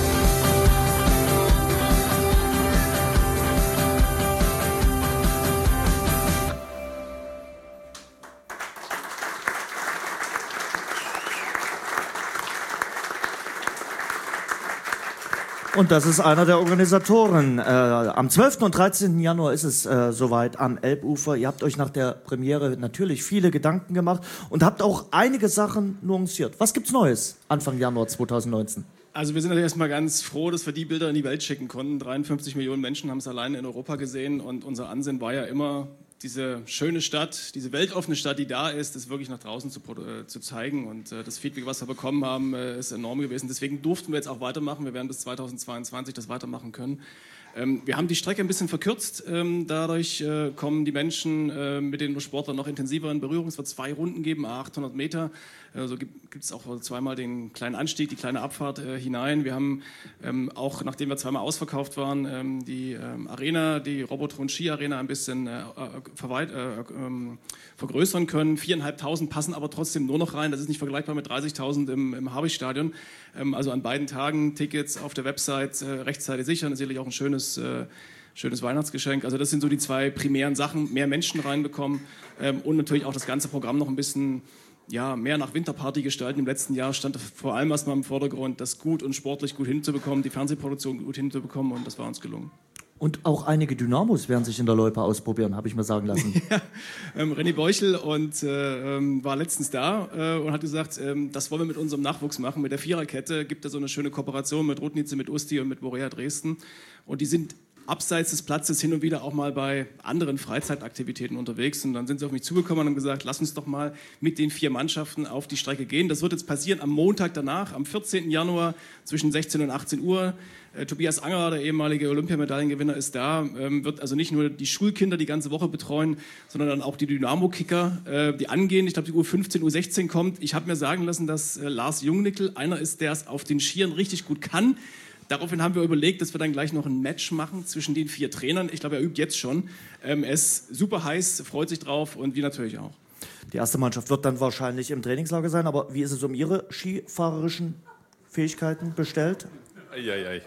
Und das ist einer der Organisatoren. Äh, am zwölften und dreizehnten Januar ist es äh, soweit am Elbufer. Ihr habt euch nach der Premiere natürlich viele Gedanken gemacht und habt auch einige Sachen nuanciert. Was gibt's Neues Anfang Januar zweitausendneunzehn? Also wir sind natürlich erstmal ganz froh, dass wir die Bilder in die Welt schicken konnten. dreiundfünfzig Millionen Menschen haben es allein in Europa gesehen und unser Ansinnen war ja immer, diese schöne Stadt, diese weltoffene Stadt, die da ist, das wirklich nach draußen zu, äh, zu zeigen. Und äh, das Feedback, was wir bekommen haben, äh, ist enorm gewesen. Deswegen durften wir jetzt auch weitermachen. Wir werden bis zweitausendzweiundzwanzig das weitermachen können. Ähm, wir haben die Strecke ein bisschen verkürzt. Ähm, dadurch äh, kommen die Menschen äh, mit den Sportlern noch intensiver in Berührung. Es wird zwei Runden geben, achthundert Meter. Also gibt es auch zweimal den kleinen Anstieg, die kleine Abfahrt äh, hinein. Wir haben ähm, auch, nachdem wir zweimal ausverkauft waren, ähm, die ähm, Arena, die Robotron Ski Arena ein bisschen äh, verweit, äh, äh, vergrößern können. viertausendfünfhundert passen aber trotzdem nur noch rein. Das ist nicht vergleichbar mit dreißigtausend im, im Habichtstadion. Ähm, also an beiden Tagen Tickets auf der Website äh, rechtzeitig sichern. Das ist sicherlich auch ein schönes, äh, schönes Weihnachtsgeschenk. Also das sind so die zwei primären Sachen. Mehr Menschen reinbekommen ähm, und natürlich auch das ganze Programm noch ein bisschen ja, mehr nach Winterparty gestalten. Im letzten Jahr stand vor allem erstmal im Vordergrund, das gut und sportlich gut hinzubekommen, die Fernsehproduktion gut hinzubekommen und das war uns gelungen. Und auch einige Dynamos werden sich in der Loipe ausprobieren, habe ich mir sagen lassen. Ja, ähm, René Beuchel und, äh, ähm, war letztens da äh, und hat gesagt, ähm, das wollen wir mit unserem Nachwuchs machen. Mit der Viererkette gibt es so eine schöne Kooperation mit Rudnice, mit Usti und mit Borea Dresden. Und die sind abseits des Platzes hin und wieder auch mal bei anderen Freizeitaktivitäten unterwegs. Und dann sind sie auf mich zugekommen und haben gesagt, lass uns doch mal mit den vier Mannschaften auf die Strecke gehen. Das wird jetzt passieren am Montag danach, am vierzehnten Januar zwischen sechzehn und achtzehn Uhr. Äh, Tobias Anger, der ehemalige Olympiamedaillengewinner, ist da. Ähm, wird also nicht nur die Schulkinder die ganze Woche betreuen, sondern dann auch die Dynamo-Kicker, äh, die angehen. Ich glaube, die U fünfzehn, U sechzehn kommt. Ich habe mir sagen lassen, dass äh, Lars Jungnickel einer ist, der es auf den Skiern richtig gut kann. Daraufhin haben wir überlegt, dass wir dann gleich noch ein Match machen zwischen den vier Trainern. Ich glaube, er übt jetzt schon. Ähm, er ist super heiß, freut sich drauf und wir natürlich auch. Die erste Mannschaft wird dann wahrscheinlich im Trainingslager sein, aber wie ist es um Ihre skifahrerischen Fähigkeiten bestellt? Eieiei.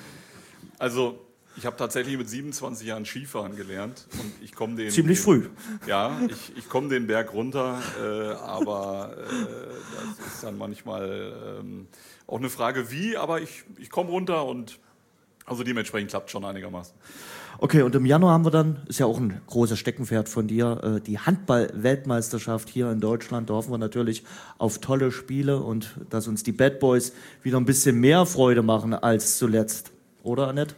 Also, ich habe tatsächlich mit siebenundzwanzig Jahren Skifahren gelernt und ich komme den... Ziemlich den, früh. Ja, ich, ich komme den Berg runter, äh, aber äh, das ist dann manchmal ähm, auch eine Frage wie, aber ich, ich komme runter und also dementsprechend klappt schon einigermaßen. Okay, und im Januar haben wir dann, ist ja auch ein großes Steckenpferd von dir, äh, die Handball-Weltmeisterschaft hier in Deutschland. Da hoffen wir natürlich auf tolle Spiele und dass uns die Bad Boys wieder ein bisschen mehr Freude machen als zuletzt. Oder, Annette?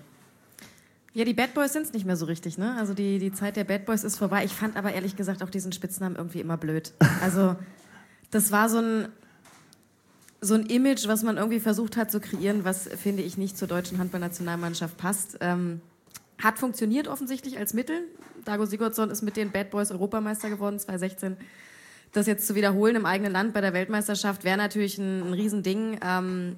Ja, die Bad Boys sind es nicht mehr so richtig, ne? Also die, die Zeit der Bad Boys ist vorbei. Ich fand aber ehrlich gesagt auch diesen Spitznamen irgendwie immer blöd. Also das war so ein, so ein Image, was man irgendwie versucht hat zu kreieren, was, finde ich, nicht zur deutschen Handballnationalmannschaft passt. Ähm, hat funktioniert offensichtlich als Mittel. Dago Sigurdsson ist mit den Bad Boys Europameister geworden, zweitausendsechzehn. Das jetzt zu wiederholen im eigenen Land bei der Weltmeisterschaft wäre natürlich ein, ein Riesending. Ähm,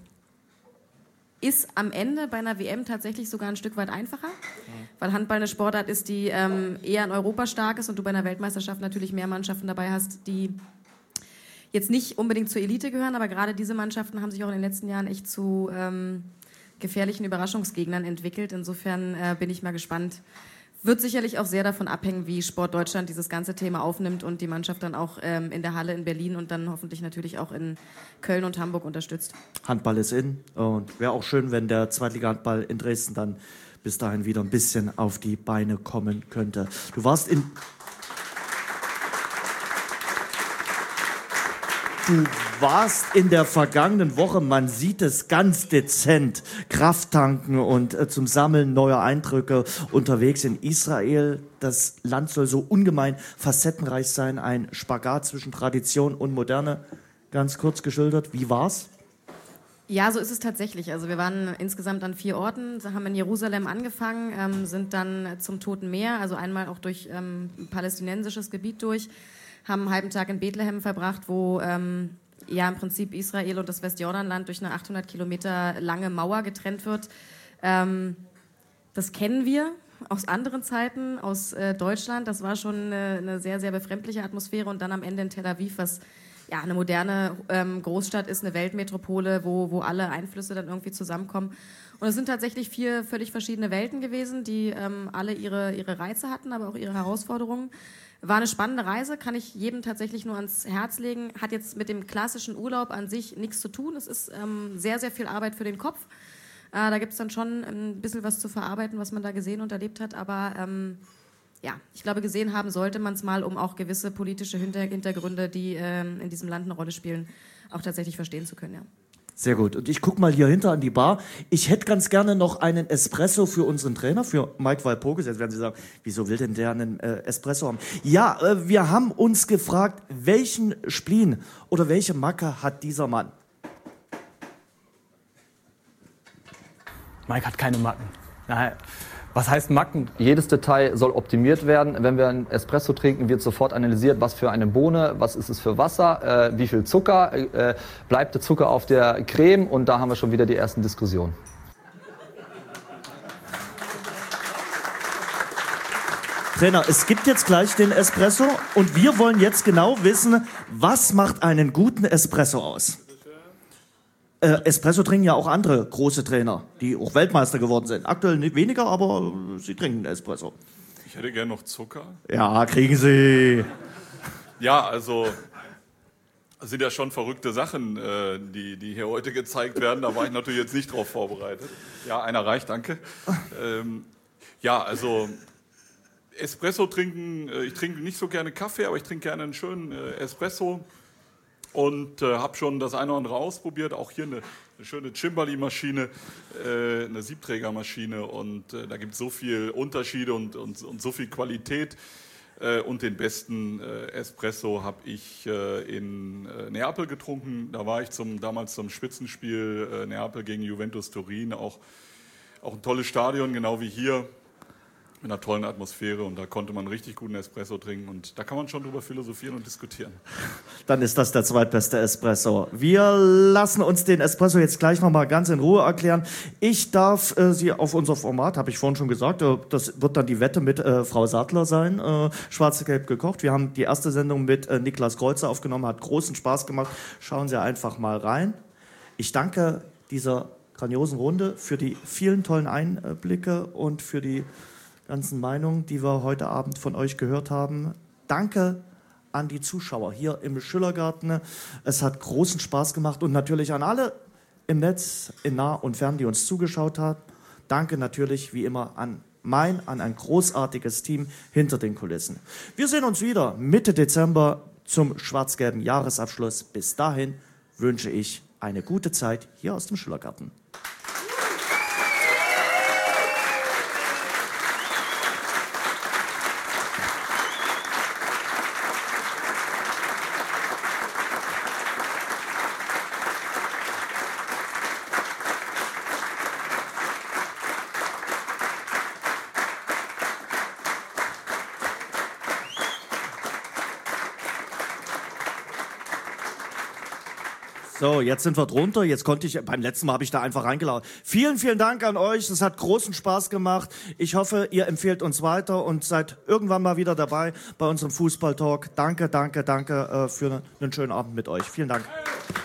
ist am Ende bei einer W M tatsächlich sogar ein Stück weit einfacher, weil Handball eine Sportart ist, die ähm, eher in Europa stark ist und du bei einer Weltmeisterschaft natürlich mehr Mannschaften dabei hast, die jetzt nicht unbedingt zur Elite gehören, aber gerade diese Mannschaften haben sich auch in den letzten Jahren echt zu ähm, gefährlichen Überraschungsgegnern entwickelt. Insofern äh, bin ich mal gespannt. Wird sicherlich auch sehr davon abhängen, wie Sport Deutschland dieses ganze Thema aufnimmt und die Mannschaft dann auch ähm, in der Halle in Berlin und dann hoffentlich natürlich auch in Köln und Hamburg unterstützt. Handball ist in und wäre auch schön, wenn der Zweitliga-Handball in Dresden dann bis dahin wieder ein bisschen auf die Beine kommen könnte. Du warst in... Du warst in der vergangenen Woche, man sieht es ganz dezent, Krafttanken und äh, zum Sammeln neuer Eindrücke unterwegs in Israel. Das Land soll so ungemein facettenreich sein, ein Spagat zwischen Tradition und Moderne. Ganz kurz geschildert, wie war's? Ja, so ist es tatsächlich. Also wir waren insgesamt an vier Orten, haben in Jerusalem angefangen, ähm, sind dann zum Toten Meer, also einmal auch durch ähm, palästinensisches Gebiet durch, haben einen halben Tag in Bethlehem verbracht, wo ähm, ja im Prinzip Israel und das Westjordanland durch eine achthundert Kilometer lange Mauer getrennt wird. Ähm, das kennen wir aus anderen Zeiten, aus äh, Deutschland. Das war schon eine, eine sehr, sehr befremdliche Atmosphäre. Und dann am Ende in Tel Aviv, was ja eine moderne ähm, Großstadt ist, eine Weltmetropole, wo, wo alle Einflüsse dann irgendwie zusammenkommen. Und es sind tatsächlich vier völlig verschiedene Welten gewesen, die ähm, alle ihre, ihre Reize hatten, aber auch ihre Herausforderungen. War eine spannende Reise, kann ich jedem tatsächlich nur ans Herz legen. Hat jetzt mit dem klassischen Urlaub an sich nichts zu tun. Es ist ähm, sehr, sehr viel Arbeit für den Kopf. Äh, da gibt es dann schon ein bisschen was zu verarbeiten, was man da gesehen und erlebt hat. Aber ähm, ja, ich glaube, gesehen haben sollte man es mal, um auch gewisse politische Hinter- Hintergründe, die ähm, in diesem Land eine Rolle spielen, auch tatsächlich verstehen zu können. Ja. Sehr gut. Und ich gucke mal hier hinter an die Bar. Ich hätte ganz gerne noch einen Espresso für unseren Trainer, für Mike Walpurgis. Jetzt werden Sie sagen, wieso will denn der einen äh, Espresso haben? Ja, äh, wir haben uns gefragt, welchen Spleen oder welche Macke hat dieser Mann? Mike hat keine Macken. Nein. Was heißt Macken? Jedes Detail soll optimiert werden. Wenn wir einen Espresso trinken, wird sofort analysiert, was für eine Bohne, was ist es für Wasser, äh, wie viel Zucker, äh, bleibt der Zucker auf der Creme, und da haben wir schon wieder die ersten Diskussionen. Trainer, es gibt jetzt gleich den Espresso und wir wollen jetzt genau wissen, was macht einen guten Espresso aus? Äh, Espresso trinken ja auch andere große Trainer, die auch Weltmeister geworden sind. Aktuell nicht weniger, aber sie trinken Espresso. Ich hätte gern noch Zucker. Ja, kriegen Sie. Ja, also das sind ja schon verrückte Sachen, äh, die, die hier heute gezeigt werden. Da war ich natürlich jetzt nicht drauf vorbereitet. Ja, einer reicht, danke. Ähm, ja, also Espresso trinken, äh, ich trinke nicht so gerne Kaffee, aber ich trinke gerne einen schönen äh, Espresso. Und äh, habe schon das eine oder andere ausprobiert, auch hier eine, eine schöne Cimbali-Maschine, äh, eine Siebträgermaschine, und äh, da gibt es so viele Unterschiede und, und, und so viel Qualität. Äh, und den besten äh, Espresso habe ich äh, in äh, Neapel getrunken. Da war ich zum, damals zum Spitzenspiel äh, Neapel gegen Juventus Turin, auch, auch ein tolles Stadion, genau wie hier. Mit einer tollen Atmosphäre, und da konnte man richtig guten Espresso trinken, und da kann man schon drüber philosophieren und diskutieren. Dann ist das der zweitbeste Espresso. Wir lassen uns den Espresso jetzt gleich nochmal ganz in Ruhe erklären. Ich darf äh, Sie auf unser Format, habe ich vorhin schon gesagt, äh, das wird dann die Wette mit äh, Frau Sattler sein, äh, Schwarz-Gelb gekocht. Wir haben die erste Sendung mit äh, Niklas Kreuzer aufgenommen, hat großen Spaß gemacht. Schauen Sie einfach mal rein. Ich danke dieser grandiosen Runde für die vielen tollen Einblicke und für die ganzen Meinungen, die wir heute Abend von euch gehört haben. Danke an die Zuschauer hier im Schillergarten. Es hat großen Spaß gemacht, und natürlich an alle im Netz, in nah und fern, die uns zugeschaut haben. Danke natürlich wie immer an mein, an ein großartiges Team hinter den Kulissen. Wir sehen uns wieder Mitte Dezember zum schwarz-gelben Jahresabschluss. Bis dahin wünsche ich eine gute Zeit hier aus dem Schillergarten. So, jetzt sind wir drunter. Jetzt konnte ich, beim letzten Mal habe ich da einfach reingelaufen. Vielen, vielen Dank an euch. Es hat großen Spaß gemacht. Ich hoffe, ihr empfehlt uns weiter und seid irgendwann mal wieder dabei bei unserem Fußballtalk. Danke, danke, danke äh, für einen schönen Abend mit euch. Vielen Dank.